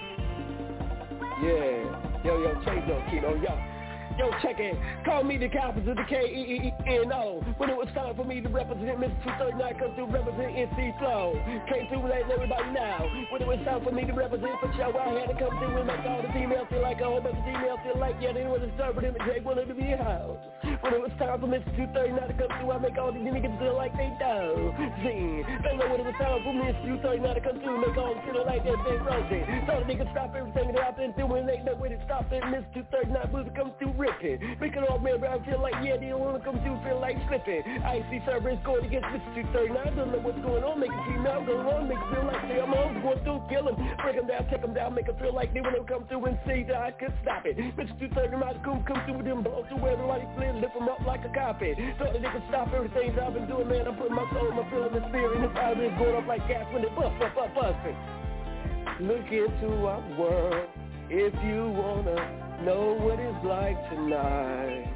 Yeah. Yo, change your kiddo, yo. Yo, check it. Call me the capital of the K-E-E-N-O. When it was time for me to represent Mr. 239, come through represent NC Flow. Came through letting everybody know. When it was time for me to represent for show, I had to come through and make all the females feel like a whole bunch of females feel like, yeah, they wanted to start for them and they wanted to be a house. When it was time for Mr. 239 to come through, I make all these niggas feel like they do. See, don't know when it was time for Mr. 239 to come through and make all them feel like they're big rosy. So the niggas stop everything that I've been doing, they know where to stop it. Mr. 239 will come through ripping. Make it all man, but I feel like, yeah, they don't want to come through, feel like slipping. I see servers going against Mr. 239, don't know what's going on, make it female go on, make it feel like they I'm on, going through, kill them, break them down, take them down, make it feel like they want to come through and see that I could stop it. Mr. 239 come through with them, blow through everybody, flip them up like a carpet. So that they can stop everything that I've been doing, man, I'm putting my soul, my feeling, the spirit, and the fire is going up like gas when it busting. Look into our world, if you wanna know what it's like tonight.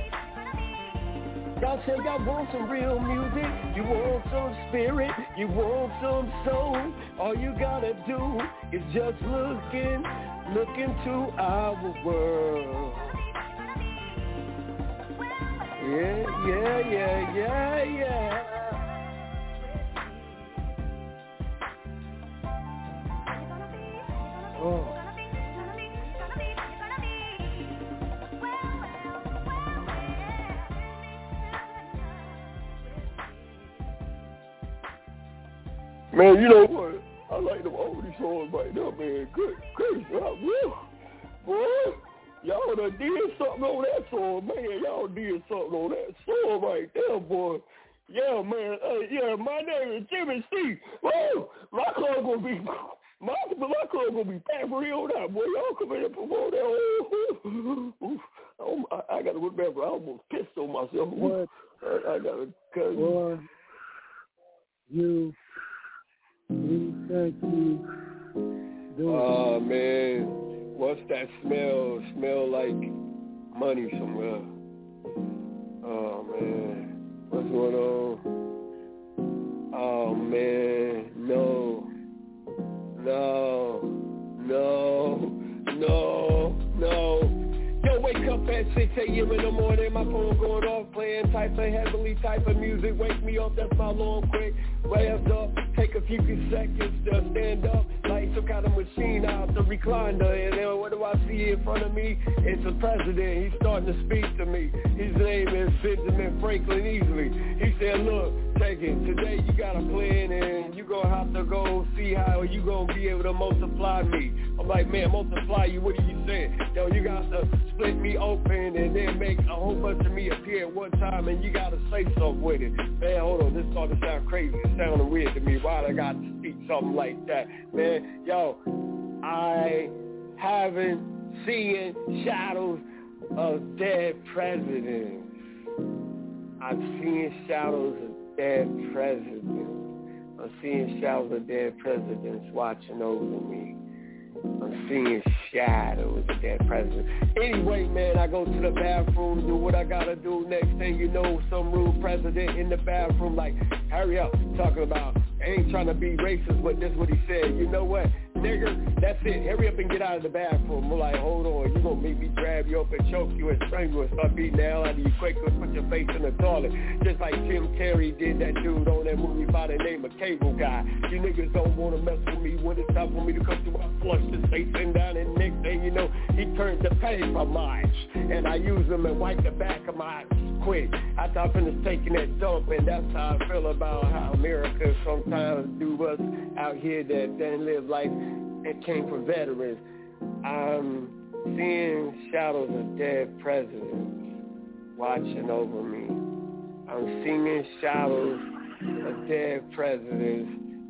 Y'all say y'all want some real music, you want some spirit, you want some soul. All you gotta do is just look into our world. Yeah. Oh. Man, you know what? I like them oldie songs right now, man. Good gracious, boy. Y'all done did something on that song, man. Y'all did something on that song right there, boy. Yeah, man. My name is Jimmy C. Whoa, my club gonna be packed for real now, boy. Y'all come in and promote that. I gotta remember, I almost pissed on myself.
What?
I gotta cut.
Boy, you think you doing?
Man, what's that smell? Smell like money somewhere. Oh, man. What's going on? Oh, man. No. Yo, wake up at 6 a.m. in the morning, my phone going off, playing heavily type of music, wake me up, that's my long quick, revved up, take a few seconds to stand up, like some kind of machine out the recliner, and then what do I see in front of me? It's the president, he's starting to speak to me, his name is Benjamin Franklin Easley. He said, look, take it, today you got a plan, and you gonna have to go see how you gonna be able to multiply me. I'm like, man, multiply you, what are you saying? Yo, you got to split me open and then make a whole bunch of me appear at one time, and you got to say something with it. Man, hold on, this starting to sound crazy. It sounded weird to me. Why I got to speak something like that? Man, yo, I haven't seen shadows of dead presidents. I've seen shadows of dead presidents. I'm seeing shadows of dead presidents watching over me. I'm seeing shadows of that president. Anyway, man, I go to the bathroom, do what I gotta do. Next thing you know, some rude president in the bathroom, like, hurry up, talking about, I ain't trying to be racist, but this is what he said. You know what, nigga, that's it. Hurry up and get out of the bathroom. I'm like, hold on, you gonna make me grab you up and choke you and strangle and start beating the hell out of you quick and put your face in the toilet. Just like Tim Carey did that dude on that movie by the name of Cable Guy. You niggas don't want to mess with me when it's time for me to come through. I flush his face in down, and next thing you know, he turned to paper march. And I use them and wipe the back of my eyes quick. After I finished taking that dump, and that's how I feel about how America sometimes do us out here that didn't live life and came from veterans. I'm seeing shadows of dead presidents watching over me. I'm seeing shadows of dead presidents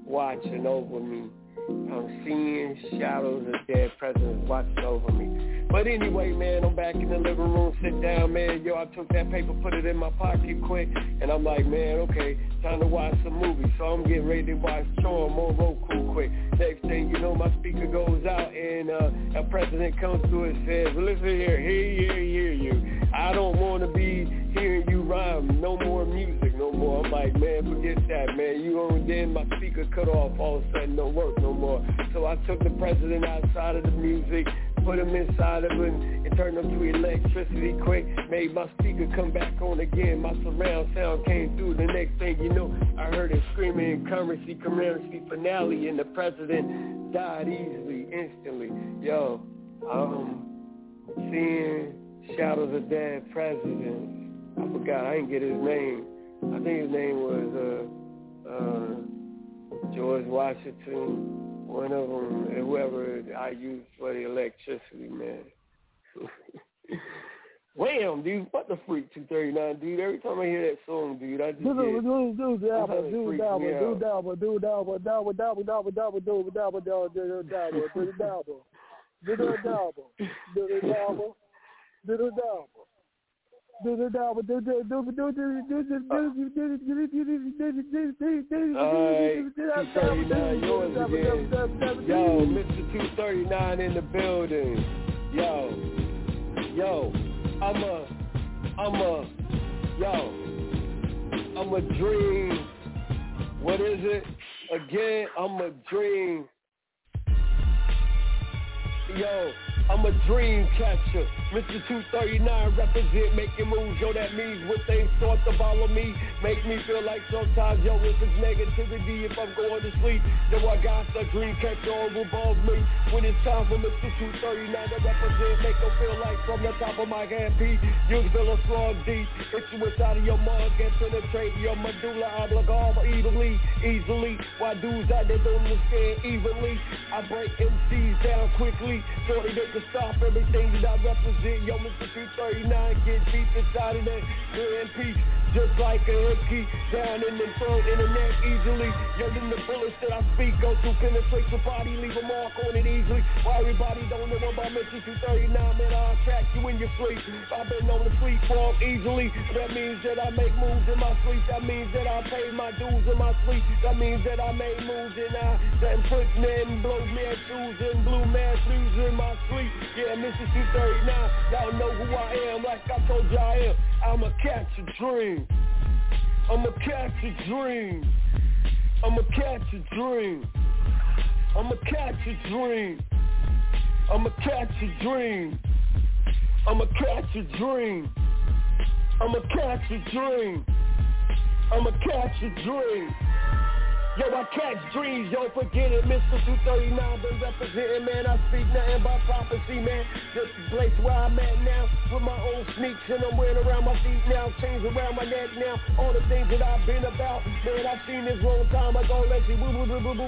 watching over me. I'm seeing shadows of dead presidents watching over me. But anyway, man, I'm back in the living room, sit down, man. Yo, I took that paper, put it in my pocket quick, and I'm like, man, okay, time to watch some movies. So I'm getting ready to watch Charm on Roku quick. Next thing you know, my speaker goes out, and a president comes through and says, listen here, hear you. I don't want to be hearing you rhyme. No more music, no more. I'm like, man, forget that, man. You on then my speaker cut off. All of a sudden, don't work no more. So I took the president outside of the music, put him inside of it, and turned him to electricity quick. Made my speaker come back on again. My surround sound came through. The next thing you know, I heard it screaming currency finale, and the president died easily, instantly. Yo, seeing shadows of dead presidents. I forgot. I didn't get his name. I think his name was George Washington, one of them, and whoever I used for the electricity, man. Wham, dude, what the freak 239, dude. Every time I hear that song, dude, I just get yours again. Yo, Mr. 239 in the building. Yo, I'm a dream. What is it? Again, I'm a dream. Yo, I'm a dream catcher. Mr. 239 represent making moves. Yo, that means when things start to follow me, make me feel like sometimes, yo, if it's negativity, if I'm going to sleep, yo, I got the dream catcher all above me. When it's time for Mr. 239 to represent, make them feel like from the top of my handpiece, you feel a strong deep. Hit you inside of your mind, get penetrate your medulla oblongata easily. Why dudes out there don't understand evenly? I break MCs down quickly, so they can stop everything that I represent. Yo, Mr. 239 get deep inside of that grand piece, just like a hickey, down in the throat, in the neck easily. Yo, then the bullets that I speak go through, penetrate your body, leave a mark on it easily. Why everybody don't know about Mr. 239, man, I'll attack you in your sleep. I've been known to sleep walk easily. That means that I make moves in my sleep. That means that I pay my dues in my sleep. That means that I made moves and I done put men, blow man shoes and blue man shoes in my sleep. Yeah, Mr. 239, y'all know who I am, like I told you I am. I'ma catch a dream. I'ma catch a dream. I'ma catch a dream. I'ma catch a dream. I'ma catch a dream. I'ma catch a dream. I'ma catch a dream. I'ma catch a dream. Yo, I catch dreams, yo, forget it. Mr. 239 been representing, man. I speak nothing but prophecy, man. This place where I'm at now, with my old sneaks, and I'm wearing around my feet now, chains around my neck now. All the things that I've been about, man, I've seen this long time ago. Let's see, way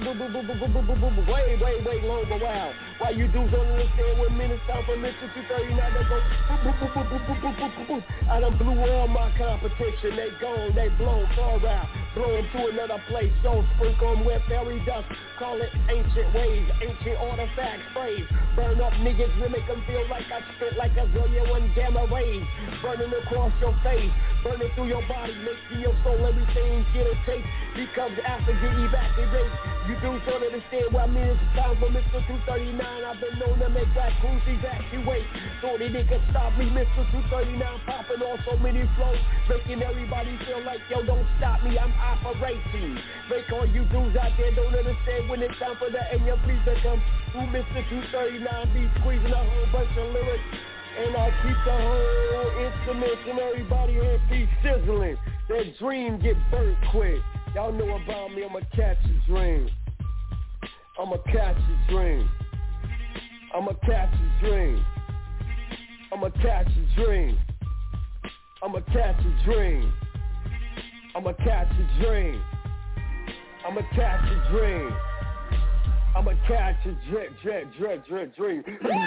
long a while. Why you dudes don't understand what minutes time for Mr. 239 to go? I done blew all my competition. They gone, they blown far out, blowing to another place. Don't sprinkle them with fairy dust. Call it ancient ways, ancient artifacts, phrase. Burn up niggas to make them feel like I spit like a zillion one gamma rays. Burning across your face, burning through your body, making your soul everything get a taste. Becomes after get evacuated. You dudes don't understand what I mean. It's time for Mr. 239. I've been known to make black crews evacuate. So they can stop me, Mr. 239, popping on so many flows, making everybody feel like, yo, don't stop me, I'm operating. Make all you dudes out there don't understand when it's time for the NFP to come through. Mr. 239 be squeezing a whole bunch of lyrics, and I keep the whole instruments and everybody here be sizzling. That dream get burnt quick. Y'all know about me, I'ma catch a dream. I'ma catch a dream. I'ma catch a dream. I'ma catch a dream. I'ma catch a dream. I'ma catch a dream. I'ma catch a dream. I'ma catch a dream.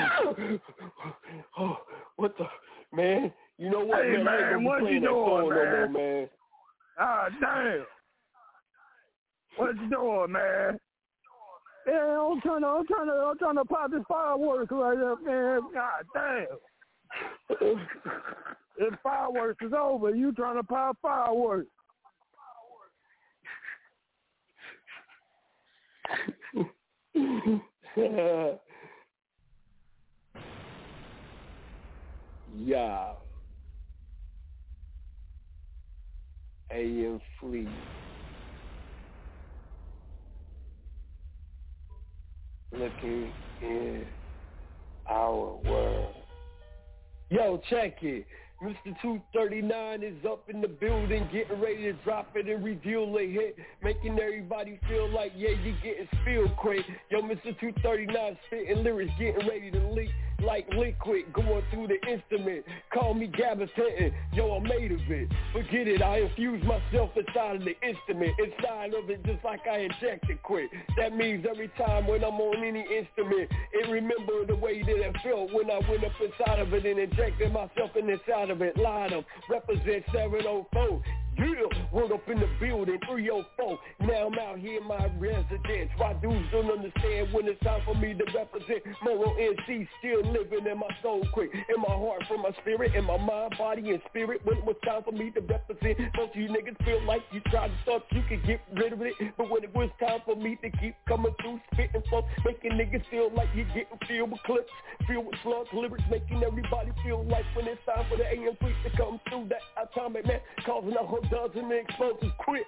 Oh, what the man? You know what,
hey, man? What you doing, man?
Man?
Ah, damn. What you doing, man? Yeah, I'm trying to pop this fireworks right up, man. God damn. If fireworks is over, you trying to pop fireworks.
Yeah. AM Fleet. Looking in our world. Yo, check it. Mr. 239 is up in the building, getting ready to drop it and reveal a hit, making everybody feel like, yeah, you getting spilled quick. Yo, Mr. 239 spitting lyrics, getting ready to leak like liquid, going through the instrument. Call me Gabapentin, yo, I'm made of it. Forget it, I infuse myself inside of the instrument, inside of it just like I injected quick. That means every time when I'm on any instrument, it remember the way that it felt when I went up inside of it and injected myself in inside of it. Line up, represent 704. Yeah, word up in the building, 304. Now I'm out here in my residence. Why dudes don't understand when it's time for me to represent. Moral NC still living in my soul quick. In my heart, from my spirit, in my mind, body, and spirit. When it was time for me to represent, most of you niggas feel like you tried to thought you could get rid of it. But when it was time for me to keep coming through, spitting flow, making niggas feel like you're getting filled with clips, filled with slugs, lyrics, making everybody feel like when it's time for the AM Fleet to come through, that atomic man causing a whole dozen explosives quick.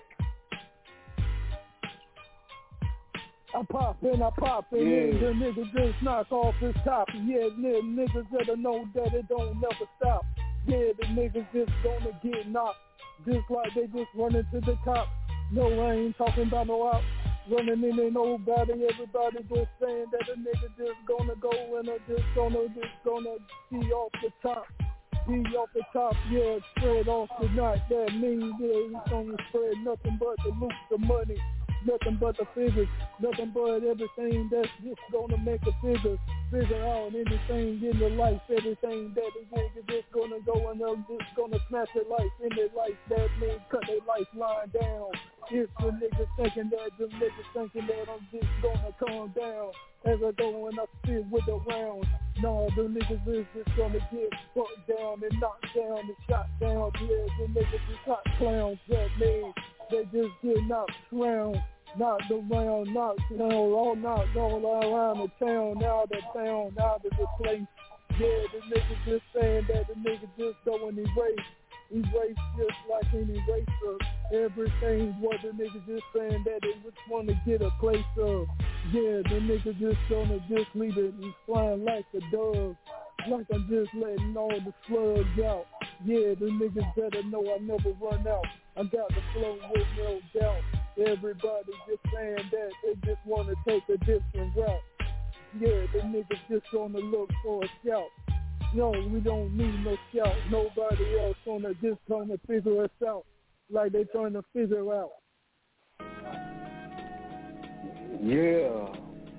I pop in, yeah. The nigga just knock off his top. Yeah, niggas that know that it don't never stop. Yeah, the niggas just gonna get knocked, just like they just running to the top. No, I ain't talking about no out. Running in ain't nobody, everybody just saying that a nigga just gonna go and just gonna see off the top. Be off the top, yeah, spread off the night. That means, yeah, it's gonna spread nothing but the loot, the money, nothing but the figures, nothing but everything that's just gonna make a figure out anything in the life, everything that the nigga just gonna go and just gonna smash their life in their life. That means cut their lifeline down. If the niggas thinking that, the niggas thinking that I'm just gonna calm down as I go and I sit with the rounds. No, the niggas is just gonna get fucked down and knocked down and shot down. Yeah, the niggas is hot clowns. That means they just get knocked around, knocked around, knocked down, all knocked all around the town, out of the place. Yeah, the niggas just saying that the niggas just go and erase just like an eraser. Everything what the niggas just saying that they just want to get a place of. Yeah, the niggas just gonna just leave it and flying like a dove. Like I'm just letting all the slugs out. Yeah, the niggas better know I never run out. I got the flow with no doubt. Everybody just saying that they just want to take a different route. Yeah, the niggas just gonna look for a scout. No, we don't need no scout. Nobody else just trying to figure us out like they trying to figure out.
Yeah.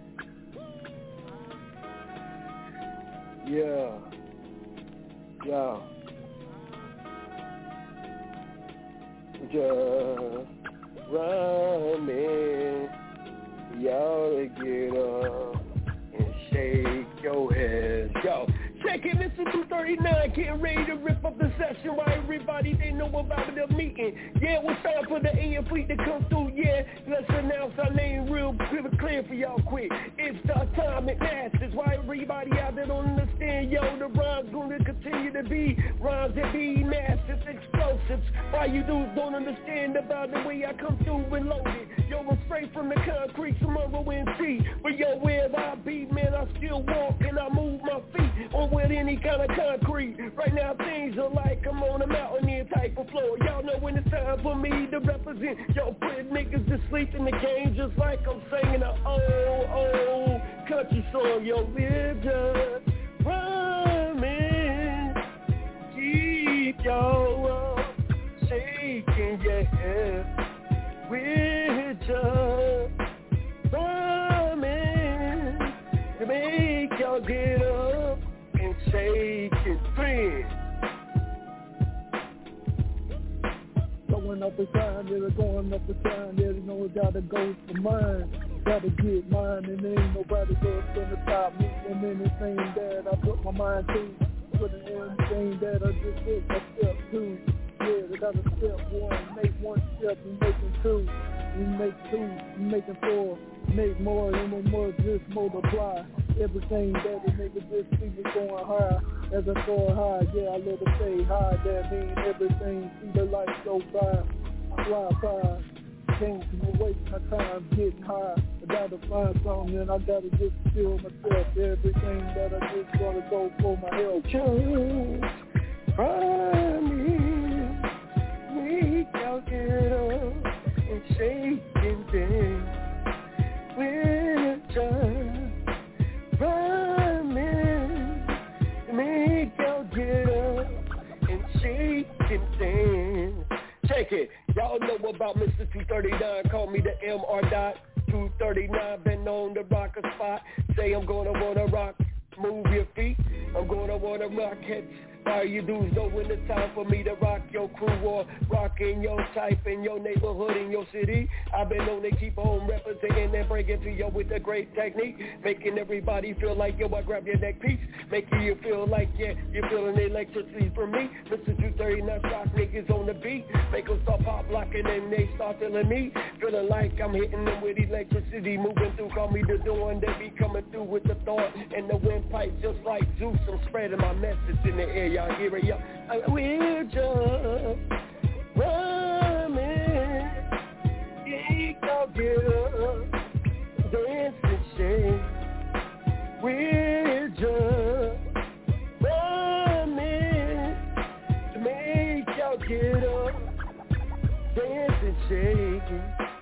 Just running, y'all to get up and shake your head. Yo, check it, Mr. 239, getting ready to rip up the session while everybody they know about the meeting. Yeah, it's time for the AM Fleet to come through, yeah. Let's announce our name real clear for y'all quick. It's the Atomic Masters. Why everybody out there don't understand, yo, the rhymes gonna continue to be rhymes that be massive explosives. Why you dudes don't understand about the way I come through and load it? Yo, I'm straight from the concrete, tomorrow NC. But yo, wherever I be, man, I still walk and I move my feet on with any kind of concrete. Right now things are like I'm on a mountaineer type of floor. Y'all know when it's time for me to represent. Yo, put niggas to sleep in the game just like I'm singing a old country song. Yo, we're just rhyming. Keep y'all shaking your head. We're just rhyming to make y'all get up and shake and friend.
going up and trying, they're going up and trying, they know it gotta go for mine. Gotta get mine, and there ain't nobody gonna stop me from anything that I put my mind to. Put it anything that I just did, a step two. Yeah, they got a step one, make one step, we making two. We make two, we making four, make more, and no more, just multiply. Everything that a nigga just see me going high. As I soar high, yeah, I let it stay high. That means everything, see the light go by, fly by. Can't waste my time getting high. I gotta find something and I gotta just feel myself. Everything that I just wanna go for my health. Just promise me I'll get up and shake and dance. We're just promise me I'll get up and shake and dance. Check it. Y'all know about Mr. 239, call me the MR dot. 239, been on the rocker spot. Say I'm gonna wanna rock, move your feet. I'm gonna wanna rock heads. All you dudes know when it's time for me to rock your crew or rockin' your type in your neighborhood, in your city. I've been known to keep on representing and bring it to you with a great technique. Making everybody feel like, yo, I grab your neck piece. Making you feel like, yeah, you're feeling electricity from me. Mr. 239 shock niggas on the beat. Make them start pop locking and they start feeling me. Feeling like I'm hitting them with electricity. Moving through, call me the dawn. They be coming through with the thought. And the windpipe just like Zeus. I'm spreading my message in the air. Y'all hear it, y'all. We're just running. I'll get up, dance and shake. We're just running to make y'all get up, dance and shake.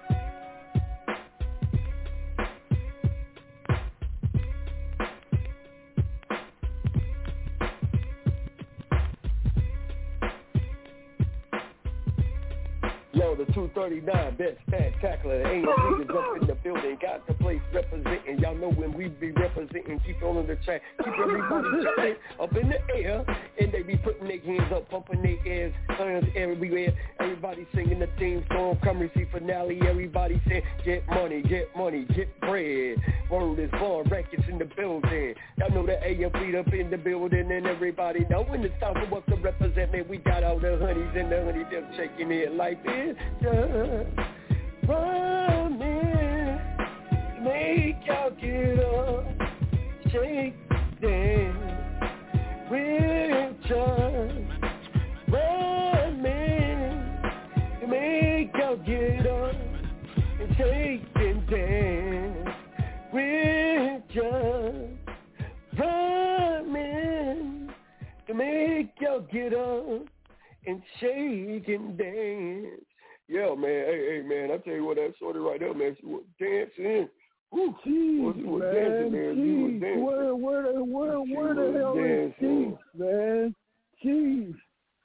Yo, the 239, best spectacular. Ain't no niggas up in the building. Got the place representing. Y'all know when we be representing. Keep on the track. Keep everybody jumping up in the air. And they be putting their hands up, pumping their ears. Hands everywhere. Everybody singing the theme song. Come receive finale. Everybody saying, get money, get bread. Word is born. Records in the building. Y'all know the AFP up in the building. And everybody know when it's time for us to represent. Man, we got all the honeys and the honey them shaking it like this. Just running, make y'all get up, shake, dance. We're just running, make y'all get up and shake and dance. We're just running to make y'all get up and shake and dance. Yeah, man. Hey, man. I tell you what, that shorty right there, man. She was dancing. Woo. Jeez, she was dancing, man. She was dancing. Where the hell is Chief, man? Chief.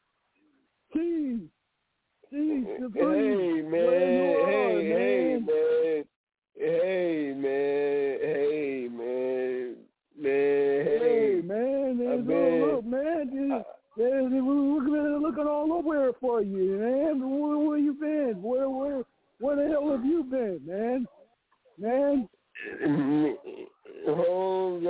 Hey, man. Look, man. We're looking all over for you, man. Where you been? Where the hell have you been, man?
Holmes,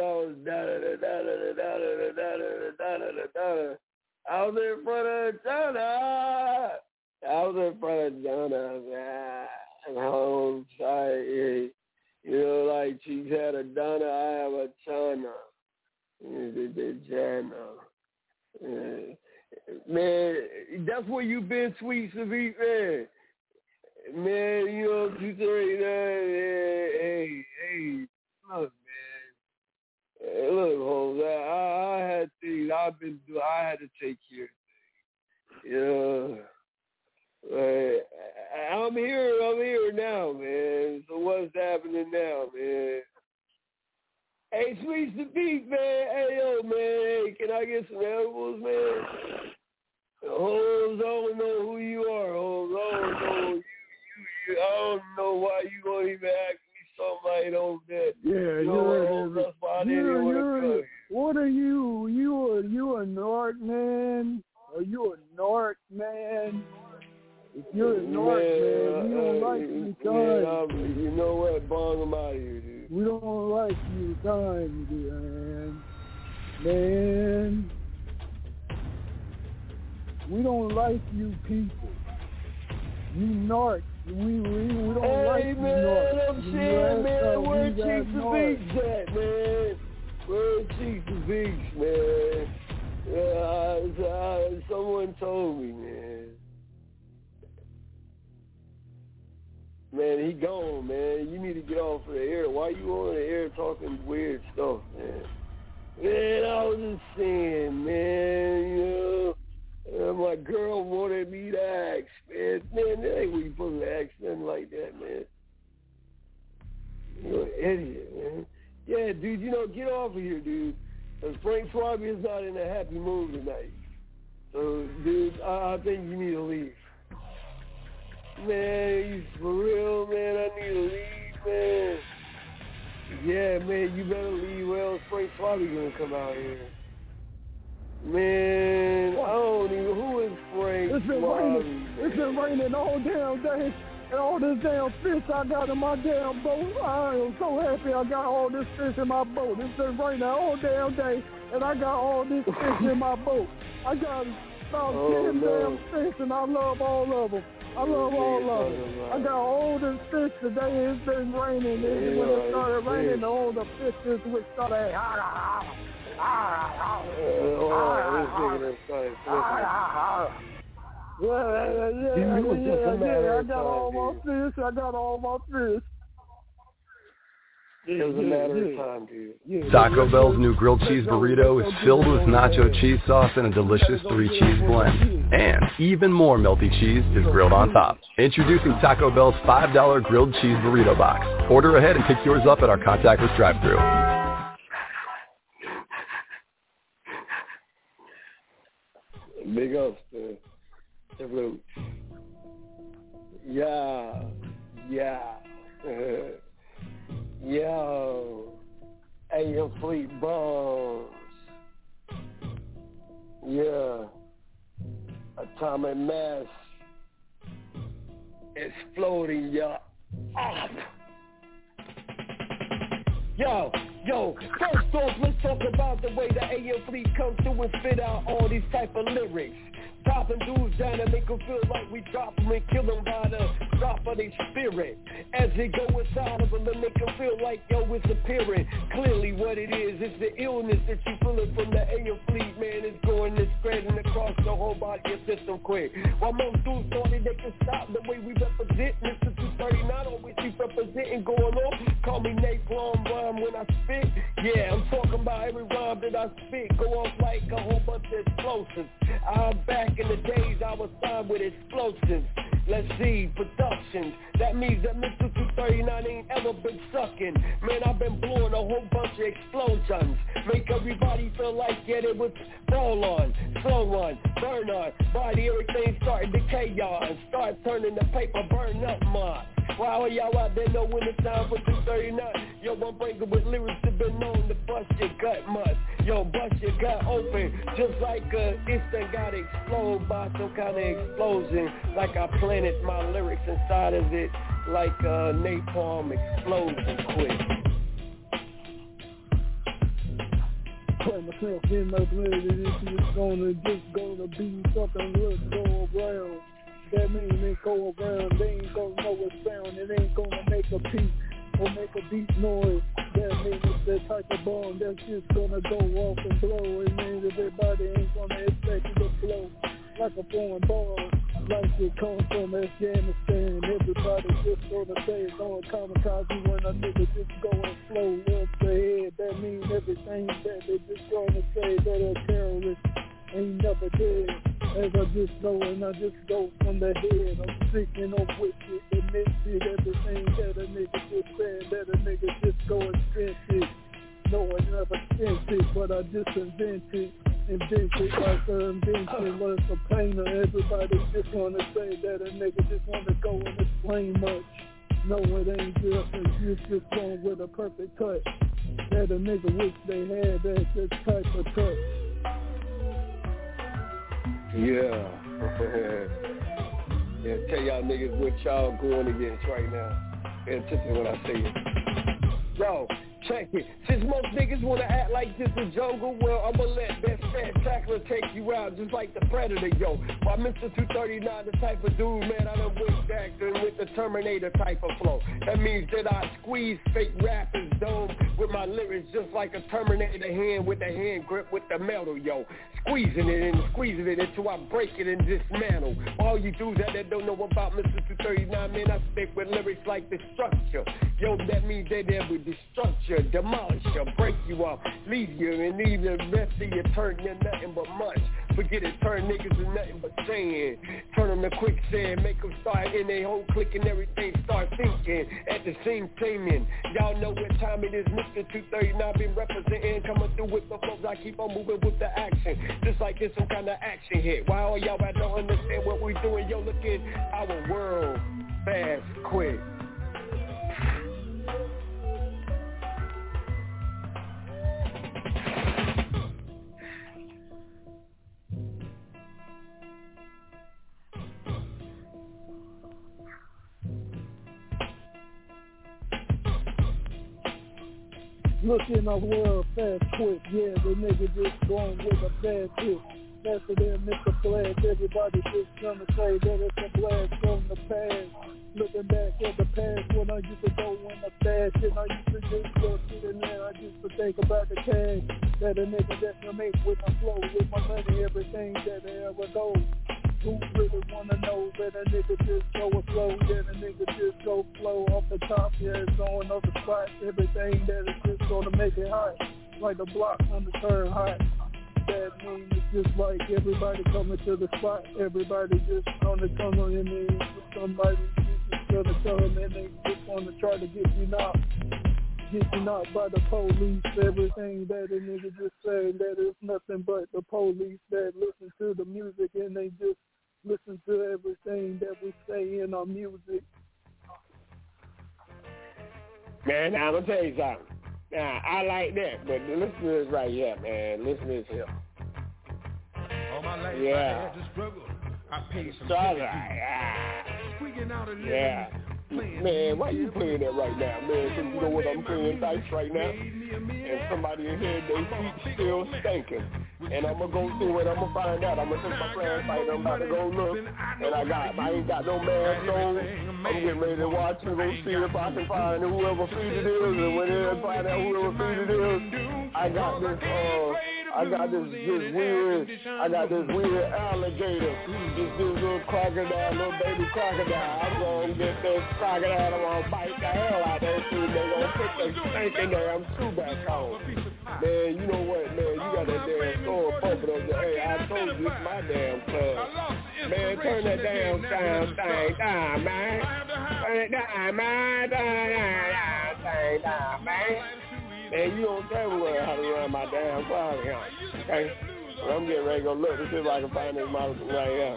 I was in front of Donna. Holmes, you know, like she's had a Donna, I have a China. Man, that's where you been, Sweet Savit, man. Man, you know, 239, hey, look, man. Hey, look, Holmes, I had things I had to take care of things. You know, I'm here now, man. So what's happening now, man? Hey, Sweet Savit, man. Hey, yo, man. Hey, can I get some edibles, man? Holmes, I don't know who you are, Holmes. I don't know you. I don't know why you gonna even ask me something I don't get.
Yeah,
that's why I didn't even want to tell you.
What are you? You a North man? Are you a North man? If you're Man, we don't like you people. You narcs. We don't like you narcs.
I'm saying, man, where Cheeks the Beach at, man? Where Cheeks the Beach, man? Someone told me, man. Man, he gone, man. You need to get off of the air. Why you on the air talking weird stuff, man? Man, I was just saying, man, you know, my girl wanted me to ask, man. Man, that ain't what you supposed to ask, nothing like that, man. You're an idiot, man. Yeah, dude, you know, get off of here, dude. Because Frank Swabby is not in a happy mood tonight. So, dude, I think you need to leave. Man, you for real, man? I need to leave, man. Yeah, man, you better leave. Well, Frank Swabby gonna come out here. Man, I don't even. Who is Frank Swabby?
It's been raining all damn day. And all this damn fish I got in my damn boat. I am so happy I got all this fish in my boat. It's been raining all damn day. And I got all this fish in my boat. I got about 10 damn fish and I love all of them. I love all of them. I got all this fish today. It's been raining. And when it started raining, all the fishes would start I got all my fish.
It was a matter of time, dude.
Taco Bell's new grilled cheese burrito is filled with nacho cheese sauce and a delicious 3-cheese blend. And even more melty cheese is grilled on top. Introducing Taco Bell's $5 grilled cheese burrito box. Order ahead and pick yours up at our contactless drive-thru.
Big ups to Luke. Yeah. Yo, hey, your Fleet Bones. Yeah, atomic mass exploding, y'all. Yo, first off, let's talk about the way the AO Fleet comes through and spit out all these type of lyrics. Dropping dudes down and make them feel like we drop them and kill them by the drop of their spirit. As they go inside of them and make them feel like, yo, it's appearing. Clearly what it is the illness that you feeling from the AO Fleet, man. It's going and spreading across the whole body and system quick. While most dudes thought they can stop the way we represent, Mr. 239 always keep representing going on. Call me Nate Blom rhyme when I spit. Yeah, I'm talking about every rhyme that I spit. Go off like a whole bunch of explosives. I'm back in the days I was signed with explosives. Let's see, productions. That means that Mr. 239 ain't ever been sucking. Man, I've been blowing a whole bunch of explosions. Make everybody feel like, yeah, it was roll on, slow on, burn on. Body, everything starting to chaos. Start turning the paper, burn up, man. Wow, y'all out there know when it's time for 239. Yo, I'm breaking with lyrics that been known to bust your gut much. Yo, bust your gut open, just like a instant got exploded by some kind of explosion. Like I planted my lyrics inside of it, like a napalm explosion quick.
Put myself in my blood, and it's gonna be something worth go around. That means they go around, they ain't gonna know what's found, it ain't gonna make a beat or make a beat noise. That means it's that type of bomb that's just gonna go off and blow. It means everybody ain't gonna expect it to blow like a foreign bomb, like it comes from Afghanistan. Everybody just gonna say it's on kamikaze when a nigga just go and flow up the head. That means everything that they just gonna say that a terrorist ain't never dead. As I just go and I just go from the head. I'm sick and I'm wicked. Admit it, everything that a nigga just said, that a nigga just go and spent it. No, I never spent it, but I just invented like an invention was a painter. Everybody just wanna say that a nigga just wanna go and explain much. No, it ain't just, it's just going with a perfect touch. That a nigga wish they had that type of touch.
Yeah. Yeah, tell y'all niggas what y'all going against right now. Pay attention to what I say. Yo, Check it. Since most niggas wanna act like this a jungle, well, I'ma let that fat tackler take you out just like the Predator, yo. While Mr. 239, the type of dude, man, I done went acting with the Terminator type of flow. That means that I squeeze fake rappers' dome with my lyrics just like a Terminator hand with the hand grip with the metal, yo. Squeezing it until I break it and dismantle. All you dudes out there don't know about Mr. 239, man, I stick with lyrics like the structure. Yo, that means they there with the structure, demolish you, break you up, leave you, and leave the rest of you turn to nothing but much. Forget it, turn niggas to nothing but sand. Turn them to quicksand, make them start in their whole clique and everything start thinking at the same time. Y'all know what time it is, Mr. 239 been representing, coming through with the folks, I keep on moving with the action. Just like it's some kind of action hit. Why all y'all I don't understand what we doing? Yo, look at our world, fast, quick.
Look in our world fast, quick, yeah, the nigga just going with a bad tip. That's for them, Mr. Blast, everybody just gonna say that it's a blast from the past. Looking back at the past when I used to go in the fashion, I used to just go sitting there, I used to think about the cash that a nigga that can make with my flow, with my money, everything that I ever go. Who really wanna know that a nigga just go a flow, that a nigga just go flow off the top, yeah, it's going off the spot, everything that is just gonna make it hot, like the block on the turn hot. That means it's just like everybody coming to the spot, everybody just gonna come on in there, somebody just gonna come and they just gonna try to get you knocked by the police. Everything that a nigga just saying that is nothing but the police that listen to the music and they just listen to everything that we say in our music.
Man, I'm gonna tell you something. Now, I like that, but listen to this right here, man. Listen to this here.
All my life
yeah.
I had to struggle. I paid some squeaking out a living.
Yeah. Man, why you playing that right now, man? Because you know what, I'm playing dice right now, and somebody in here, they feet still stinking. And I'm going to go through it, I'm going to find out. I'm going to take my flashlight, I'm about to go look, and I ain't got no mask on. I'm getting ready to watch and go see if I can find whoever feed it is, and when they find out whoever feed it is, I got this weird alligator, this little crocodile, little baby crocodile. I'm gonna get this crocodile, I'm gonna bite the hell out of that thing. They gonna put the snake in there. I'm too back home. Man, you know what, man? You got that damn store pumping up there. Hey, I told you it's my damn club. Man, turn that damn thing down, man. Turn it down, man. Turn that thing down, man. Man, you don't tell me how to run my damn closet, okay? Well, I'm getting ready to go look to see if I can find this model right here.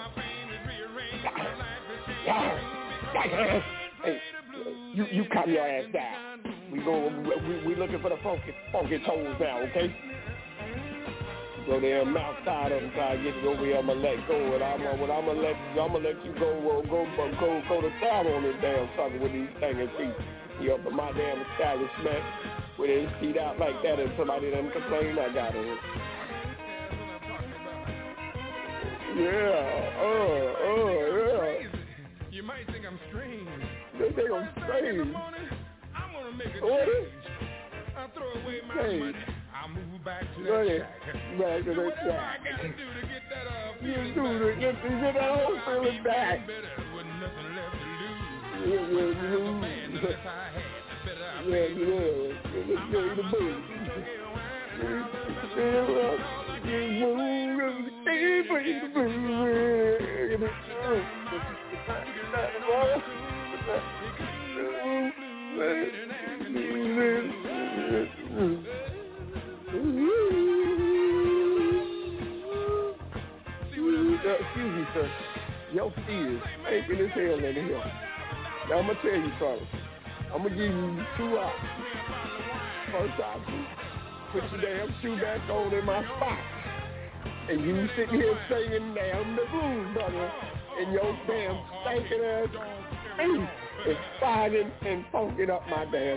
Hey, you calm your ass down. We looking for the funky toes now, okay? Go there and mouth side of them, try to get it over here. I'm gonna let go, and I'm gonna let you go to town on this damn sucker with these stinging feet. You up in my damn establishment with his feet out like that, and somebody done complain, I got it. Yeah.
You might think I'm strange.
They think I'm strange.
I'm gonna make a change. I throw away my money. I'll move back to that shack.
Back to that shack.
I gotta do to get that
feeling back. Get that whole feeling back.
With nothing left to lose. Man, unless I had.
Excuse me, sir. Your feet is taking this hell in here. Now I'm gonna tell you something. I'm going to give you 2 options. First option, put your damn shoe back on in my spot. And you sitting here singing damn the blues, brother, in your damn stinking ass face. expiring and funking up my damn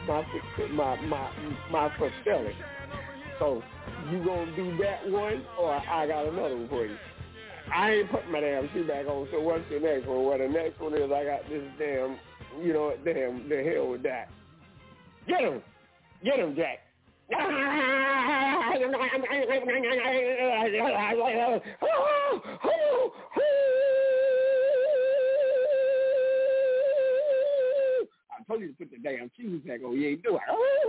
my facility. So you gonna do that one, or I got another one for you. I ain't put my damn shoe back on. So what's the next one? Well, the next one is I got this damn. You know what? Damn, the hell with that. Get him, Jack. I told you to put the damn shoes back on. You ain't do it.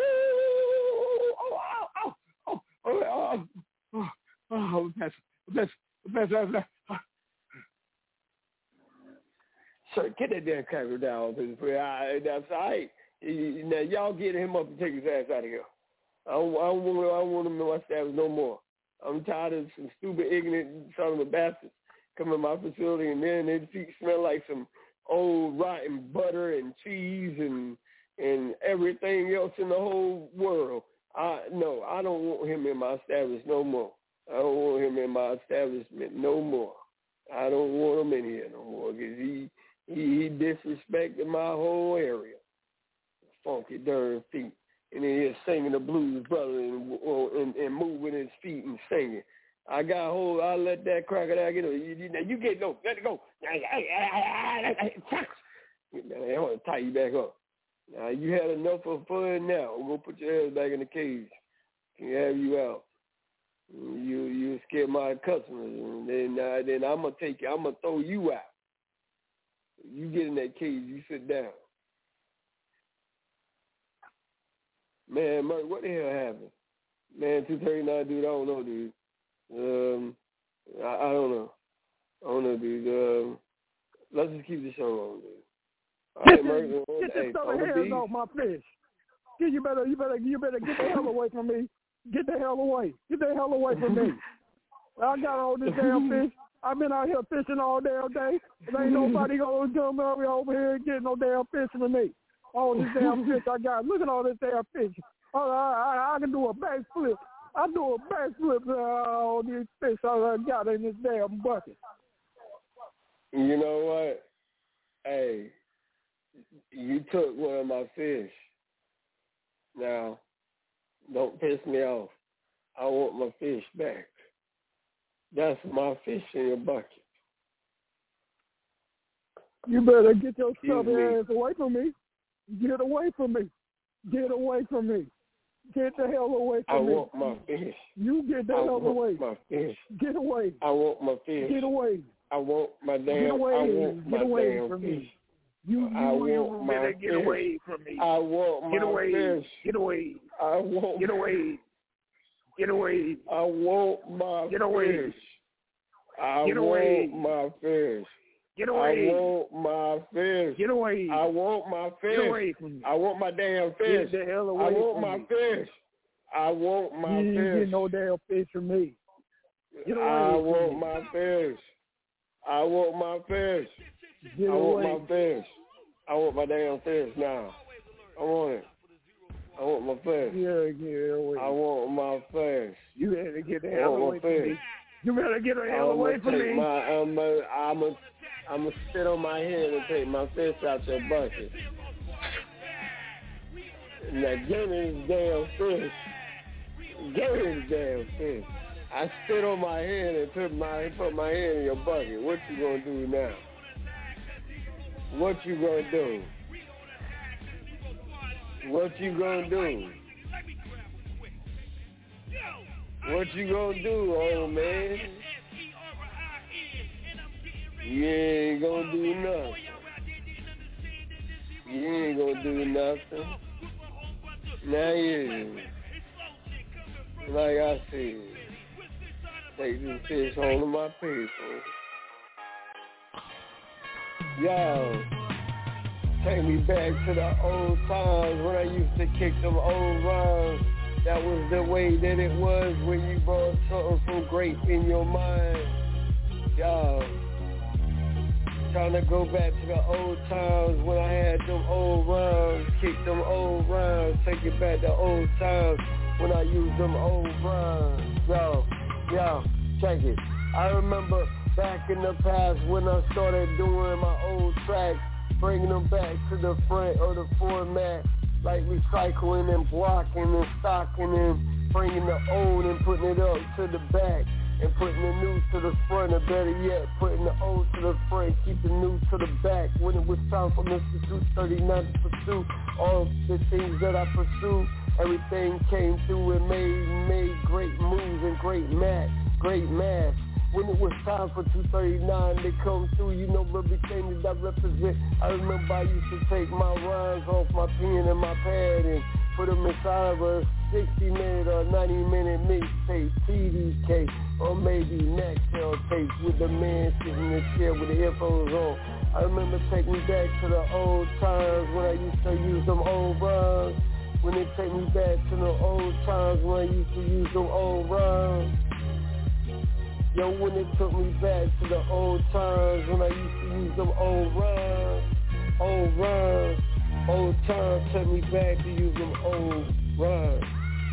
Sir, get that damn cracker down, please. That's all right. Now, y'all get him up and take his ass out of here. I don't want him in my establishment no more. I'm tired of some stupid, ignorant son of a bastard coming to my facility, and then their feet smell like some old rotten butter and cheese and everything else in the whole world. No, I don't want him in my establishment no more. I don't want him in my establishment no more. I don't want him in here no more because he disrespected my whole area. Funky darn feet. And then he's singing the blues, brother, and moving his feet and singing. I let that crocodile get over. You get no, let it go. I want to tie you back up. Now, you had enough of fun now. We're going to put your ass back in the cage. Can have you out. You scare my customers. And then I'm going to take you. I'm going to throw you out. You get in that cage. You sit down. Man, Murray, what the hell happened? Man, 239, dude, I don't know, dude. I don't know. I don't know, dude. Let's just keep the show on, dude. All right, Murray.
Get the stubborn hands off my fish. You better get the hell away from me. Get the hell away. Get the hell away from me. I got all this damn fish. I've been out here fishing all damn day. There ain't nobody gonna come over here and get no damn fish from me. All this damn fish I got. Look at all this damn fish. I can do a backflip. I do a backflip all these fish I got in this damn bucket.
You know what? Hey, you took one of my fish. Now, don't piss me off. I want my fish back. That's my fish in your bucket.
You better get your stubborn ass away from me. Get away from me. Get away from me. Get the hell away from me.
I want my fish.
You get the hell away.
My fish.
Get away.
I want my fish.
Get away.
I want my damn.
Get away.
I want my
get away
damn
from
fish.
Me. You
want my
fish. Get away from me.
I want my
get away.
Fish.
Get away.
I want.
Get away. Get away.
I want my
get away.
Fish. I
get
want
away.
my fish.
Get away.
I want my fish.
Get away.
I want my fish.
Get away from me.
I want my damn fish.
Get the hell away
I want
from
my
me.
fish. I want my
you
fish.
You get no damn fish from me. Get away
I
from
want
me.
my fish. I want my fish.
Get
I
away.
want my fish. I want my damn fish now. I want it. I want my fish.
Yeah, get away.
I want my fish.
You better get the hell away from me. You better get the hell away from me.
I'm going to sit on my head and take my fish out your bucket. Now, give me this damn fish. Give me this damn fish. I sit on my head and put my hand in your bucket. What you going to do now? What you going to do? What you going to do? What you gonna do, old man? You ain't gonna do nothing. You ain't gonna do nothing. Now you, like I said, take this fish home to my people. Yo, take me back to the old times when I used to kick them old rhymes. That was the way that it was when you brought something so great in your mind. Y'all, trying to go back to the old times when I had them old rhymes, kick them old rhymes, take it back to old times when I used them old rhymes. Yo, check it. I remember back in the past when I started doing my old tracks, bringing them back to the front of the format, like recycling and blocking and stocking and bringing the old and putting it up to the back and putting the new to the front, or better yet, putting the old to the front, keep the new to the back. When it was time for Mr. 239 to pursue all the things that I pursue, everything came through and made great moves and great math. When it was time for 239 to come through, you know everything that I represent. I remember I used to take my rhymes off my pen and my pad and put them inside of a 60-minute or 90-minute mixtape, TDK, or maybe Maxell tapes with the man sitting in the chair with the earphones on. I remember taking me back to the old times when I used to use them old rhymes. When they take me back to the old times when I used to use them old rhymes. Yo, when it took me back to the old times when I used to use them old rhymes, old times took me back to use them old rhymes.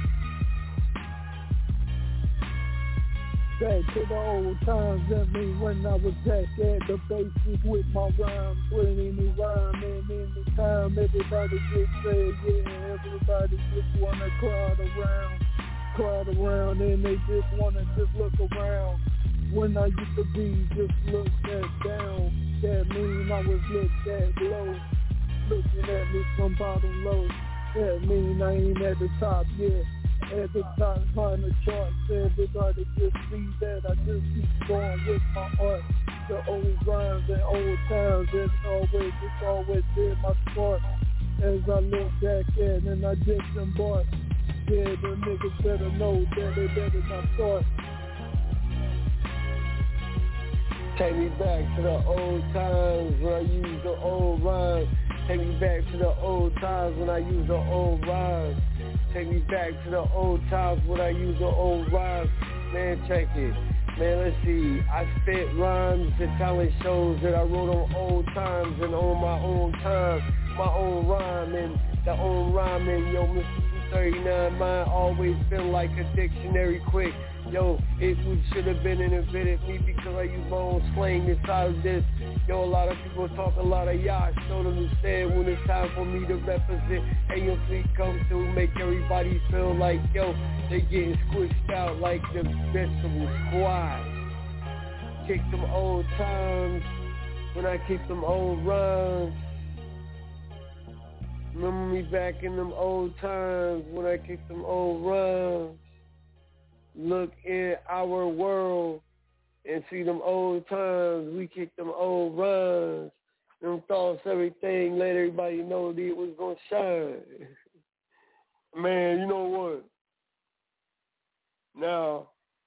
Back to the old times, that mean when I was back at the basics with my rhymes, putting any rhyme in any time, everybody just said, yeah, everybody just wanna crowd around, and they just wanna just look around. When I used to be just looked at down, that mean I was looked at low, looking at me from bottom low. That mean I ain't at the top yet. At the top, trying to chart, everybody just see that I just keep going with my art. The old rhymes and old times, it's always been my sport. As I look back at and I just embarked. Yeah, the niggas better know that they better not start.
Take me back to the old times when I used the old rhymes. Take me back to the old times when I used the old rhymes. Take me back to the old times when I used the old rhymes. Man, check it. Man, let's see. I spit rhymes and talent shows that I wrote on old times and on my own time. My own rhyme and the own rhyming. Yo, Mr. 239, mine always been like a dictionary quick. Yo, it should have been invented me because I use my own slang inside of this. Yo, a lot of people talk a lot of yachts, don't understand when it's time for me to represent. AO Fleet come through, make everybody feel like, yo, they getting squished out like the vegetable squash. Kick them old times when I kick them old rhymes. Remember me back in them old times when I kick them old rhymes. Look in our world and see them old times. We kicked them old rhymes. Them thoughts, everything, let everybody know that it was going to shine. Man, you know what? Now,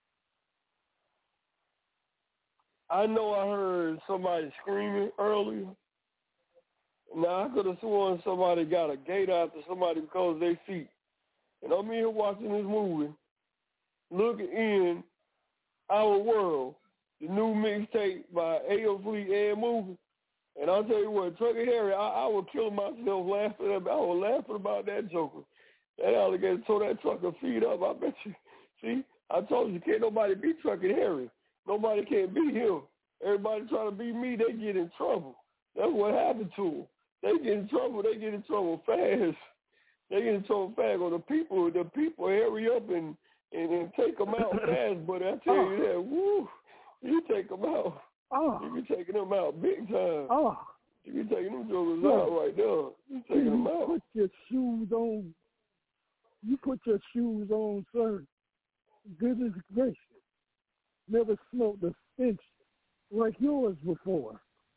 I know I heard somebody screaming earlier. Now, I could have sworn somebody got a gate after somebody because they feet. And I'm here watching this movie, looking in our world, the new mixtape by AO Fleet and Movie. And I'll tell you what, Trucker Harry, I was killing myself laughing. I was laughing about that joker. That alligator tore that trucker feet up, I bet you. See, I told you, can't nobody beat Trucker Harry. Nobody can beat him. Everybody trying to beat me, they get in trouble. That's what happened to them. They get in trouble fast. They get in trouble fast. Or the people hurry up and take them out fast. But I tell you that, woo, you take them out. You be taking them out big time. You be taking them jokers out right now. You taking them out.
Put your shoes on. You put your shoes on, sir. Goodness gracious. Never smoked a stench like yours before.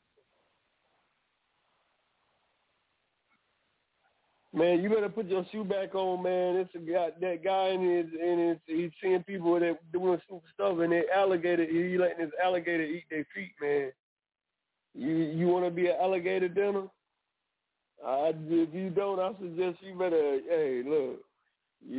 Man, you better put your shoe back on, man. It's that guy he's seeing people that doing stupid stuff, and he letting his alligator eat their feet, man. You want to be an alligator dinner? If you don't, I suggest you better, you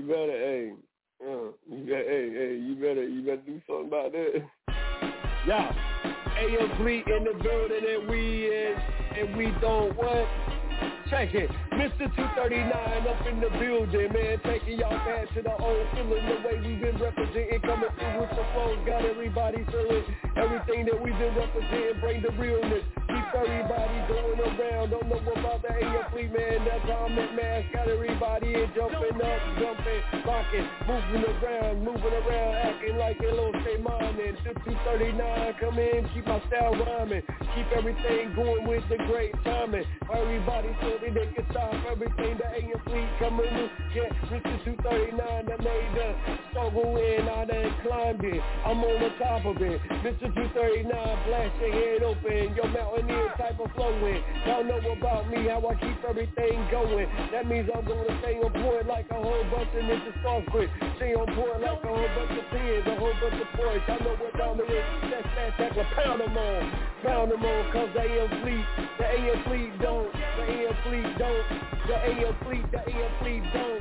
better do something about that. Yeah, AO Fleet in the building, and we don't what? Check it, Mr. 239 up in the building, man, taking y'all back to the old feeling, the way we've been representing, coming through with the flows, got everybody feeling everything that we've been representing, bring the realness. Keep everybody going around. Don't know about the AF Fleet, man. That's how I'm at mass. Got everybody in jumping up, jumping, rocking, moving around, acting like a little stay mining. 5239, come in, keep my style rhyming. Keep everything going with the great timing. Everybody told me they can stop everything. The AF Fleet coming in. Yeah, Mr. 239, that made the struggle and I done climbed it. I'm on the top of it. Mr. 239, blast your head open. Your mountaineer type of flowing. Y'all know about me, how I keep everything going. That means I'm gonna stay on point like a whole bunch of niggas start quick. Stay on point like a whole bunch of pins, a whole bunch of points. I know what time it is. That's tackle. Pound them on, cause the AF Fleet don't. The AF Fleet don't. The AF Fleet don't.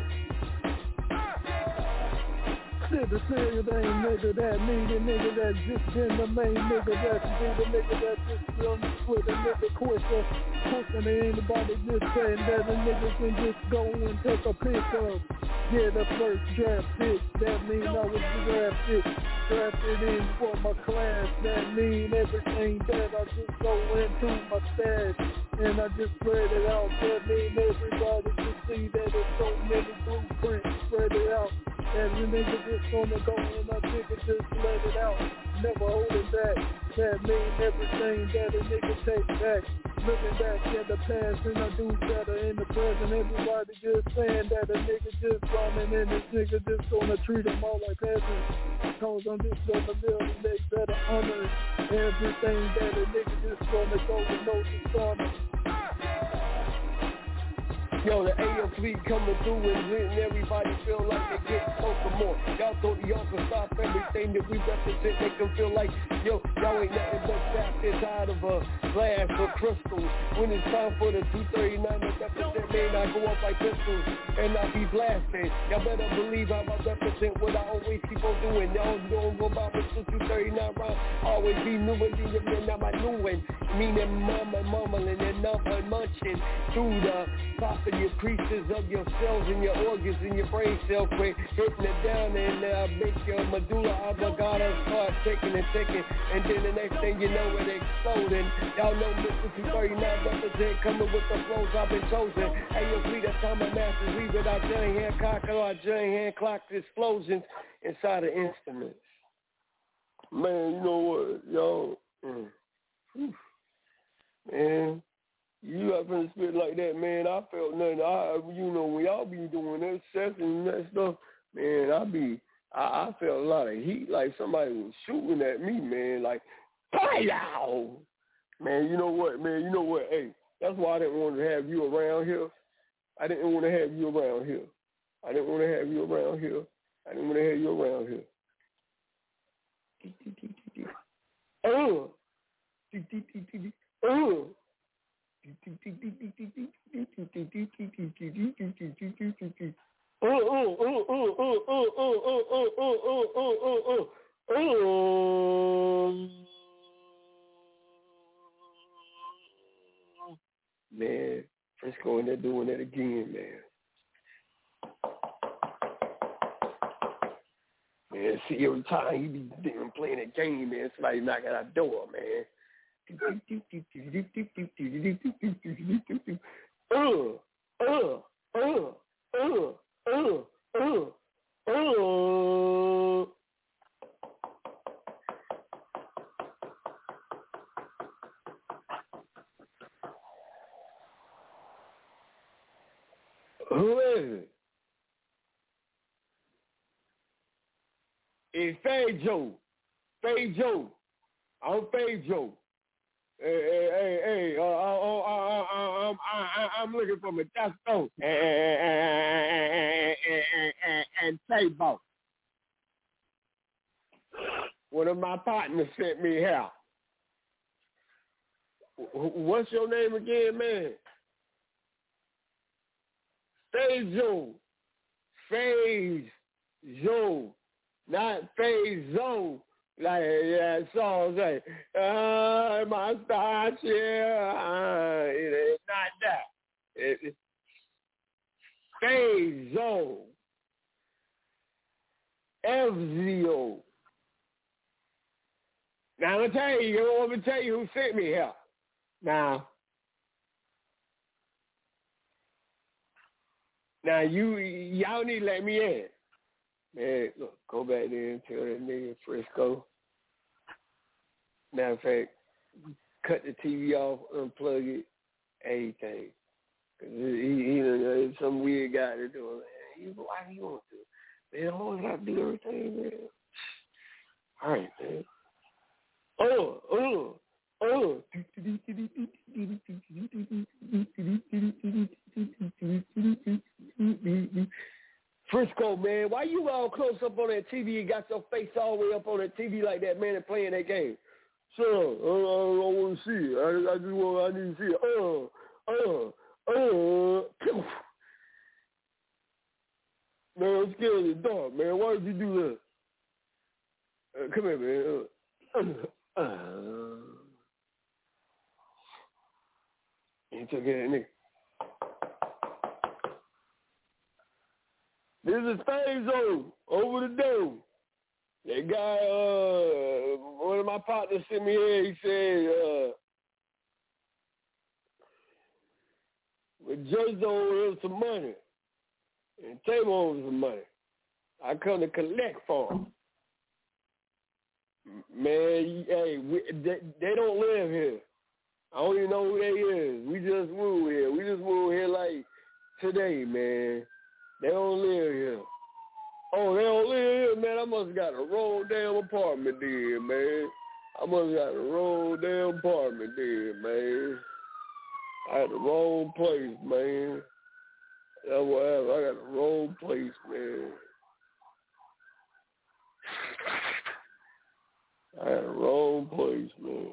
Did the same thing, nigga, that mean the nigga that just been the main nigga that be the nigga that just run with a nigga quicker than anybody just saying that a nigga can just go and take a pick up. Yeah, the first draft pick, that mean I was drafted in for my class. That mean everything that I just go into my stash and I just spread it out. That mean everybody just see that there's so many blueprints spread it out. And the nigga just gonna go and I nigga just let it out, never hold it back. That mean everything that a nigga take back. Looking back at the past and I do better in the present. Everybody just saying that a nigga just running and this nigga just gonna treat them all like peasants. Cause I'm just gonna build and they better honor everything that a nigga just gonna go and know the summer.
Yo, the AF Fleet coming through and letting everybody feel like they get closer more. Y'all thought y'all could stop everything that we represent. They can feel like, yo, y'all ain't nothing but trapped inside of a glass or crystals. When it's time for the 239 to represent, man, I go up like pistols and I be blasting. Y'all better believe I represent what I always keep on doing. Y'all don't go about Mr. 239 round. Always be new and be living out my new one. Meaning mumbling and number munching through the top of your creases of your cells and your organs and your brain cell quick, hitting it down and make your medulla oblongata start taking, and then the next thing you know it exploding. Y'all know Mr. 239 represent coming with the flows I've been chosen. AF Fleet, that's how my masters leave it. Our giant hand cock or our giant hand clock explosions inside of instruments. Man, you know what, y'all? Man, you up in the spirit like that, man. I felt nothing. When y'all be doing that session and that stuff, man, I felt a lot of heat, like somebody was shooting at me, man, like, pow! Man, you know what, hey, that's why I didn't want to have you around here. I didn't want to have you around here. Man, Frisco and they're doing that again, man. Man, see, every time he be playing that game, man, somebody knocking at our door, man. Who is it? It's Fade Joe. I'm Fade Joe. Hey, I'm looking for Modesto and Tabo. One of my partners sent me here. What's your name again, man? Phase Joe, not Phase Zone. Like that song say, my star chair, it ain't not that. It's Phase Zone, FZO. Now I'm going to tell you. I'm going to tell you who sent me here. Now, y'all need to let me in. Man, look, go back there and tell that nigga Frisco. Matter of fact, cut the TV off, unplug it, everything. Cause he's some weird guy to do it. Why do you want to? Man, I always got to do everything, man. All right, man. Frisco, man, why you all close up on that TV and got your face all the way up on that TV like that, man, and playing that game? So, I don't want to see it. I need to see it. Man, I'm scared of the dark, man. Why did you do that? Come here, man. You took it, nigga. This is Phase Zone over the dome. That guy, one of my partners sent me here. He said, with Joe owes some money, and Tamo owes some money. I come to collect for him. Man, hey, they don't live here. I don't even know who they is. We just moved here. We just moved here like today, man. They don't live here. Oh, they don't live here, man. I must have got a wrong damn apartment there, man. I must have got a wrong damn apartment there, man. I had the wrong place, man. That's what happened. I got the wrong place, man. I had the wrong place, man.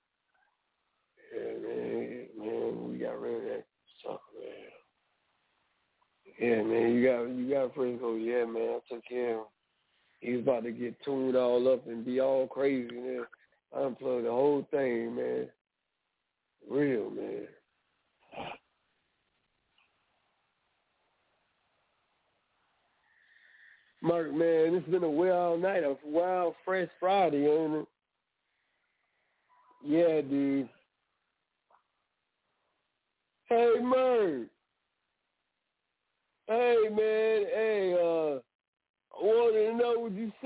Yeah, man, we got rid of that sucker, man. Yeah, man, you got Frisco. Yeah, man, I took care of him. He was about to get tuned all up and be all crazy, man. I unplugged the whole thing, man. Real, man. Mark, man, it's been a wild night, a wild, fresh Friday, ain't it? Yeah, dude. Hey, Mark. Hey, man. Hey, I wanted to know, would you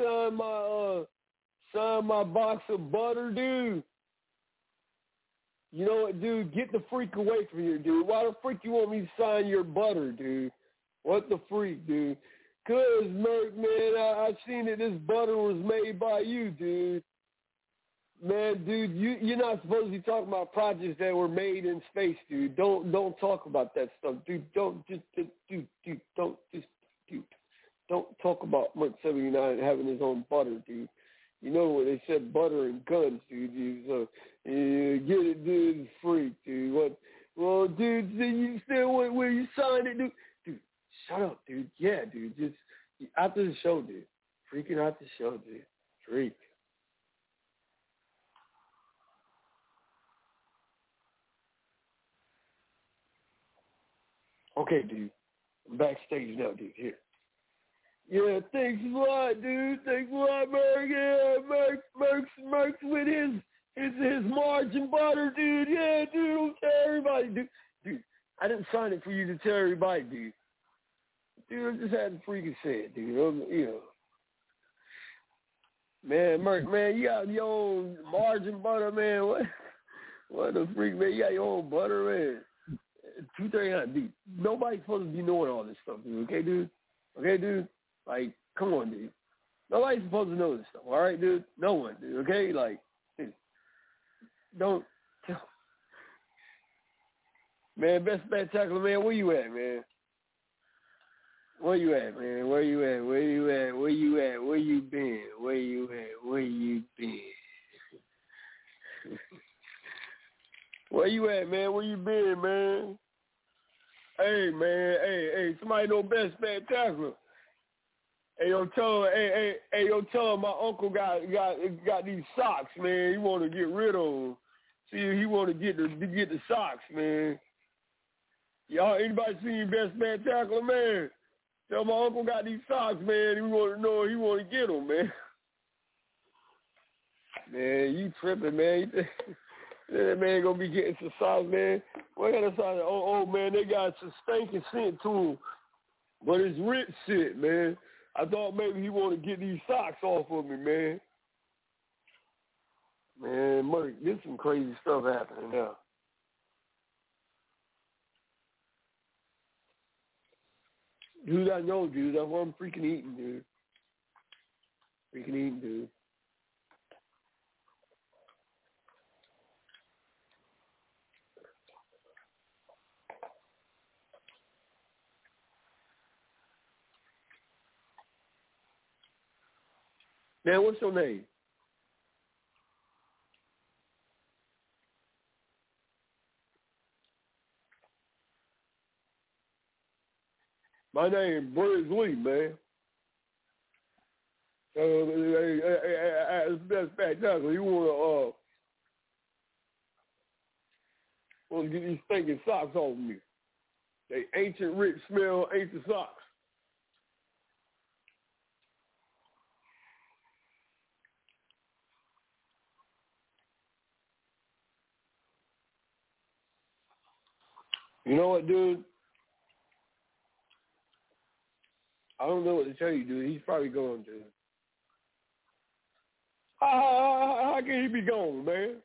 sign my box of butter, dude? You know what, dude? Get the freak away from here, dude. Why the freak you want me to sign your butter, dude? What the freak, dude? 'Cause, Merc, man, I seen that this butter was made by you, dude. Man, dude, you're not supposed to be talking about projects that were made in space, dude. Don't talk about that stuff, dude. Don't talk about Merc 79 having his own butter, dude. You know what they said, butter and guns, dude. So get it, dude. Freak, dude. What? Well, dude, you still where you signed it, dude? Dude, shut up, dude. Yeah, dude. Just after the show, dude. Freaking out the show, dude. Freak. Okay, dude. I'm backstage now, dude. Here. Yeah, thanks a lot, dude. Thanks a lot, Merc. Yeah, Merc's with his margin butter, dude. Yeah, dude. Don't tell everybody, dude. Dude, I didn't sign it for you to tell everybody, dude. Dude, I just had to freaking say it, dude. You know. Man, Merc, man, you got your own margin butter, man. What the freak, man? You got your own butter, man. 239, dude. Nobody's supposed to be knowing all this stuff, dude. Okay, dude? Okay, dude? Like, come on, dude. Nobody's supposed to know this stuff, all right, dude? No one, dude, okay? Like, dude, don't tell. Man, Best Spectacular, man, where you at, man? Where you at, man? Where you at? Where you at? Where you at? Where you been? Where you at? Where you been? Where you at, man? Where you been, man? Hey, man. Hey, somebody know Best Spectacular. Hey, yo, tell him my uncle got these socks, man. He want to get rid of them. See, he want to get the socks, man. Y'all, anybody seen Best Spectacular, man? Tell my uncle got these socks, man. He want to know he want to get them, man. Man, you tripping, man. That man gonna be getting some socks, man. What kind of socks? Oh, man, they got some stinking scent to him. But it's rich shit, man. I thought maybe he want to get these socks off of me, man. Man, Murray, there's some crazy stuff happening now. Dude, I know, dude. That's why I'm freaking eating, dude. Freaking eating, dude. Man, what's your name? My name is Briggs Lee, man. That's fantastic. You want to get these stinking socks off me. They ancient, rich smell, ancient socks. You know what, dude? I don't know what to tell you, dude. He's probably gone, dude. How can he be gone, man?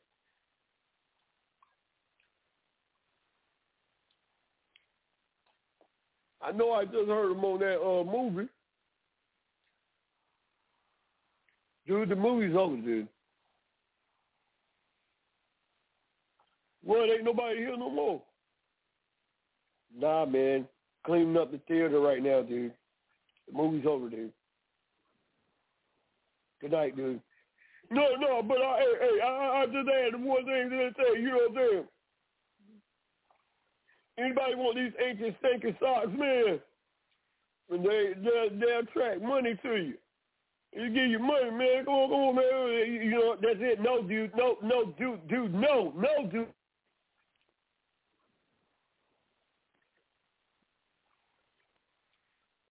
I know I just heard him on that movie. Dude, the movie's over, dude. Well, ain't nobody here no more. Nah, man. Cleaning up the theater right now, dude. The movie's over, dude. Good night, dude. No, but I just had one thing to say, you know what I'm saying? Anybody want these ancient stinking socks, man? And they attract money to you. You give you money, man. Come on, man. You know, that's it. No, dude. No, dude. No, dude.